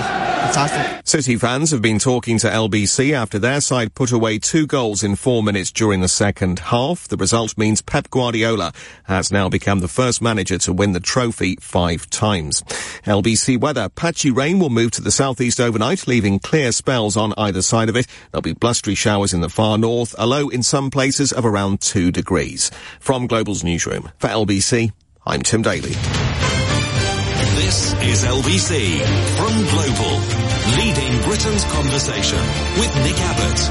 fantastic. City fans have been talking to LBC after their side put away 2 goals in 4 minutes during the second half. The result means Pep Guardiola has now become the first manager to win the trophy 5 times. LBC weather. Patchy rain will move to the southeast overnight, leaving clear spells on either side of it. There'll be blustery showers in the far north, a low in some places of around 2 degrees. From Global's newsroom, for LBC, I'm Tim Daly. This is LBC from Global, leading Britain's conversation with Nick Abbott.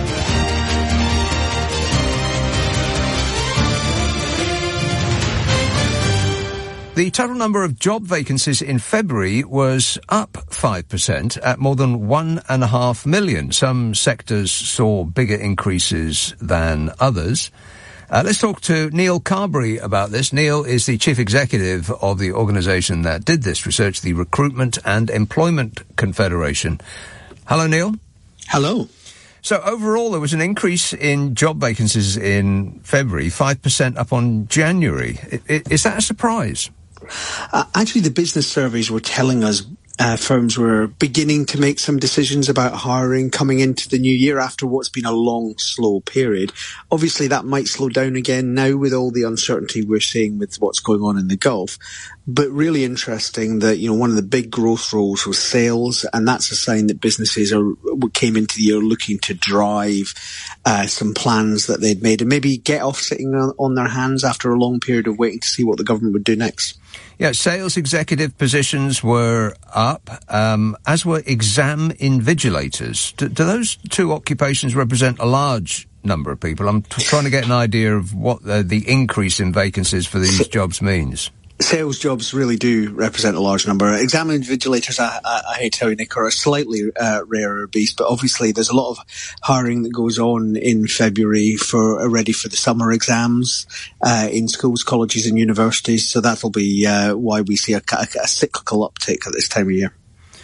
The total number of job vacancies in February was up 5% at more than 1.5 million. Some sectors saw bigger increases than others. Let's talk to Neil Carberry about this. Neil is the chief executive of the organisation that did this research, the Recruitment and Employment Confederation. Hello, Neil. Hello. So overall, there was an increase in job vacancies in February, 5% up on January. Is that a surprise? Actually, the business surveys were telling us firms were beginning to make some decisions about hiring coming into the new year after what's been a long, slow period. Obviously, that might slow down again now with all the uncertainty we're seeing with what's going on in the Gulf. But really interesting that, one of the big growth roles was sales, and that's a sign that businesses came into the year looking to drive some plans that they'd made and maybe get off sitting on their hands after a long period of waiting to see what the government would do next. Yeah, sales executive positions were up, as were exam invigilators. Do those 2 occupations represent a large number of people? I'm trying to get an idea of what the increase in vacancies for these jobs means. Sales jobs really do represent a large number. Exam invigilators, I hate to tell you, Nick, are a slightly rarer beast, but obviously there's a lot of hiring that goes on in February ready for the summer exams in schools, colleges and universities, so that'll be why we see a cyclical uptick at this time of year.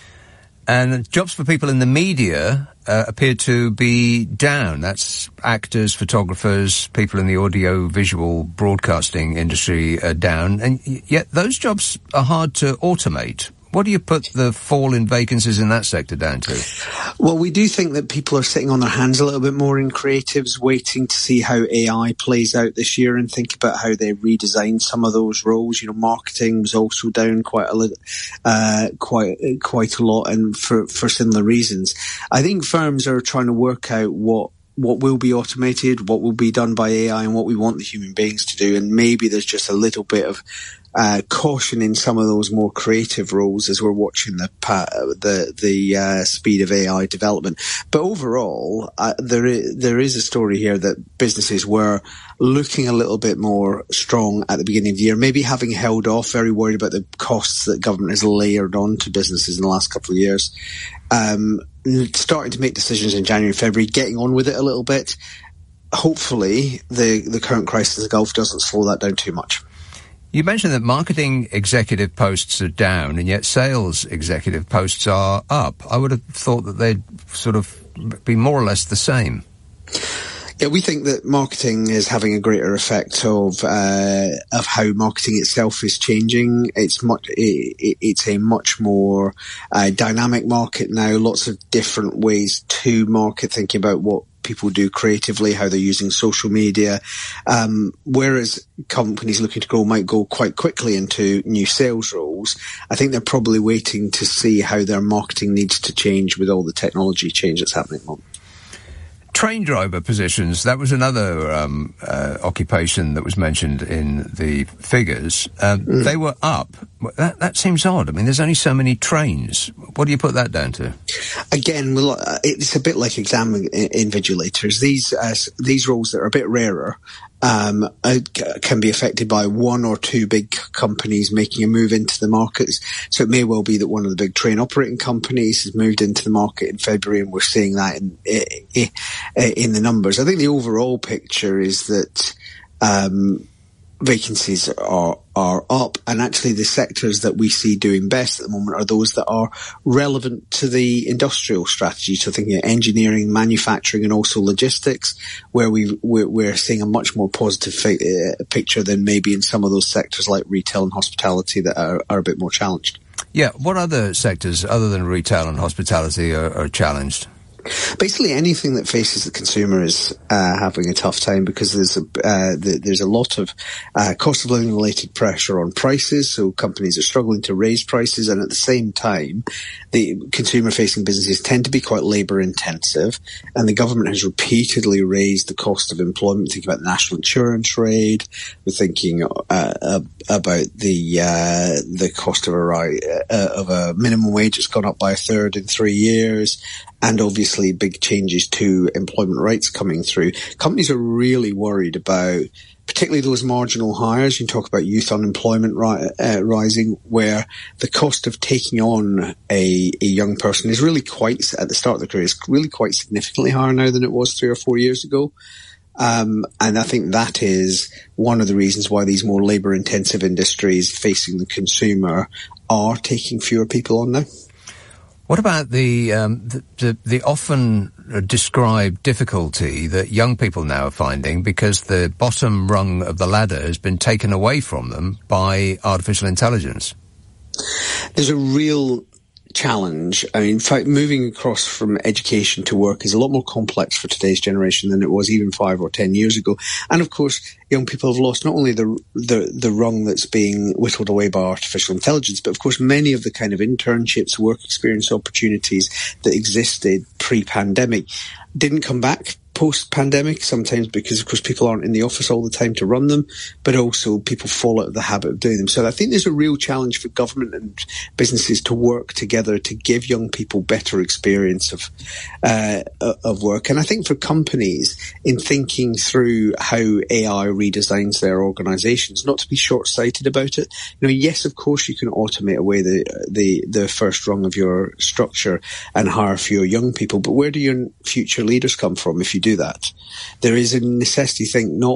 And jobs for people in the media appear to be down. That's actors, photographers, people in the audio-visual broadcasting industry are down. And yet those jobs are hard to automate. What do you put the fall in vacancies in that sector down to? Well, we do think that people are sitting on their hands a little bit more in creatives, waiting to see how AI plays out this year and think about how they redesign some of those roles. Marketing was also down quite a lot, and for similar reasons. I think firms are trying to work out what will be automated, what will be done by AI, and what we want the human beings to do. And maybe there's just a little bit of caution in some of those more creative roles as we're watching the speed of AI development. But overall, there is a story here that businesses were looking a little bit more strong at the beginning of the year, maybe having held off, very worried about the costs that government has layered onto businesses in the last couple of years. Starting to make decisions in January and February, getting on with it a little bit. Hopefully, the current crisis in the Gulf doesn't slow that down too much. You mentioned that marketing executive posts are down, and yet sales executive posts are up. I would have thought that they'd sort of be more or less the same. Yeah, we think that marketing is having a greater effect of how marketing itself is changing. It's a much more dynamic market now. Lots of different ways to market, thinking about what people do creatively, how they're using social media. Whereas companies looking to grow might go quite quickly into new sales roles, I think they're probably waiting to see how their marketing needs to change with all the technology change that's happening at the moment. Train driver positions, that was another occupation that was mentioned in the figures. They were up. That seems odd. I mean, there's only so many trains. What do you put that down to? Again, it's a bit like exam invigilators. These roles that are a bit rarer can be affected by one or two big companies making a move into the markets. So it may well be that one of the big train operating companies has moved into the market in February, and we're seeing that in the numbers. I think the overall picture is that vacancies are up, and actually the sectors that we see doing best at the moment are those that are relevant to the industrial strategy. So thinking of engineering, manufacturing, and also logistics, where we're seeing a much more positive picture than maybe in some of those sectors like retail and hospitality that are a bit more challenged. Yeah, what other sectors, other than retail and hospitality, are challenged? Basically, anything that faces the consumer is having a tough time, because there's a lot of cost of living related pressure on prices. So companies are struggling to raise prices, and at the same time, the consumer facing businesses tend to be quite labour intensive. And the government has repeatedly raised the cost of employment. Think about the national insurance rate. We're thinking about the cost of a minimum wage that's gone up by a third in 3 years. And obviously big changes to employment rights coming through. Companies are really worried about particularly those marginal hires. You talk about youth unemployment rising, where the cost of taking on a young person is really quite, at the start of the career, is really quite significantly higher now than it was 3 or 4 years ago. And I think that is one of the reasons why these more labour-intensive industries facing the consumer are taking fewer people on now. What about the often described difficulty that young people now are finding because the bottom rung of the ladder has been taken away from them by artificial intelligence? There's a real challenge. I mean, in fact, moving across from education to work is a lot more complex for today's generation than it was even 5 or 10 years ago. And of course, young people have lost not only the rung that's being whittled away by artificial intelligence, but of course many of the kind of internships, work experience opportunities that existed pre-pandemic didn't come back post-pandemic, sometimes because, of course, people aren't in the office all the time to run them, but also people fall out of the habit of doing them. So I think there's a real challenge for government and businesses to work together to give young people better experience of work. And I think for companies, in thinking through how AI redesigns their organisations, not to be short-sighted about it. You know, yes, of course, you can automate away the first rung of your structure and hire fewer young people, but where do your future leaders come from if you do that? There is a necessity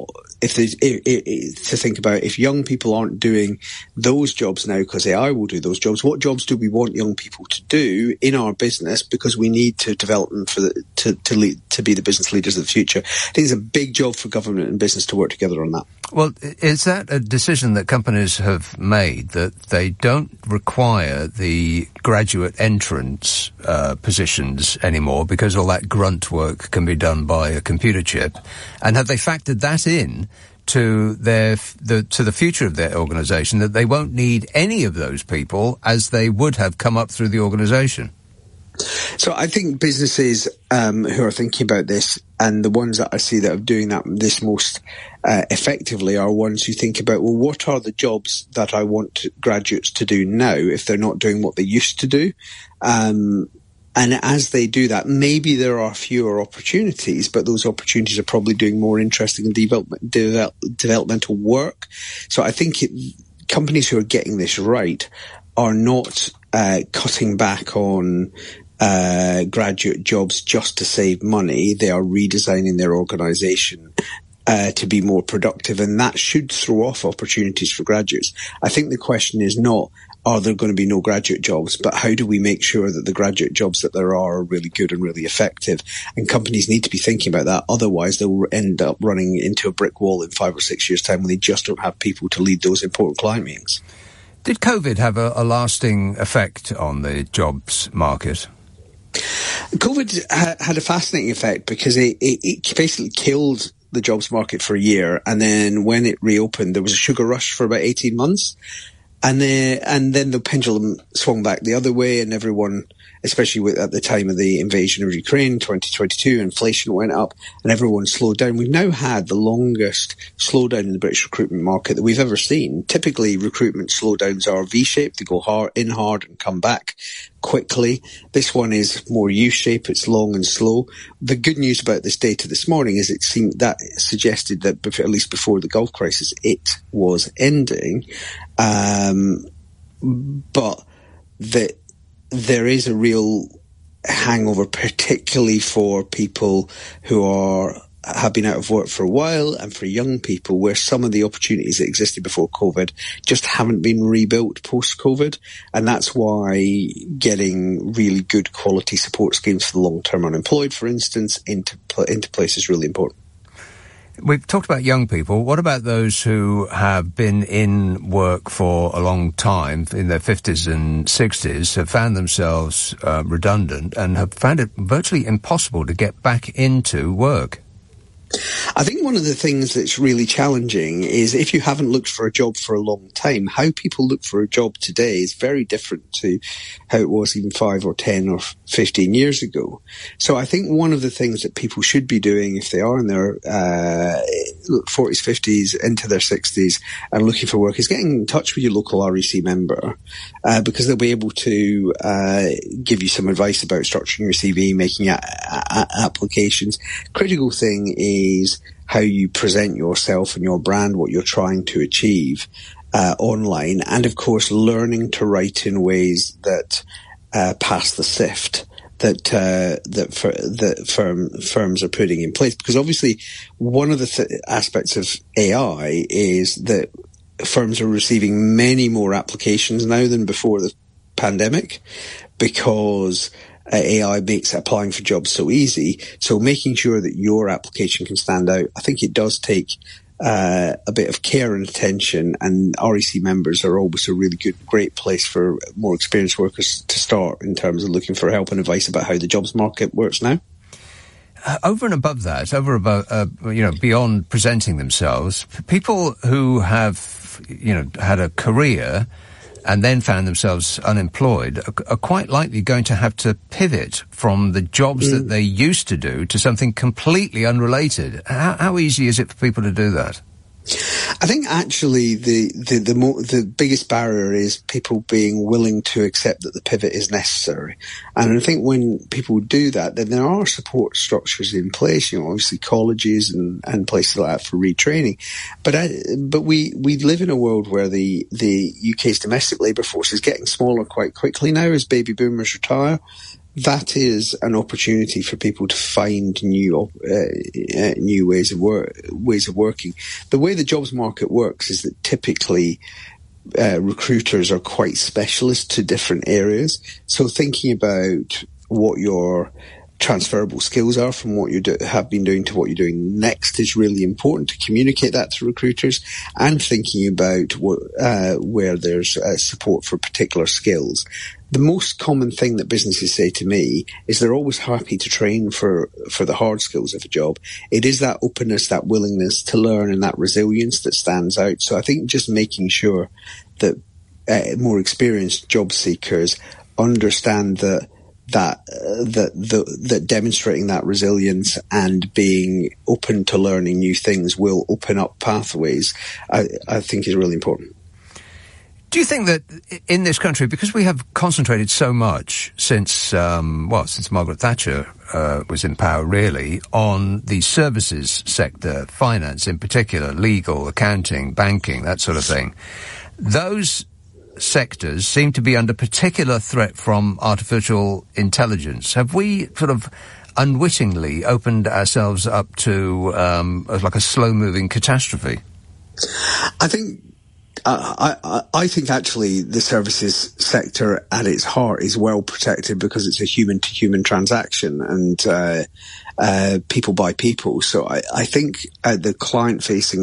to think about if young people aren't doing those jobs now because AI will do those jobs, what jobs do we want young people to do in our business because we need to develop them to be the business leaders of the future? I think it's a big job for government and business to work together on that. Well, is that a decision that companies have made, that they don't require the graduate entrance positions anymore because all that grunt work can be done by a computer chip? And have they factored that in to the future of their organisation, that they won't need any of those people as they would have come up through the organisation? So I think businesses who are thinking about this, and the ones that I see that are doing this most effectively, are ones who think about, well, what are the jobs that I want graduates to do now if they're not doing what they used to do? And as they do that, maybe there are fewer opportunities, but those opportunities are probably doing more interesting and developmental work. So I think companies who are getting this right are not cutting back on graduate jobs just to save money. They are redesigning their organisation to be more productive, and that should throw off opportunities for graduates. I think the question is not, are there going to be no graduate jobs, but how do we make sure that the graduate jobs that there are really good and really effective? And companies need to be thinking about that. Otherwise, they'll end up running into a brick wall in 5 or 6 years' time when they just don't have people to lead those important client meetings. Did COVID have a lasting effect on the jobs market? COVID had a fascinating effect because it basically killed the jobs market for a year. And then when it reopened, there was a sugar rush for about 18 months. And then the pendulum swung back the other way, and everyone, especially at the time of the invasion of Ukraine, 2022, inflation went up and everyone slowed down. We've now had the longest slowdown in the British recruitment market that we've ever seen. Typically, recruitment slowdowns are V-shaped. They go hard and come back quickly. This one is more U-shape. It's long and slow. The good news about this data this morning is it seemed that suggested that at least before the Gulf crisis, it was ending. But that there is a real hangover, particularly for people who have been out of work for a while, and for young people, where some of the opportunities that existed before COVID just haven't been rebuilt post-COVID. And that's why getting really good quality support schemes for the long-term unemployed, for instance, into place is really important. We've talked about young people. What about those who have been in work for a long time, in their 50s and 60s, have found themselves redundant and have found it virtually impossible to get back into work? I think one of the things that's really challenging is if you haven't looked for a job for a long time, how people look for a job today is very different to how it was even 5 or 10 or 15 years ago. So I think one of the things that people should be doing if they are in their 40s, 50s, into their 60s and looking for work is getting in touch with your local REC member because they'll be able to give you some advice about structuring your CV, making applications. Critical thing is how you present yourself and your brand, what you're trying to achieve online, and of course learning to write in ways that pass the sift that firms are putting in place. Because obviously one of the aspects of AI is that firms are receiving many more applications now than before the pandemic, because AI makes applying for jobs so easy. So making sure that your application can stand out, I think it does take a bit of care and attention, and REC members are always a really great place for more experienced workers to start in terms of looking for help and advice about how the jobs market works now. Over and above that, beyond presenting themselves, people who have, had a career and then found themselves unemployed are quite likely going to have to pivot from the jobs that they used to do to something completely unrelated. How easy is it for people to do that? I think actually the biggest barrier is people being willing to accept that the pivot is necessary. And I think when people do that, then there are support structures in place, obviously colleges and places like that for retraining. But we live in a world where the UK's domestic labour force is getting smaller quite quickly now as baby boomers retire. That is an opportunity for people to find new ways of working. The way the jobs market works is that typically recruiters are quite specialist to different areas. So thinking about what your transferable skills are from what you have been doing to what you're doing next is really important to communicate that to recruiters, and thinking about where there's support for particular skills. The most common thing that businesses say to me is they're always happy to train for the hard skills of a job. It is that openness, that willingness to learn, and that resilience that stands out. So I think just making sure that more experienced job seekers understand that demonstrating that resilience and being open to learning new things will open up pathways, I think is really important. Do you think that in this country, because we have concentrated so much since Margaret Thatcher was in power, really, on the services sector, finance in particular, legal, accounting, banking, that sort of thing, those sectors seem to be under particular threat from artificial intelligence. Have we sort of unwittingly opened ourselves up to like a slow-moving catastrophe? I think actually the services sector at its heart is well protected because it's a human-to-human transaction and people by people. So I think the client-facing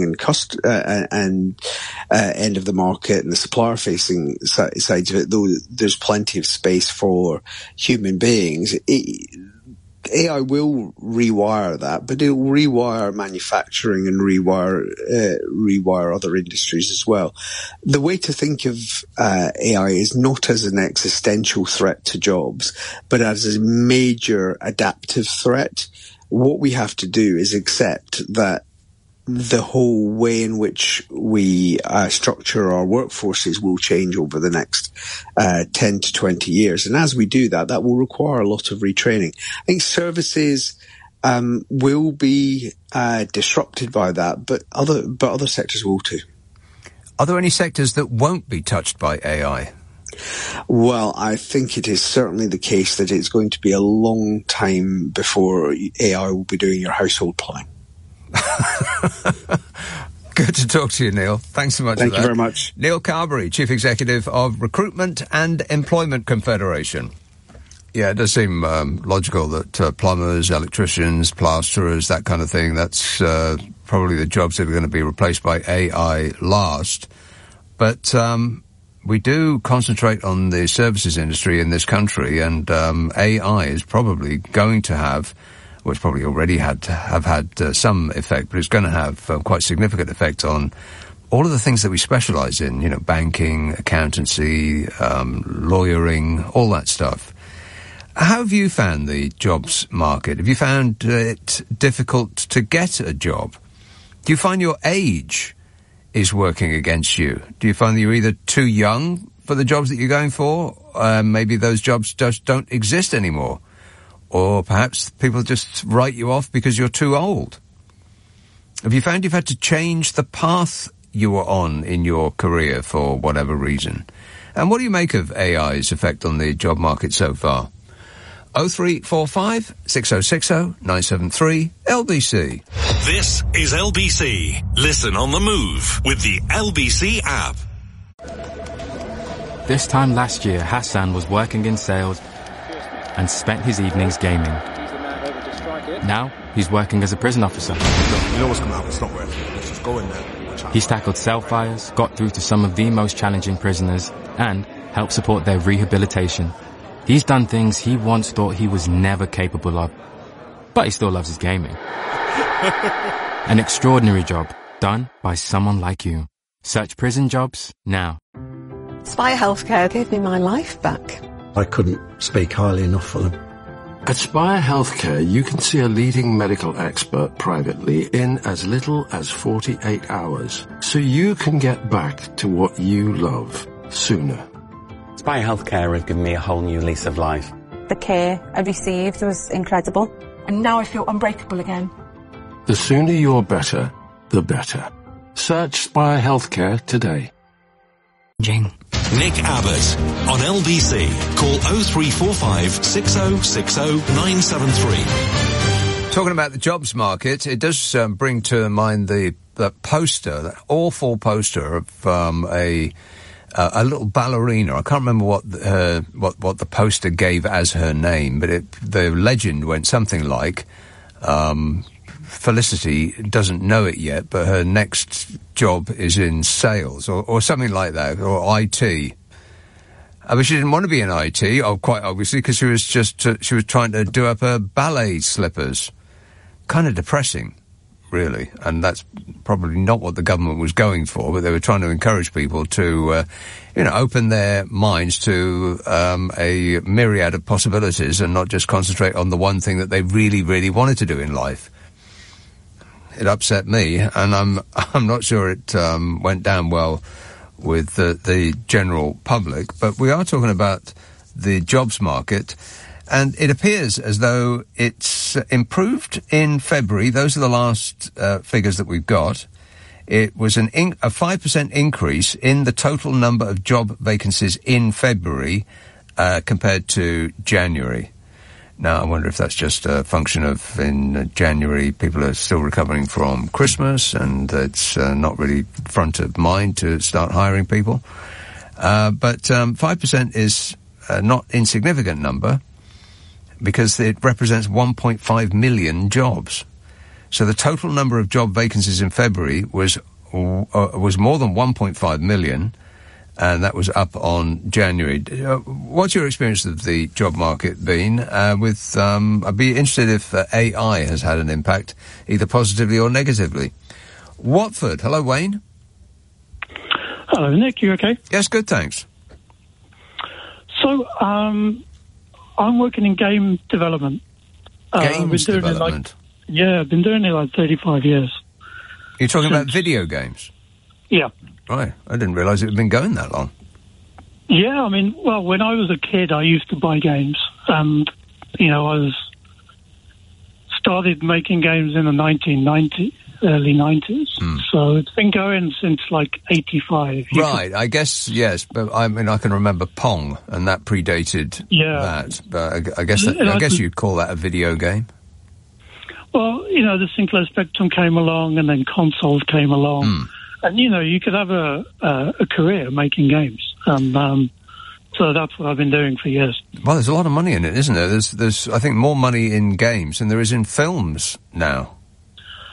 and end of the market and the supplier-facing sides of it, though there's plenty of space for human beings, AI will rewire that, but it will rewire manufacturing and rewire other industries as well. The way to think of AI is not as an existential threat to jobs, but as a major adaptive threat. What we have to do is accept that the whole way in which we structure our workforces will change over the next 10 to 20 years. And as we do that, that will require a lot of retraining. I think services will be disrupted by that, but other sectors will too. Are there any sectors that won't be touched by AI? Well, I think it is certainly the case that it's going to be a long time before AI will be doing your household plumbing. Good to talk to you, Neil. Thanks so much. Thank you very much. Neil Carberry, Chief Executive of Recruitment and Employment Confederation. Yeah, it does seem logical that plumbers, electricians, plasterers, that kind of thing, that's probably the jobs that are going to be replaced by AI last. But we do concentrate on the services industry in this country, and AI is probably going to have, well, it's probably already had some effect, but it's going to have quite significant effect on all of the things that we specialise in, you know, banking, accountancy, lawyering, all that stuff. How have you found the jobs market? Have you found it difficult to get a job? Do you find your age is working against you? Do you find that you're either too young for the jobs that you're going for? Maybe those jobs just don't exist anymore. Or perhaps people just write you off because you're too old. Have you found you've had to change the path you were on in your career for whatever reason? And what do you make of AI's effect on the job market so far? 0345 6060 973 LBC. This is LBC. Listen on the move with the LBC app. This time last year, Hassan was working in sales and spent his evenings gaming. Now, he's working as a prison officer. You know what's going to happen, it's not worth it. Let's just go in there. He's tackled cell fires, got through to some of the most challenging prisoners, and helped support their rehabilitation. He's done things he once thought he was never capable of. But he still loves his gaming. An extraordinary job done by someone like you. Search prison jobs now. Spire Healthcare gave me my life back. I couldn't speak highly enough of them. At Spire Healthcare, you can see a leading medical expert privately in as little as 48 hours, so you can get back to what you love sooner. Spire Healthcare have given me a whole new lease of life. The care I received was incredible. And now I feel unbreakable again. The sooner you're better, the better. Search Spire Healthcare today. Nick Abbott on LBC. Call 0345 6060 973. Talking about the jobs market, it does bring to mind the poster, that awful poster of a little ballerina. I can't remember what the poster gave as her name, but the legend went something like, Felicity doesn't know it yet, but her next job is in sales, or something like that, or IT. But she didn't want to be in IT, quite obviously, because she was trying to do up her ballet slippers. Kind of depressing, really, and that's probably not what the government was going for, but they were trying to encourage people to, open their minds to a myriad of possibilities and not just concentrate on the one thing that they really, really wanted to do in life. It upset me, and I'm not sure it went down well with the general public, but we are talking about the jobs market, and it appears as though it's improved in February. Those are the last figures that we've got. It was a 5% increase in the total number of job vacancies in February compared to January. Now, I wonder if that's just a function of in January people are still recovering from Christmas and it's not really front of mind to start hiring people. But 5% is a not insignificant number because it represents 1.5 million jobs. So the total number of job vacancies in February was more than 1.5 million. And that was up on January. What's your experience of the job market been? I'd be interested if AI has had an impact, either positively or negatively. Watford, hello, Wayne. Hello, Nick. You okay? Yes, good, thanks. So, I'm working in game development. Games development? I've been doing it like 35 years. You're talking about video games? Yeah. Right. I didn't realise it had been going that long. Yeah, I mean, well, when I was a kid, I used to buy games. And, I started making games in the early 90s. So it's been going since, 85. Right, I guess, yes. But, I mean, I can remember Pong, and that predated that. But I guess you'd call that a video game. Well, the Sinclair Spectrum came along, and then consoles came along. And, you could have a career making games. And so that's what I've been doing for years. Well, there's a lot of money in it, isn't there? There's I think, more money in games than there is in films now.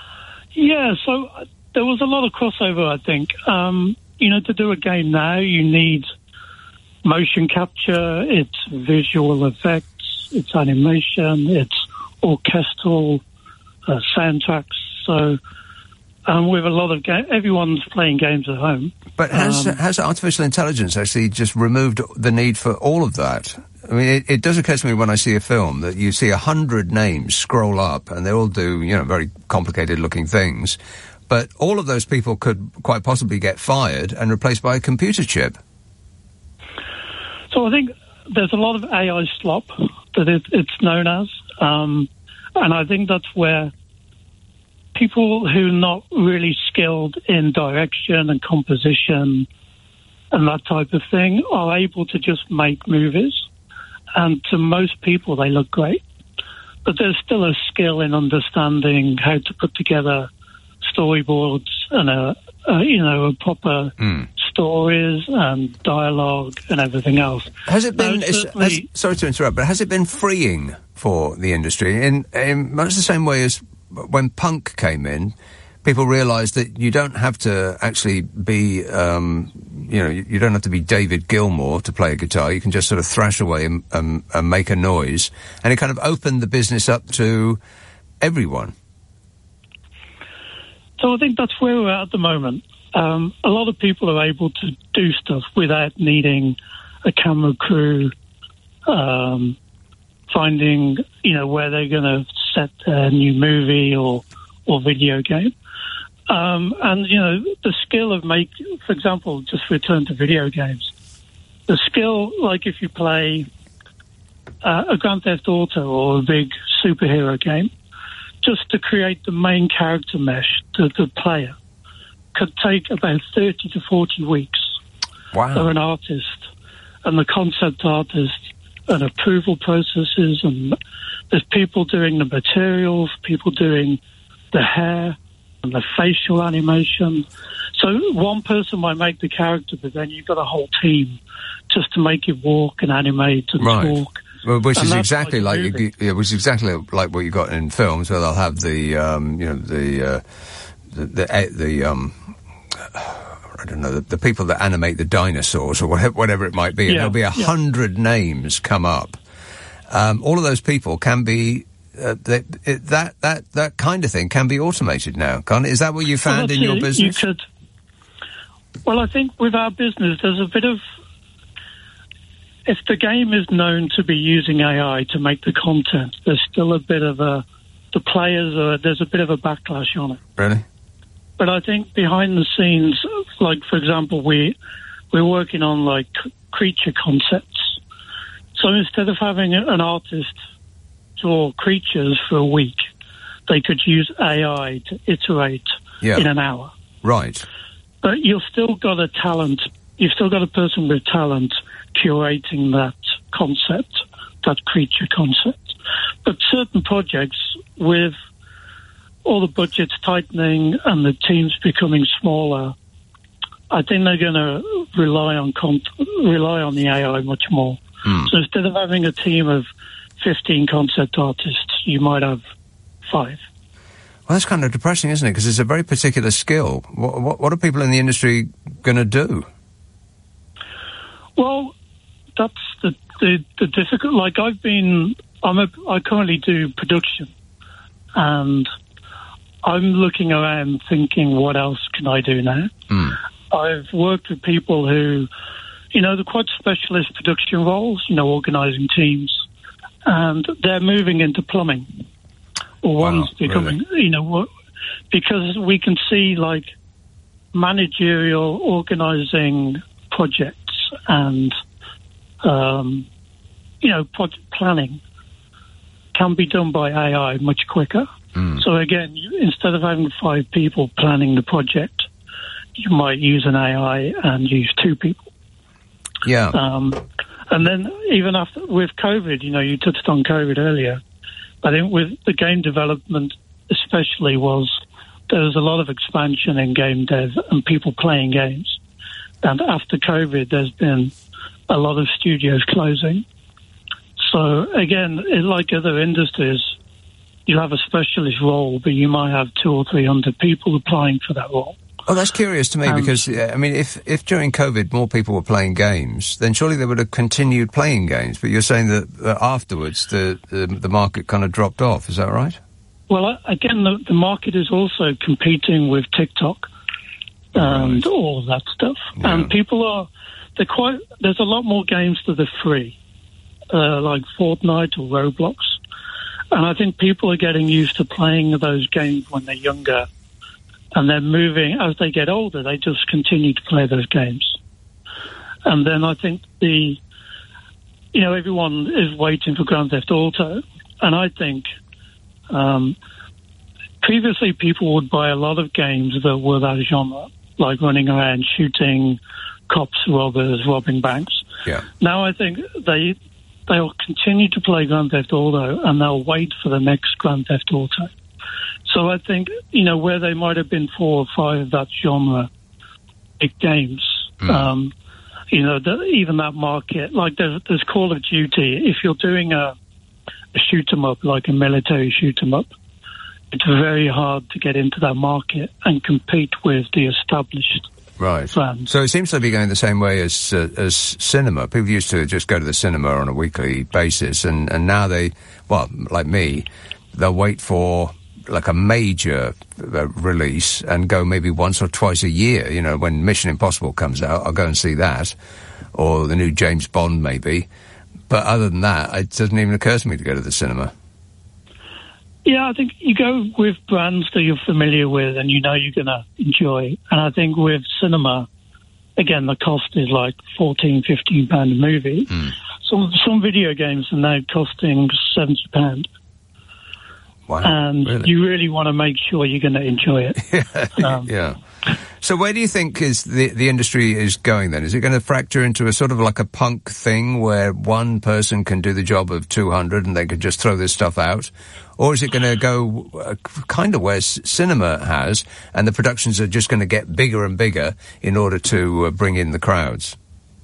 Yeah, so there was a lot of crossover, I think. To do a game now, you need motion capture, it's visual effects, it's animation, it's orchestral soundtracks. So with a lot of everyone's playing games at home. But has artificial intelligence actually just removed the need for all of that? I mean, it does occur to me when I see a film that you see 100 names scroll up and they all do, very complicated-looking things. But all of those people could quite possibly get fired and replaced by a computer chip. So I think there's a lot of AI slop that it's known as. And I think that's where people who are not really skilled in direction and composition and that type of thing are able to just make movies. And to most people, they look great. But there's still a skill in understanding how to put together storyboards and a proper stories and dialogue and everything else. Has it been? Sorry to interrupt, but has it been freeing for the industry in much the same way as when punk came in? People realised that you don't have to actually be, you don't have to be David Gilmour to play a guitar. You can just sort of thrash away and make a noise, and it kind of opened the business up to everyone. So I think that's where we're at the moment. A lot of people are able to do stuff without needing a camera crew, finding, where they're going to set a new movie or video game. And, the skill of for example, just return to video games. The skill, like if you play a Grand Theft Auto or a big superhero game, just to create the main character mesh to the player could take about 30 to 40 weeks. Wow. For an artist and the concept artist and approval processes, and there's people doing the materials, people doing the hair and the facial animation. So one person might make the character, but then you've got a whole team just to make it walk and animate and talk. Well, which is exactly like what you got in films, where they'll have I don't know, the people that animate the dinosaurs or whatever it might be, and there'll be 100 names come up. All of those people can be that kind of thing can be automated now, can't it? Is that what you found in your business? Well, I think with our business, there's a bit of. If the game is known to be using AI to make the content, there's still a bit of there's a bit of a backlash on it. Really? But I think behind the scenes, like, for example, we're working on, like, creature concepts. So instead of having an artist draw creatures for a week, they could use AI to iterate in an hour. Right. But you've still got a person with talent curating that concept, that creature concept. But certain projects, with all the budgets tightening and the teams becoming smaller, I think they're going to rely on the AI much more. So instead of having a team of 15 concept artists, you might have 5. Well, that's kind of depressing, isn't it? Because it's a very particular skill. What are people in the industry going to do? Well, that's the difficult. Like I currently do production, and I'm looking around thinking, what else can I do now? I've worked with people who, they're quite specialist production roles, organising teams, and they're moving into plumbing. Or one's becoming, because we can see, like, managerial organising projects and, project planning can be done by AI much quicker. So again, instead of having 5 people planning the project, you might use an AI and use 2 people. Yeah. And then even with COVID, you touched on COVID earlier. I think with the game development especially there was a lot of expansion in game dev and people playing games. And after COVID, there's been a lot of studios closing. So again, like other industries, you'll have a specialist role, but you might have 200 or 300 people applying for that role. Oh, that's curious to me because, I mean, if during COVID more people were playing games, then surely they would have continued playing games. But you're saying that afterwards the market kind of dropped off. Is that right? Well, again, the market is also competing with TikTok and all of that stuff. Yeah. And people there's a lot more games that are free, like Fortnite or Roblox. And I think people are getting used to playing those games when they're younger. And they're moving, as they get older, they just continue to play those games. And then I think everyone is waiting for Grand Theft Auto. And I think previously people would buy a lot of games that were that genre, like running around shooting cops, robbers, robbing banks. Yeah. Now I think they'll continue to play Grand Theft Auto and they'll wait for the next Grand Theft Auto. So I think, where they might have been 4 or 5 of that genre, big games, even that market, like there's Call of Duty. If you're doing a shoot-'em-up, like a military shoot-'em-up, it's very hard to get into that market and compete with the established brands. So it seems to be going the same way as cinema. People used to just go to the cinema on a weekly basis, and now like me, they'll wait for like a major release and go maybe once or twice a year. When Mission Impossible comes out, I'll go and see that, or the new James Bond maybe. But other than that, it doesn't even occur to me to go to the cinema. Yeah, I think you go with brands that you're familiar with and you're going to enjoy. And I think with cinema, again, the cost is like £14, £15 a movie. Some video games are now costing £70. Wow, and really? You really want to make sure you're going to enjoy it. Yeah. So where do you think is the industry is going then? Is it going to fracture into a sort of like a punk thing where one person can do the job of 200 and they could just throw this stuff out? Or is it going to go kind of where cinema has, and the productions are just going to get bigger and bigger in order to bring in the crowds?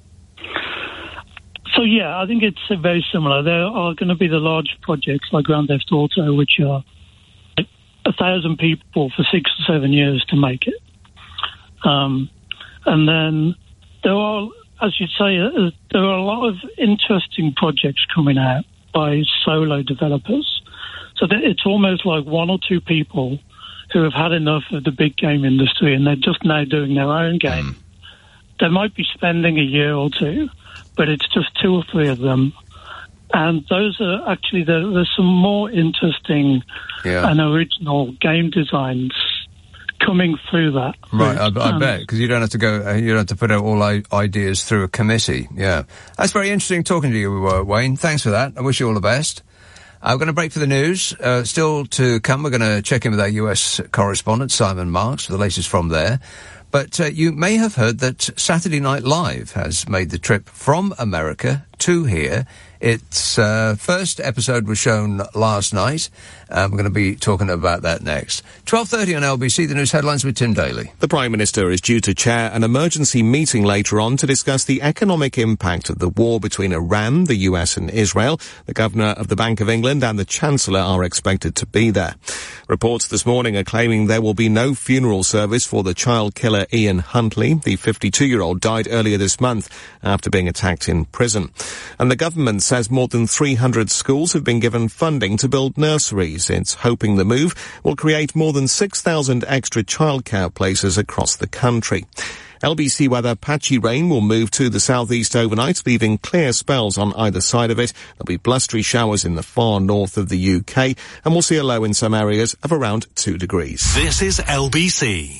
So, yeah, I think it's very similar. There are going to be the large projects like Grand Theft Auto, which are like 1,000 people for 6 or 7 years to make it. And then there are, as you say, there are a lot of interesting projects coming out by solo developers. So that it's almost like 1 or 2 people who have had enough of the big game industry and they're just now doing their own game. They might be spending a year or 2, but it's just 2 or 3 of them. And those are actually, there's some more interesting and original game designs coming through that. Right, I bet, because you don't have to go, you don't have to put out all ideas through a committee. Yeah. That's very interesting talking to you, Wayne. Thanks for that. I wish you all the best. We're going to break for the news. Still to come, we're going to check in with our US correspondent, Simon Marks, for the latest from there. But you may have heard that Saturday Night Live has made the trip from America to here. Its first episode was shown last night. We're going to be talking about that next. 12:30 on LBC, the news headlines with Tim Daly. The Prime Minister is due to chair an emergency meeting later on to discuss the economic impact of the war between Iran, the US and Israel. The Governor of the Bank of England and the Chancellor are expected to be there. Reports this morning are claiming there will be no funeral service for the child killer Ian Huntley. The 52-year-old died earlier this month after being attacked in prison. And the government says more than 300 schools have been given funding to build nurseries. It's hoping the move will create more than 6,000 extra childcare places across the country. LBC weather, patchy rain will move to the southeast overnight, leaving clear spells on either side of it. There'll be blustery showers in the far north of the UK, and we'll see a low in some areas of around 2 degrees. This is LBC.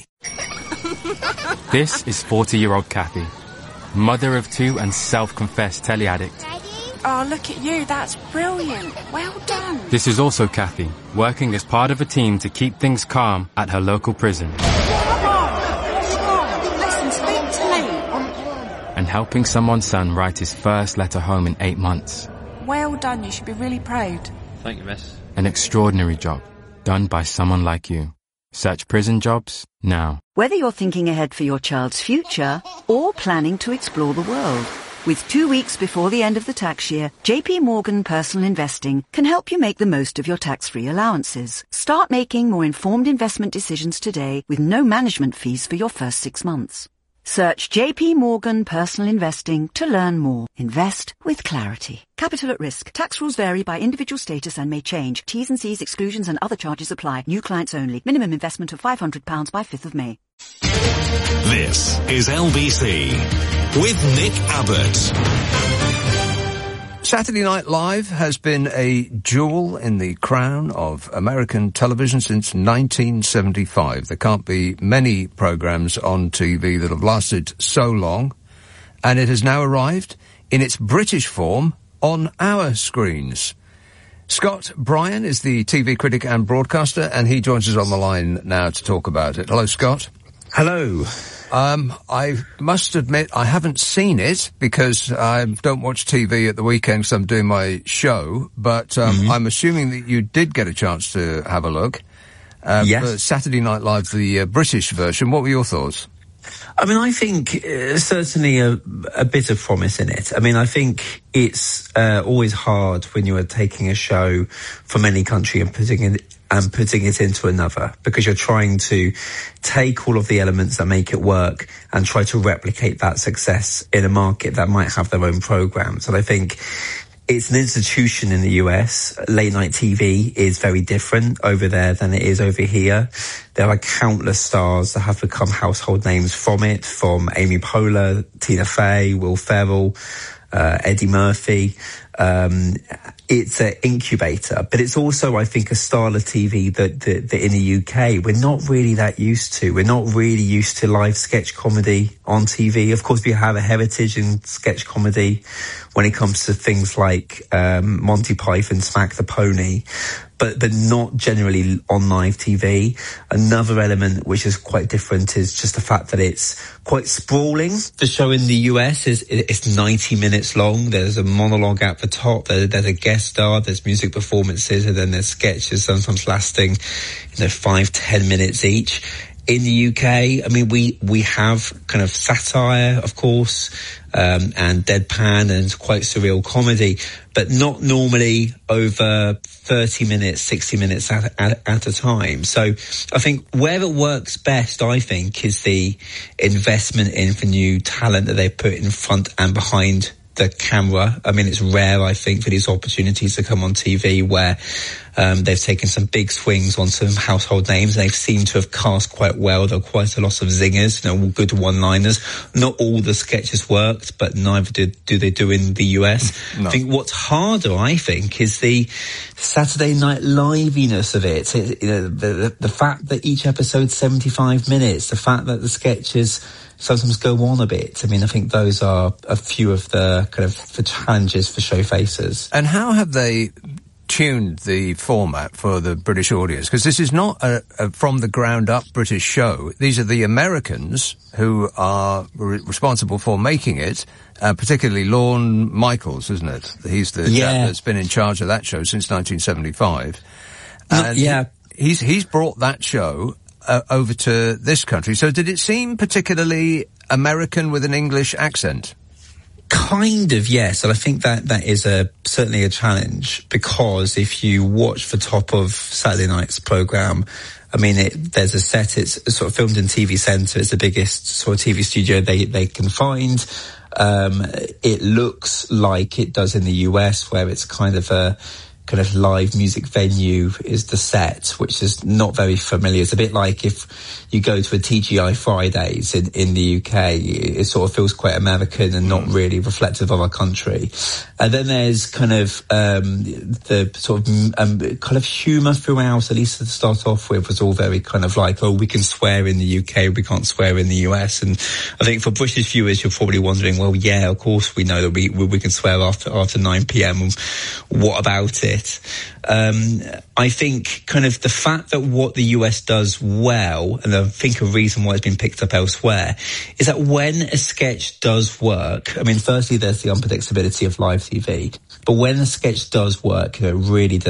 This is 40-year-old Kathy, mother of 2 and self-confessed telly addict. Oh, look at you. That's brilliant. Well done. This is also Kathy, working as part of a team to keep things calm at her local prison. Listen, speak to me. And helping someone's son write his first letter home in 8 months. Well done. You should be really proud. Thank you, miss. An extraordinary job, done by someone like you. Search prison jobs now. Whether you're thinking ahead for your child's future or planning to explore the world, With 2 weeks before the end of the tax year, JP Morgan Personal Investing can help you make the most of your tax-free allowances. Start making more informed investment decisions today with no management fees for your first 6 months. Search JP Morgan Personal Investing to learn more. Invest with clarity. Capital at risk. Tax rules vary by individual status and may change. T's and C's, exclusions and other charges apply. New clients only. Minimum investment of £500 by 5th of May. This is LBC with Nick Abbott. Saturday Night Live has been a jewel in the crown of American television since 1975. There can't be many programs on TV that have lasted so long, and it has now arrived in its British form on our screens. Scott Bryan is the TV critic and broadcaster, and he joins us on the line now to talk about it. Hello, Scott. Hello. I must admit I haven't seen it because I don't watch TV at the weekend because I'm doing my show, but I'm assuming that you did get a chance to have a look. Yes. For Saturday Night Live, the British version. What were your thoughts? I mean, I think certainly a bit of promise in it. I mean, I think it's always hard when you are taking a show from any country and putting it into another, because you're trying to take all of the elements that make it work and try to replicate that success in a market that might have their own programs. And I think it's an institution in the US. Late night TV is very different over there than it is over here. There are countless stars that have become household names from it, from Amy Poehler, Tina Fey, Will Ferrell, Eddie Murphy. It's an incubator, but it's also, I think, a style of TV that in the UK we're not really that used to. We're not really used to live sketch comedy on TV. Of course, we have a heritage in sketch comedy when it comes to things like Monty Python, Smack the Pony, but not generally on live TV. Another element which is quite different is just the fact that it's quite sprawling. The show in the US it's 90 minutes long. There's a monologue at the top. There's a guest star. There's music performances, and then there's sketches, sometimes lasting, 5-10 minutes each. In the UK, I mean, we have kind of satire, of course, and deadpan and quite surreal comedy, but not normally over 30 minutes, 60 minutes at a time. So I think where it works best, I think, is the investment in the new talent that they put in front and behind the camera. I mean, it's rare, I think, for these opportunities to come on TV where they've taken some big swings on some household names, and they've seemed to have cast quite well. There are quite a lot of zingers, good one-liners. Not all the sketches worked, but neither do they do in the US. No. I think what's harder, is the Saturday Night Liveliness of it. The fact that each episode's 75 minutes, the fact that the sketches sometimes go on a bit. I mean, I think those are a few of the kind of the challenges for show faces. And how have they tuned the format for the British audience? Because this is not a from the ground up British show. These are the Americans who are responsible for making it, particularly Lorne Michaels, isn't it? He's the chap that's been in charge of that show since 1975. And he's brought that show over to this country. So did it seem particularly American with an English accent? Kind of, yes. And I think that is certainly a challenge, because if you watch the top of Saturday night's programme, I mean, there's a set, it's sort of filmed in TV Centre. It's the biggest sort of TV studio they can find. It looks like it does in the US, where it's kind of a live music venue is the set, which is not very familiar. It's a bit like if you go to a TGI Fridays in the UK, it sort of feels quite American and not really reflective of our country. And then there's kind of the sort of kind of humour throughout, at least to start off with, was all very kind of like, oh, we can swear in the UK, we can't swear in the US. And I think for British viewers, you're probably wondering, well, yeah, of course we know that we can swear after 9 p.m. What about it? I think kind of the fact that what the US does well, and I think a reason why it's been picked up elsewhere, is that when a sketch does work, I mean, firstly, there's the unpredictability of live TV, but when a sketch does work, it really does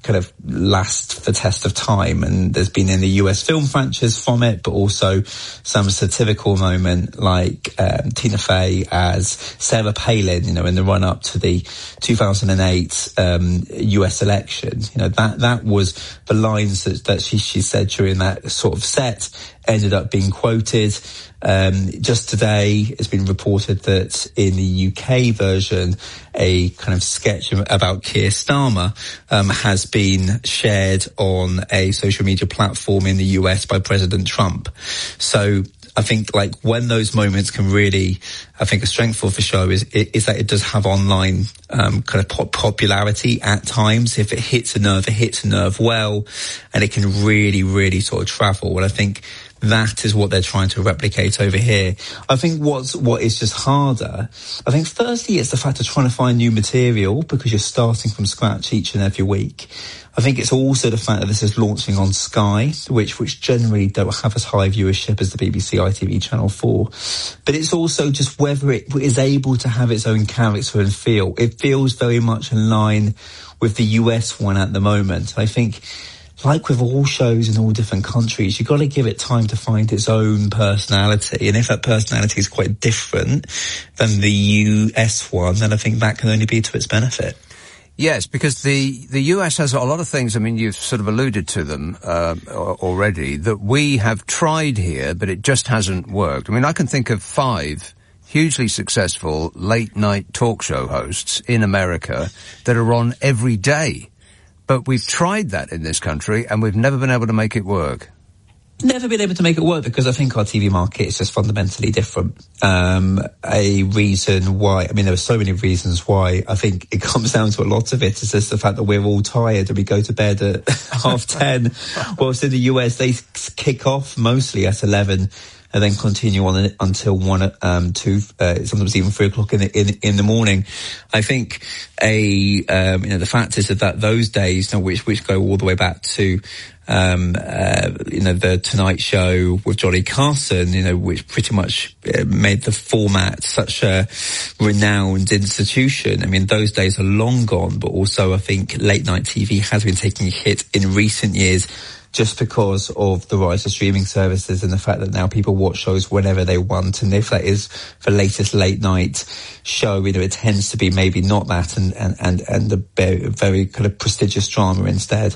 kind of last the test of time. And there's been in the US film franchise from it, but also some satirical moment like Tina Fey as Sarah Palin, in the run up to the 2008 US election. That was the lines that she said during that sort of set ended up being quoted. Just today, it's been reported that in the UK version, a kind of sketch about Keir Starmer has been shared on a social media platform in the US by President Trump. So I think when those moments can really, I think a strength of the show is that it does have online kind of popularity at times. If it hits a nerve well, and it can really, really sort of travel. And I think that is what they're trying to replicate over here. I think what is just harder, I think firstly it's the fact of trying to find new material because you're starting from scratch each and every week. I think it's also the fact that this is launching on Sky, which generally don't have as high viewership as the BBC ITV Channel 4. But it's also just whether it is able to have its own character and feel. It feels very much in line with the US one at the moment. I think, like with all shows in all different countries, you've got to give it time to find its own personality. And if that personality is quite different than the US one, then I think that can only be to its benefit. Yes, because the US has a lot of things, I mean, you've sort of alluded to them already, that we have tried here, but it just hasn't worked. I mean, I can think of 5 hugely successful late-night talk show hosts in America that are on every day. But we've tried that in this country, and we've never been able to make it work. Never been able to make it work because I think our TV market is just fundamentally different. A reason why, I mean, there are so many reasons why. I think it comes down to a lot of it is just the fact that we're all tired and we go to bed at 10:30. Whilst in the US, they kick off mostly at 11 and then continue on until 1, 2, sometimes even 3 o'clock in the morning. I think the fact is that those days, which go all the way back to, the Tonight Show with Johnny Carson, which pretty much made the format such a renowned institution. I mean, those days are long gone, but also I think late night TV has been taking a hit in recent years, just because of the rise of streaming services and the fact that now people watch shows whenever they want. And if that is the latest late night show, it tends to be maybe not that and a very kind of prestigious drama instead.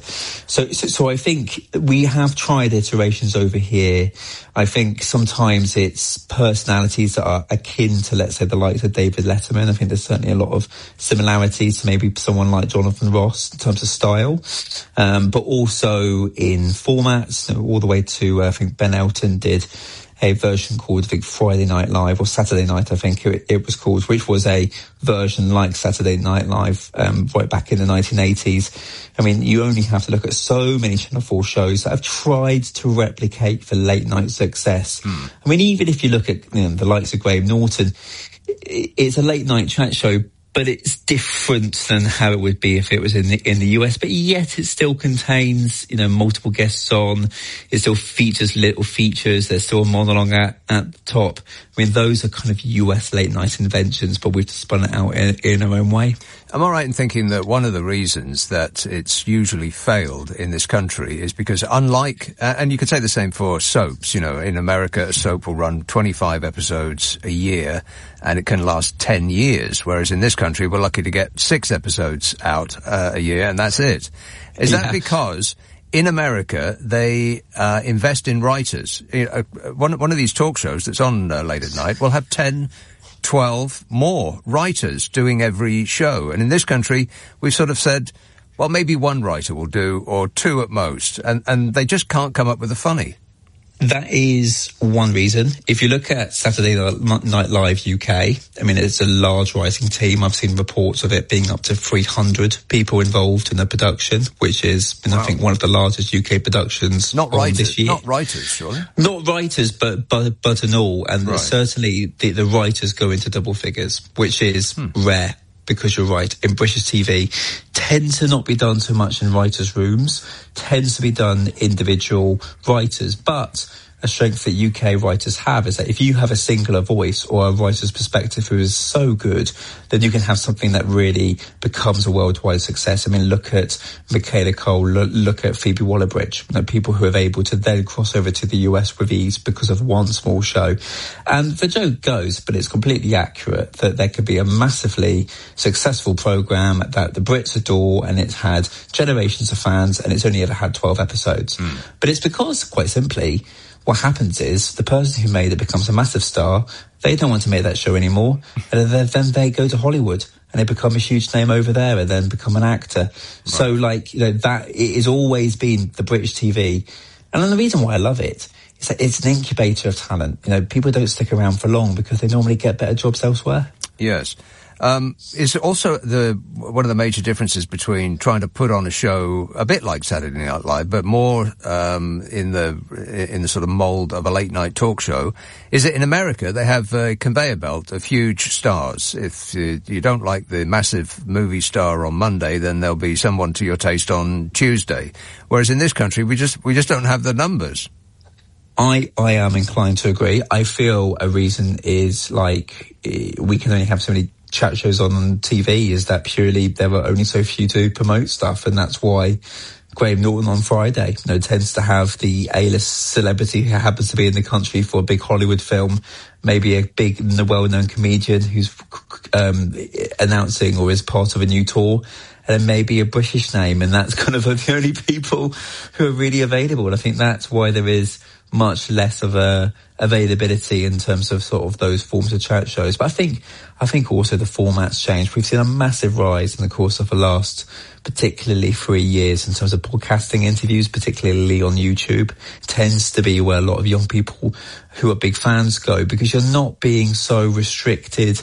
So I think we have tried iterations over here. I think sometimes it's personalities that are akin to, let's say, the likes of David Letterman. I think there's certainly a lot of similarities to maybe someone like Jonathan Ross in terms of style, but also in formats, all the way to, I think Ben Elton did a version called, I think, Friday Night Live, or Saturday Night, I think it was called, which was a version like Saturday Night Live, right back in the 1980s. I mean, you only have to look at so many Channel 4 shows that have tried to replicate the late night success. I mean, even if you look at the likes of Graham Norton, it's a late night chat show, but it's different than how it would be if it was in the US. But yet it still contains, multiple guests on. It still features little features. There's still a monologue at the top. I mean, those are kind of US late night inventions, but we've spun it out in our own way. Am I right in thinking that one of the reasons that it's usually failed in this country is because unlike, and you could say the same for soaps, in America a soap will run 25 episodes a year and it can last 10 years, whereas in this country we're lucky to get 6 episodes out a year and that's it. Is that because in America they invest in writers? One of these talk shows that's on late at night will have 10, 12 more writers doing every show. And in this country, we've sort of said, well, maybe 1 writer will do, or 2 at most. And they just can't come up with the funny. That is one reason. If you look at Saturday Night Live UK, I mean, it's a large writing team. I've seen reports of it being up to 300 people involved in the production, which is, I think, one of the largest UK productions this year. Not writers, surely? Not writers, but in all. And certainly the writers go into double figures, which is rare. Because you're right, in British TV, tends to not be done so much in writers' rooms, tends to be done individual writers. But a strength that UK writers have, is that if you have a singular voice or a writer's perspective who is so good, then you can have something that really becomes a worldwide success. I mean, look at Michaela Cole, look at Phoebe Waller-Bridge, people who are able to then cross over to the US with ease because of one small show. And the joke goes, but it's completely accurate, that there could be a massively successful programme that the Brits adore, and it's had generations of fans, and it's only ever had 12 episodes. But it's because, quite simply, what happens is the person who made it becomes a massive star. They don't want to make that show anymore, and then they go to Hollywood and they become a huge name over there and then become an actor. Right. So, that it has always been the British TV. And then the reason why I love it is that it's an incubator of talent. People don't stick around for long because they normally get better jobs elsewhere. Yes. Is also one of the major differences between trying to put on a show a bit like Saturday Night Live, but more in the sort of mould of a late night talk show, is that in America they have a conveyor belt of huge stars. If you don't like the massive movie star on Monday, then there'll be someone to your taste on Tuesday. Whereas in this country, we just don't have the numbers. I am inclined to agree. I feel a reason is we can only have so many chat shows on TV, is that purely there are only so few to promote stuff, and that's why Graham Norton on Friday tends to have the A-list celebrity who happens to be in the country for a big Hollywood film, maybe a big well-known comedian who's announcing or is part of a new tour, and then maybe a British name, and that's kind of the only people who are really available. And I think that's why there is much less of a availability in terms of sort of those forms of chat shows. But I think also the format's changed. We've seen a massive rise in the course of the last, particularly 3 years, in terms of broadcasting interviews, particularly on YouTube. It tends to be where a lot of young people who are big fans go, because you're not being so restricted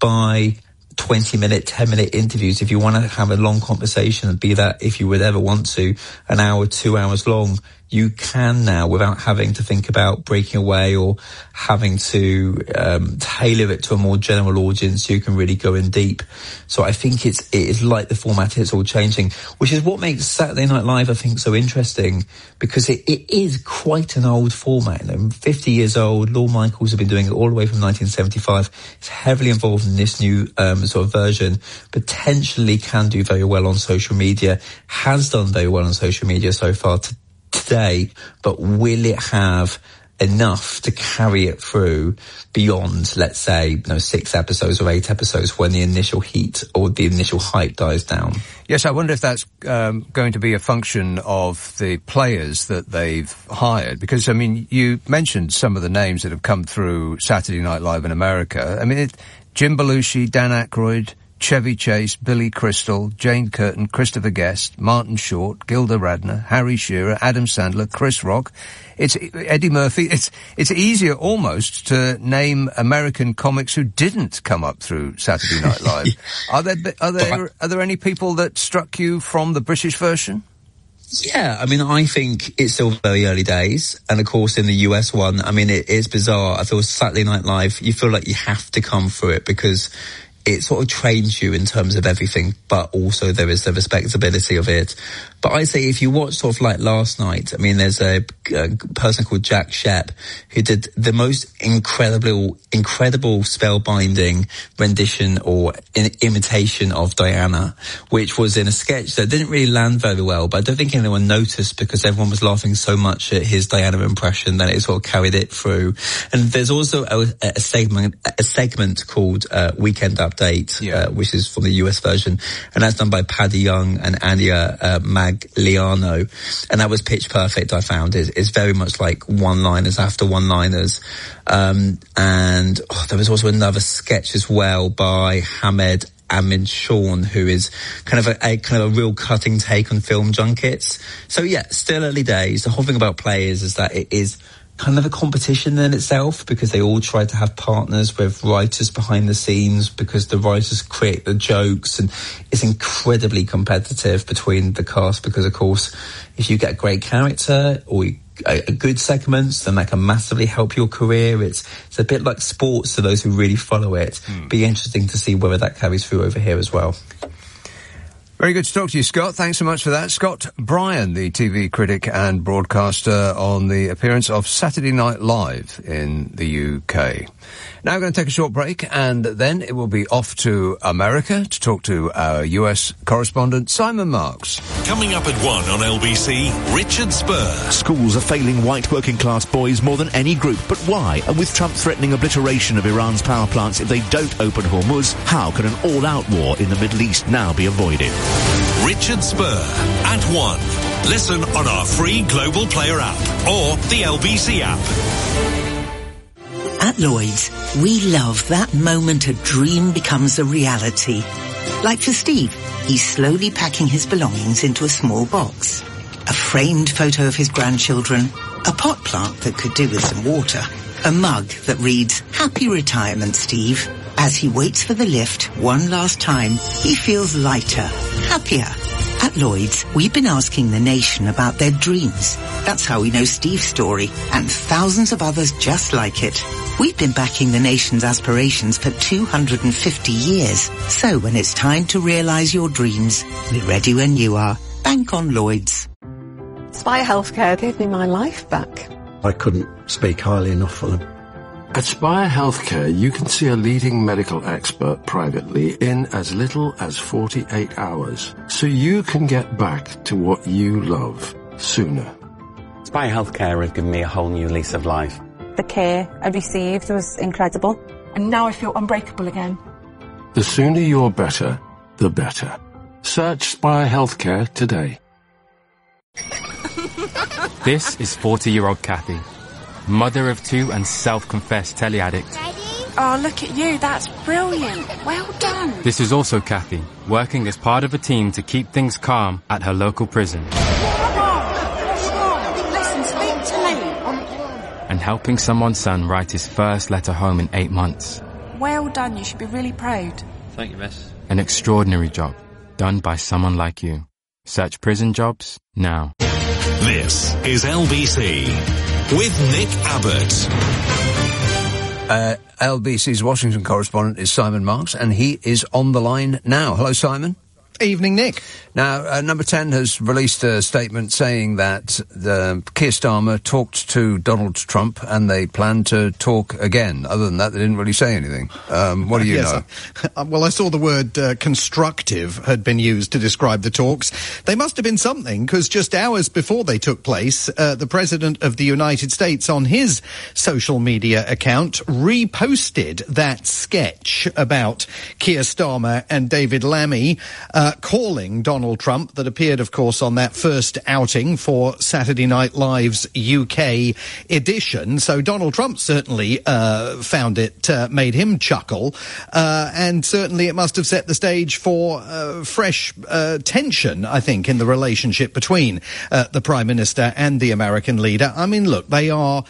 by 20-minute, 10-minute interviews. If you want to have a long conversation, and be that, if you would ever want to, an hour, 2 hours long, you can now, without having to think about breaking away or having to tailor it to a more general audience. You can really go in deep. So I think it is like the format, it's all changing, which is what makes Saturday Night Live, I think, so interesting, because it is quite an old format. 50 years old. Lorne Michaels have been doing it all the way from 1975. It's heavily involved in this new sort of version. Potentially can do very well on social media. Has done very well on social media so far today, but will it have enough to carry it through beyond, let's say, 6 episodes or 8 episodes when the initial heat or the initial hype dies down? Yes, I wonder if that's going to be a function of the players that they've hired, because, I mean, you mentioned some of the names that have come through Saturday Night Live in America. I mean, Jim Belushi, Dan Aykroyd, Chevy Chase, Billy Crystal, Jane Curtin, Christopher Guest, Martin Short, Gilda Radner, Harry Shearer, Adam Sandler, Chris Rock. It's Eddie Murphy. It's easier almost to name American comics who didn't come up through Saturday Night Live. Are there any people that struck you from the British version? Yeah, I mean, I think it's still very early days. And of course, in the US one, I mean, it is bizarre. I feel Saturday Night Live, you feel like you have to come through it because it sort of trains you in terms of everything, but also there is the respectability of it. But I say, if you watch sort of like last night, I mean, there's a person called Jack Shep who did the most incredible spellbinding rendition or imitation of Diana, which was in a sketch that didn't really land very well, but I don't think anyone noticed because everyone was laughing so much at his Diana impression that it sort of carried it through. And there's also a segment called Weekend Update, which is from the US version, and that's done by Paddy Young and Anya Magliano, and that was pitch perfect. I found it's very much like one-liners after one-liners, and there was also another sketch as well by Hamed Ahmed Sean, who is kind of a real cutting take on film junkets. So yeah, still early days. The whole thing about players is that it is kind of a competition in itself, because they all try to have partners with writers behind the scenes, because the writers create the jokes, and it's incredibly competitive between the cast, because of course if you get a great character or a good segments, then that can massively help your career. It's a bit like sports to those who really follow it. Be interesting to see whether that carries through over here as well. Very good to talk to you, Scott. Thanks so much for that. Scott Bryan, the TV critic and broadcaster, on the appearance of Saturday Night Live in the UK. Now we're going to take a short break, and then it will be off to America to talk to our US correspondent, Simon Marks. Coming up at 1 on LBC, Richard Spur. Schools are failing white working class boys more than any group. But why? And with Trump threatening obliteration of Iran's power plants if they don't open Hormuz, how can an all-out war in the Middle East now be avoided? Richard Spur at 1. Listen on our free Global Player app or the LBC app. At Lloyd's, we love that moment a dream becomes a reality. Like for Steve, he's slowly packing his belongings into a small box. A framed photo of his grandchildren, a pot plant that could do with some water, a mug that reads, "Happy Retirement, Steve." As he waits for the lift one last time, he feels lighter, happier. At Lloyd's, we've been asking the nation about their dreams. That's how we know Steve's story, and thousands of others just like it. We've been backing the nation's aspirations for 250 years. So when it's time to realise your dreams, we're ready when you are. Bank on Lloyd's. Spire Healthcare gave me my life back. I couldn't speak highly enough of them. At Spire Healthcare, you can see a leading medical expert privately in as little as 48 hours, so you can get back to what you love sooner. Spire Healthcare have given me a whole new lease of life. The care I received was incredible. And now I feel unbreakable again. The sooner you're better, the better. Search Spire Healthcare today. This is 40-year-old Kathy, mother of 2 and self-confessed telly addict. Oh, look at you. That's brilliant. Well done. This is also Kathy, working as part of a team to keep things calm at her local prison. Listen, speak to me. And helping someone's son write his first letter home in 8 months. Well done. You should be really proud. Thank you, miss. An extraordinary job, done by someone like you. Search prison jobs now. This is LBC with Nick Abbott. LBC's Washington correspondent is Simon Marks, and he is on the line now. Hello, Simon. Evening, Nick. Now, Number 10 has released a statement saying that Keir Starmer talked to Donald Trump and they plan to talk again. Other than that, they didn't really say anything. What do you know? Well, I saw the word constructive had been used to describe the talks. They must have been something, because just hours before they took place, the President of the United States on his social media account reposted that sketch about Keir Starmer and David Lammy calling Donald Trump, that appeared, of course, on that first outing for Saturday Night Live's UK edition. So Donald Trump certainly found it made him chuckle, and certainly it must have set the stage for fresh tension, I think, in the relationship between the Prime Minister and the American leader. I mean, look, they are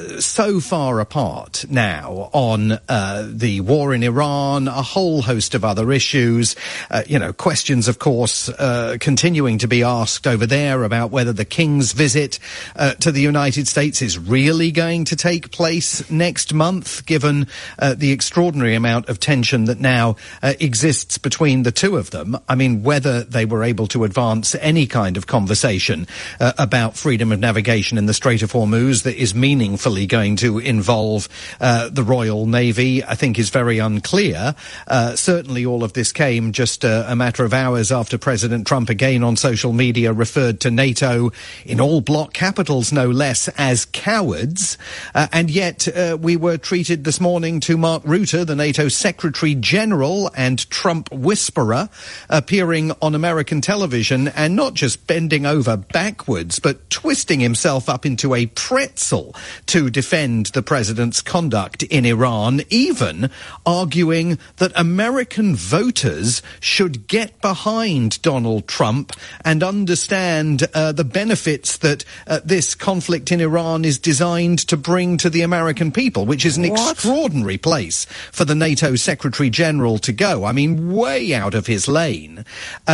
so far apart now on the war in Iran, a whole host of other issues, questions, of course, continuing to be asked over there about whether the King's visit to the United States is really going to take place next month, given the extraordinary amount of tension that now exists between the two of them. I mean, whether they were able to advance any kind of conversation about freedom of navigation in the Strait of Hormuz that is meaningful going to involve the Royal Navy, I think, is very unclear. Certainly all of this came just a matter of hours after President Trump again on social media referred to NATO, in all bloc capitals no less, as cowards. And yet we were treated this morning to Mark Rutte, the NATO Secretary General and Trump whisperer, appearing on American television and not just bending over backwards, but twisting himself up into a pretzel to defend the president's conduct in Iran, even arguing that American voters should get behind Donald Trump and understand the benefits that this conflict in Iran is designed to bring to the American people, which is an extraordinary place for the NATO Secretary General to go. I mean, way out of his lane.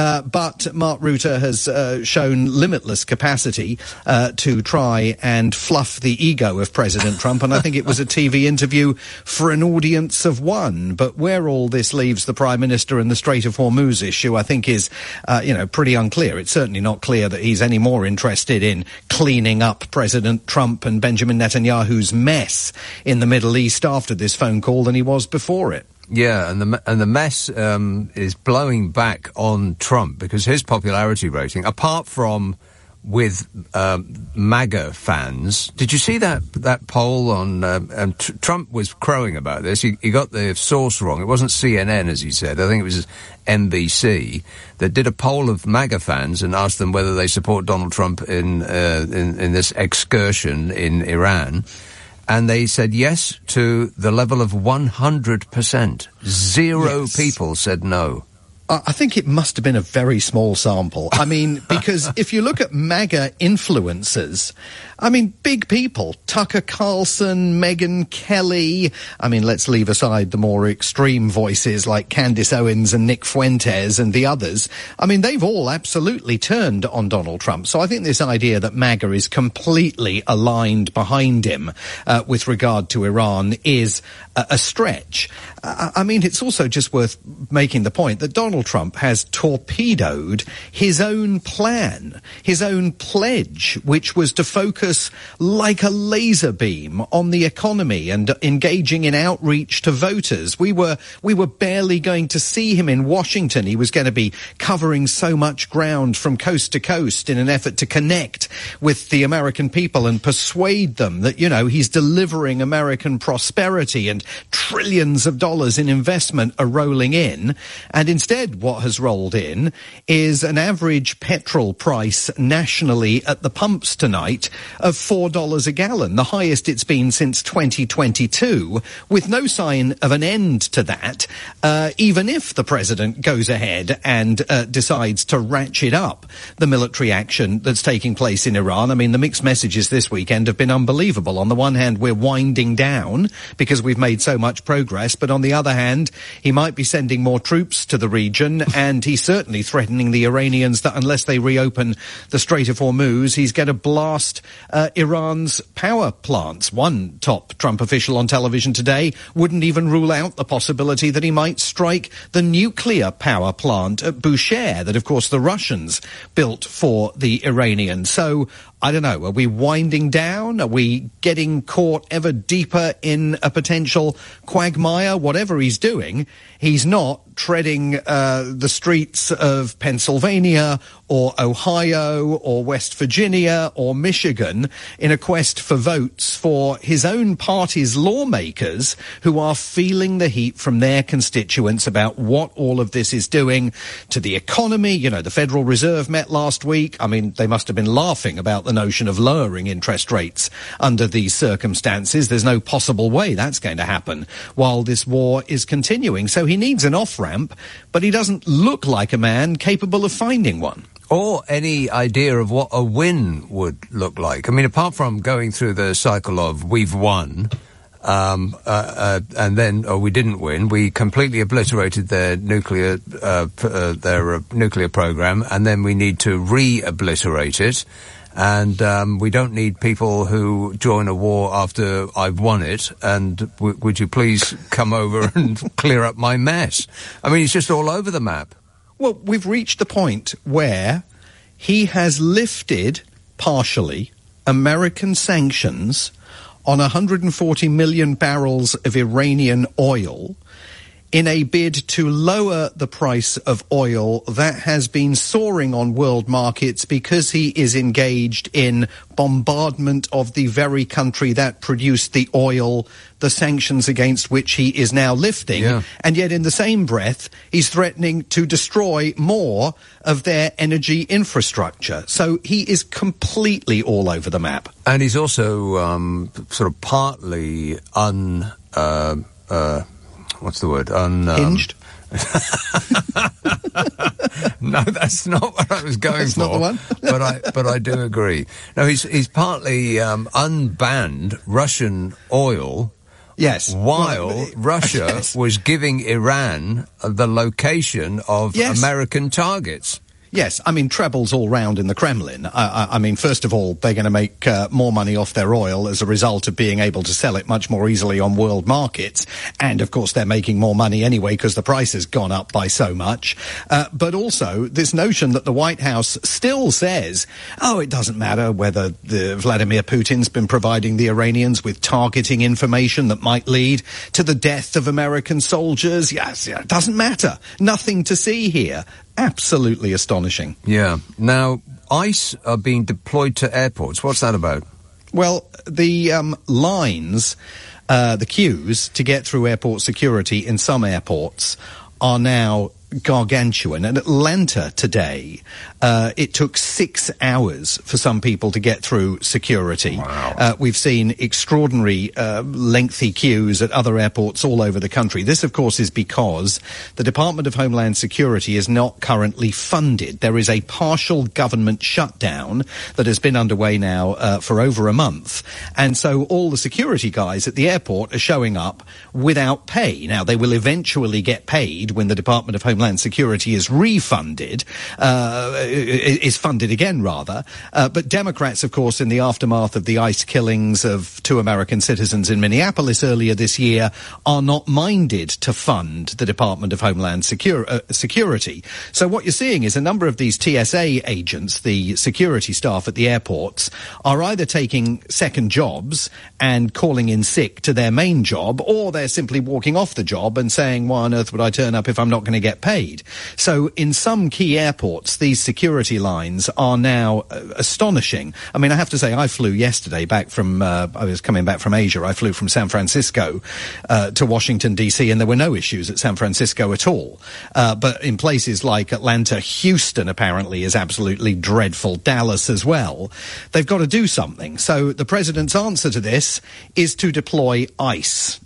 But Mark Rutte has shown limitless capacity to try and fluff the ego of of President Trump, and I think it was a TV interview for an audience of one. But where all this leaves the Prime Minister and the Strait of Hormuz issue, I think is, pretty unclear. It's certainly not clear that he's any more interested in cleaning up President Trump and Benjamin Netanyahu's mess in the Middle East after this phone call than he was before it. Yeah, and the mess is blowing back on Trump because his popularity rating, apart from with MAGA fans, did you see that poll on? And Trump was crowing about this. He got the source wrong. It wasn't CNN, as he said. I think it was NBC that did a poll of MAGA fans and asked them whether they support Donald Trump in this excursion in Iran. And they said yes to the level of 100%. Zero people said no. I think it must have been a very small sample. I mean, because if you look at MAGA influencers, I mean, big people, Tucker Carlson, Megyn Kelly, I mean, let's leave aside the more extreme voices like Candace Owens and Nick Fuentes and the others. I mean, they've all absolutely turned on Donald Trump. So I think this idea that MAGA is completely aligned behind him with regard to Iran is a stretch. I mean, it's also just worth making the point that Donald Trump has torpedoed his own plan, his own pledge, which was to focus like a laser beam on the economy and engaging in outreach to voters. We were barely going to see him in Washington. He was going to be covering so much ground from coast to coast in an effort to connect with the American people and persuade them that, he's delivering American prosperity and trillions of dollars in investment are rolling in. And instead, what has rolled in is an average petrol price nationally at the pumps tonight of $4 a gallon, the highest it's been since 2022, with no sign of an end to that, even if the president goes ahead and decides to ratchet up the military action that's taking place in Iran. I mean, the mixed messages this weekend have been unbelievable. On the one hand, we're winding down because we've made so much progress, but on the other hand, he might be sending more troops to the region, and he's certainly threatening the Iranians that unless they reopen the Strait of Hormuz, he's going to blast Iran's power plants. One top Trump official on television today wouldn't even rule out the possibility that he might strike the nuclear power plant at Bushehr that, of course, the Russians built for the Iranians. So, I don't know, are we winding down? Are we getting caught ever deeper in a potential quagmire? Whatever he's doing, he's not treading the streets of Pennsylvania or Ohio or West Virginia or Michigan in a quest for votes for his own party's lawmakers who are feeling the heat from their constituents about what all of this is doing to the economy. The Federal Reserve met last week. I mean, they must have been laughing about the notion of lowering interest rates under these circumstances. There's no possible way that's going to happen while this war is continuing. So he needs an off-ramp, but he doesn't look like a man capable of finding one. Or any idea of what a win would look like. I mean, apart from going through the cycle of we've won, and then we didn't win, we completely obliterated their nuclear program, and then we need to re-obliterate it. And we don't need people who join a war after I've won it. And would you please come over and clear up my mess? I mean, it's just all over the map. Well, we've reached the point where he has lifted, partially, American sanctions on 140 million barrels of Iranian oil in a bid to lower the price of oil that has been soaring on world markets because he is engaged in bombardment of the very country that produced the oil, the sanctions against which he is now lifting. Yeah. And yet in the same breath, he's threatening to destroy more of their energy infrastructure. So he is completely all over the map. And he's also sort of partly what's the word? Hinged? No, that's not what I was going that's for. Not the one. but I do agree. No, he's partly unbanned Russian oil. Yes. While Russia was giving Iran the location of American targets. Yes, I mean, trebles all round in the Kremlin. I mean, first of all, they're going to make more money off their oil as a result of being able to sell it much more easily on world markets. And, of course, they're making more money anyway because the price has gone up by so much. But also, this notion that the White House still says, oh, it doesn't matter whether Vladimir Putin's been providing the Iranians with targeting information that might lead to the death of American soldiers. Yes, yeah, it doesn't matter. Nothing to see here. Absolutely astonishing. Yeah. Now, ICE are being deployed to airports. What's that about? Well, the lines, the queues to get through airport security in some airports are now gargantuan. In Atlanta today, it took 6 hours for some people to get through security. Wow. We've seen extraordinary lengthy queues at other airports all over the country. This, of course, is because the Department of Homeland Security is not currently funded. There is a partial government shutdown that has been underway now for over a month. And so all the security guys at the airport are showing up without pay. Now, they will eventually get paid when the Department of Homeland Security is refunded, is funded again, rather. But Democrats, of course, in the aftermath of the ICE killings of 2 American citizens in Minneapolis earlier this year, are not minded to fund the Department of Homeland Security. So what you're seeing is a number of these TSA agents, the security staff at the airports, are either taking second jobs and calling in sick to their main job, or they're simply walking off the job and saying, why on earth would I turn up if I'm not going to get paid? So in some key airports, these security lines are now astonishing. I mean, I have to say, I flew yesterday back from, I was coming back from Asia. I flew from San Francisco to Washington, D.C., and there were no issues at San Francisco at all. But in places like Atlanta, Houston apparently is absolutely dreadful, Dallas as well. They've got to do something. So the president's answer to this is to deploy ICE.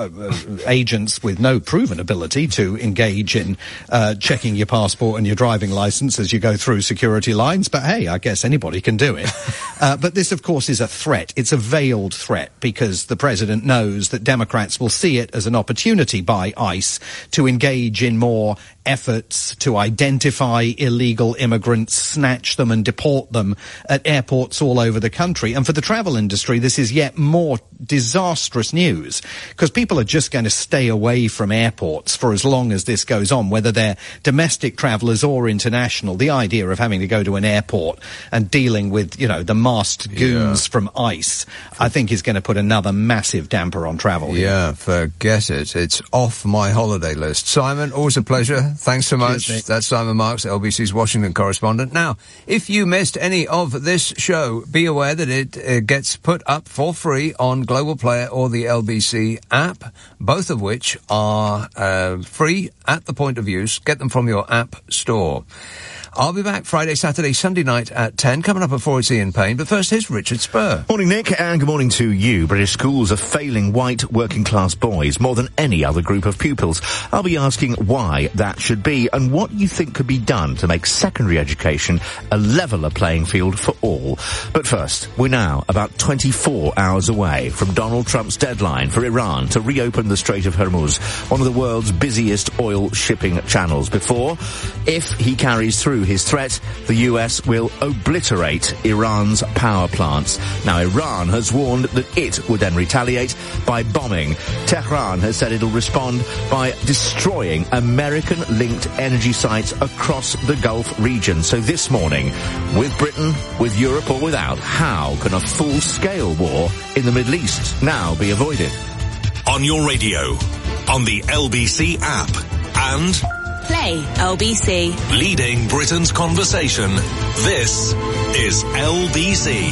Agents with no proven ability to engage in checking your passport and your driving license as you go through security lines. But hey, I guess anybody can do it. But this, of course, is a threat. It's a veiled threat because the president knows that Democrats will see it as an opportunity by ICE to engage in more efforts to identify illegal immigrants, snatch them and deport them at airports all over the country. And for the travel industry, this is yet more disastrous news because people are just going to stay away from airports for as long as this goes on, whether they're domestic travellers or international. The idea of having to go to an airport and dealing with, you know, the masked goons from ICE, I think is going to put another massive damper on travel. Yeah, forget it. It's off my holiday list. Simon, always a pleasure. Thanks so much. Cheers, that's Simon Marks, LBC's Washington correspondent. Now, if you missed any of this show, be aware that it gets put up for free on Global Player or the LBC app, both of which are free at the point of use. Get them from your app store. I'll be back Friday, Saturday, Sunday night at 10. Coming up at 4, it's Ian Payne. But first, here's Richard Spur. Morning, Nick, and good morning to you. British schools are failing white working-class boys more than any other group of pupils. I'll be asking why that should be and what you think could be done to make secondary education a leveller playing field for all. But first, we're now about 24 hours away from Donald Trump's deadline for Iran to reopen the Strait of Hormuz, one of the world's busiest oil shipping channels. Before, if he carries through his threat, the US will obliterate Iran's power plants. Now, Iran has warned that it would then retaliate by bombing. Tehran has said it'll respond by destroying American-linked energy sites across the Gulf region. So this morning, with Britain, with Europe or without, how can a full-scale war in the Middle East now be avoided? On your radio, on the LBC app, and Play LBC. Leading Britain's conversation. This is LBC.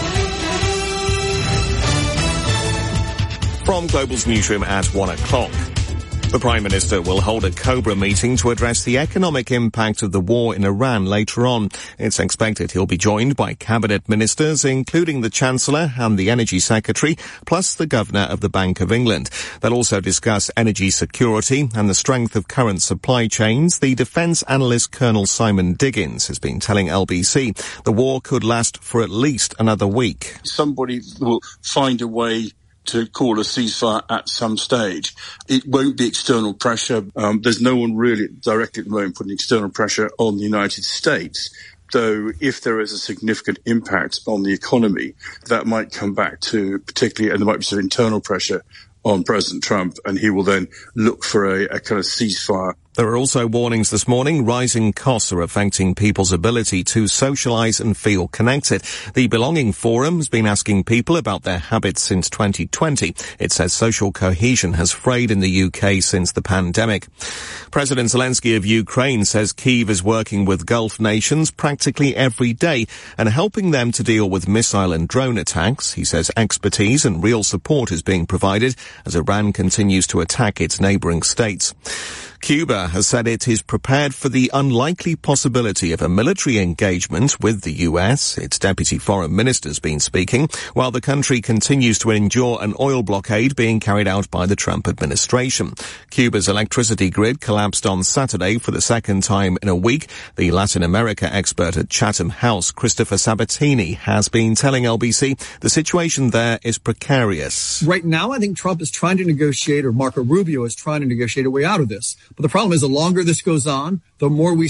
From Global's newsroom at 1 o'clock. The Prime Minister will hold a Cobra meeting to address the economic impact of the war in Iran later on. It's expected he'll be joined by cabinet ministers, including the Chancellor and the Energy Secretary, plus the Governor of the Bank of England. They'll also discuss energy security and the strength of current supply chains. The defence analyst Colonel Simon Diggins has been telling LBC the war could last for at least another week. Somebody will find a way to call a ceasefire at some stage. It won't be external pressure. There's no one really directly at the moment putting external pressure on the United States. Though if there is a significant impact on the economy, that might come back to particularly, and there might be some internal pressure on President Trump, and he will then look for a kind of ceasefire. There are also warnings this morning. Rising costs are affecting people's ability to socialise and feel connected. The Belonging Forum has been asking people about their habits since 2020. It says social cohesion has frayed in the UK since the pandemic. President Zelensky of Ukraine says Kyiv is working with Gulf nations practically every day and helping them to deal with missile and drone attacks. He says expertise and real support is being provided as Iran continues to attack its neighbouring states. Cuba has said it is prepared for the unlikely possibility of a military engagement with the US. Its deputy foreign minister's been speaking, while the country continues to endure an oil blockade being carried out by the Trump administration. Cuba's electricity grid collapsed on Saturday for the second time in a week. The Latin America expert at Chatham House, Christopher Sabatini, has been telling LBC the situation there is precarious. Right now, I think Trump is trying to negotiate, or Marco Rubio is trying to negotiate a way out of this. But the problem is the longer this goes on, the more we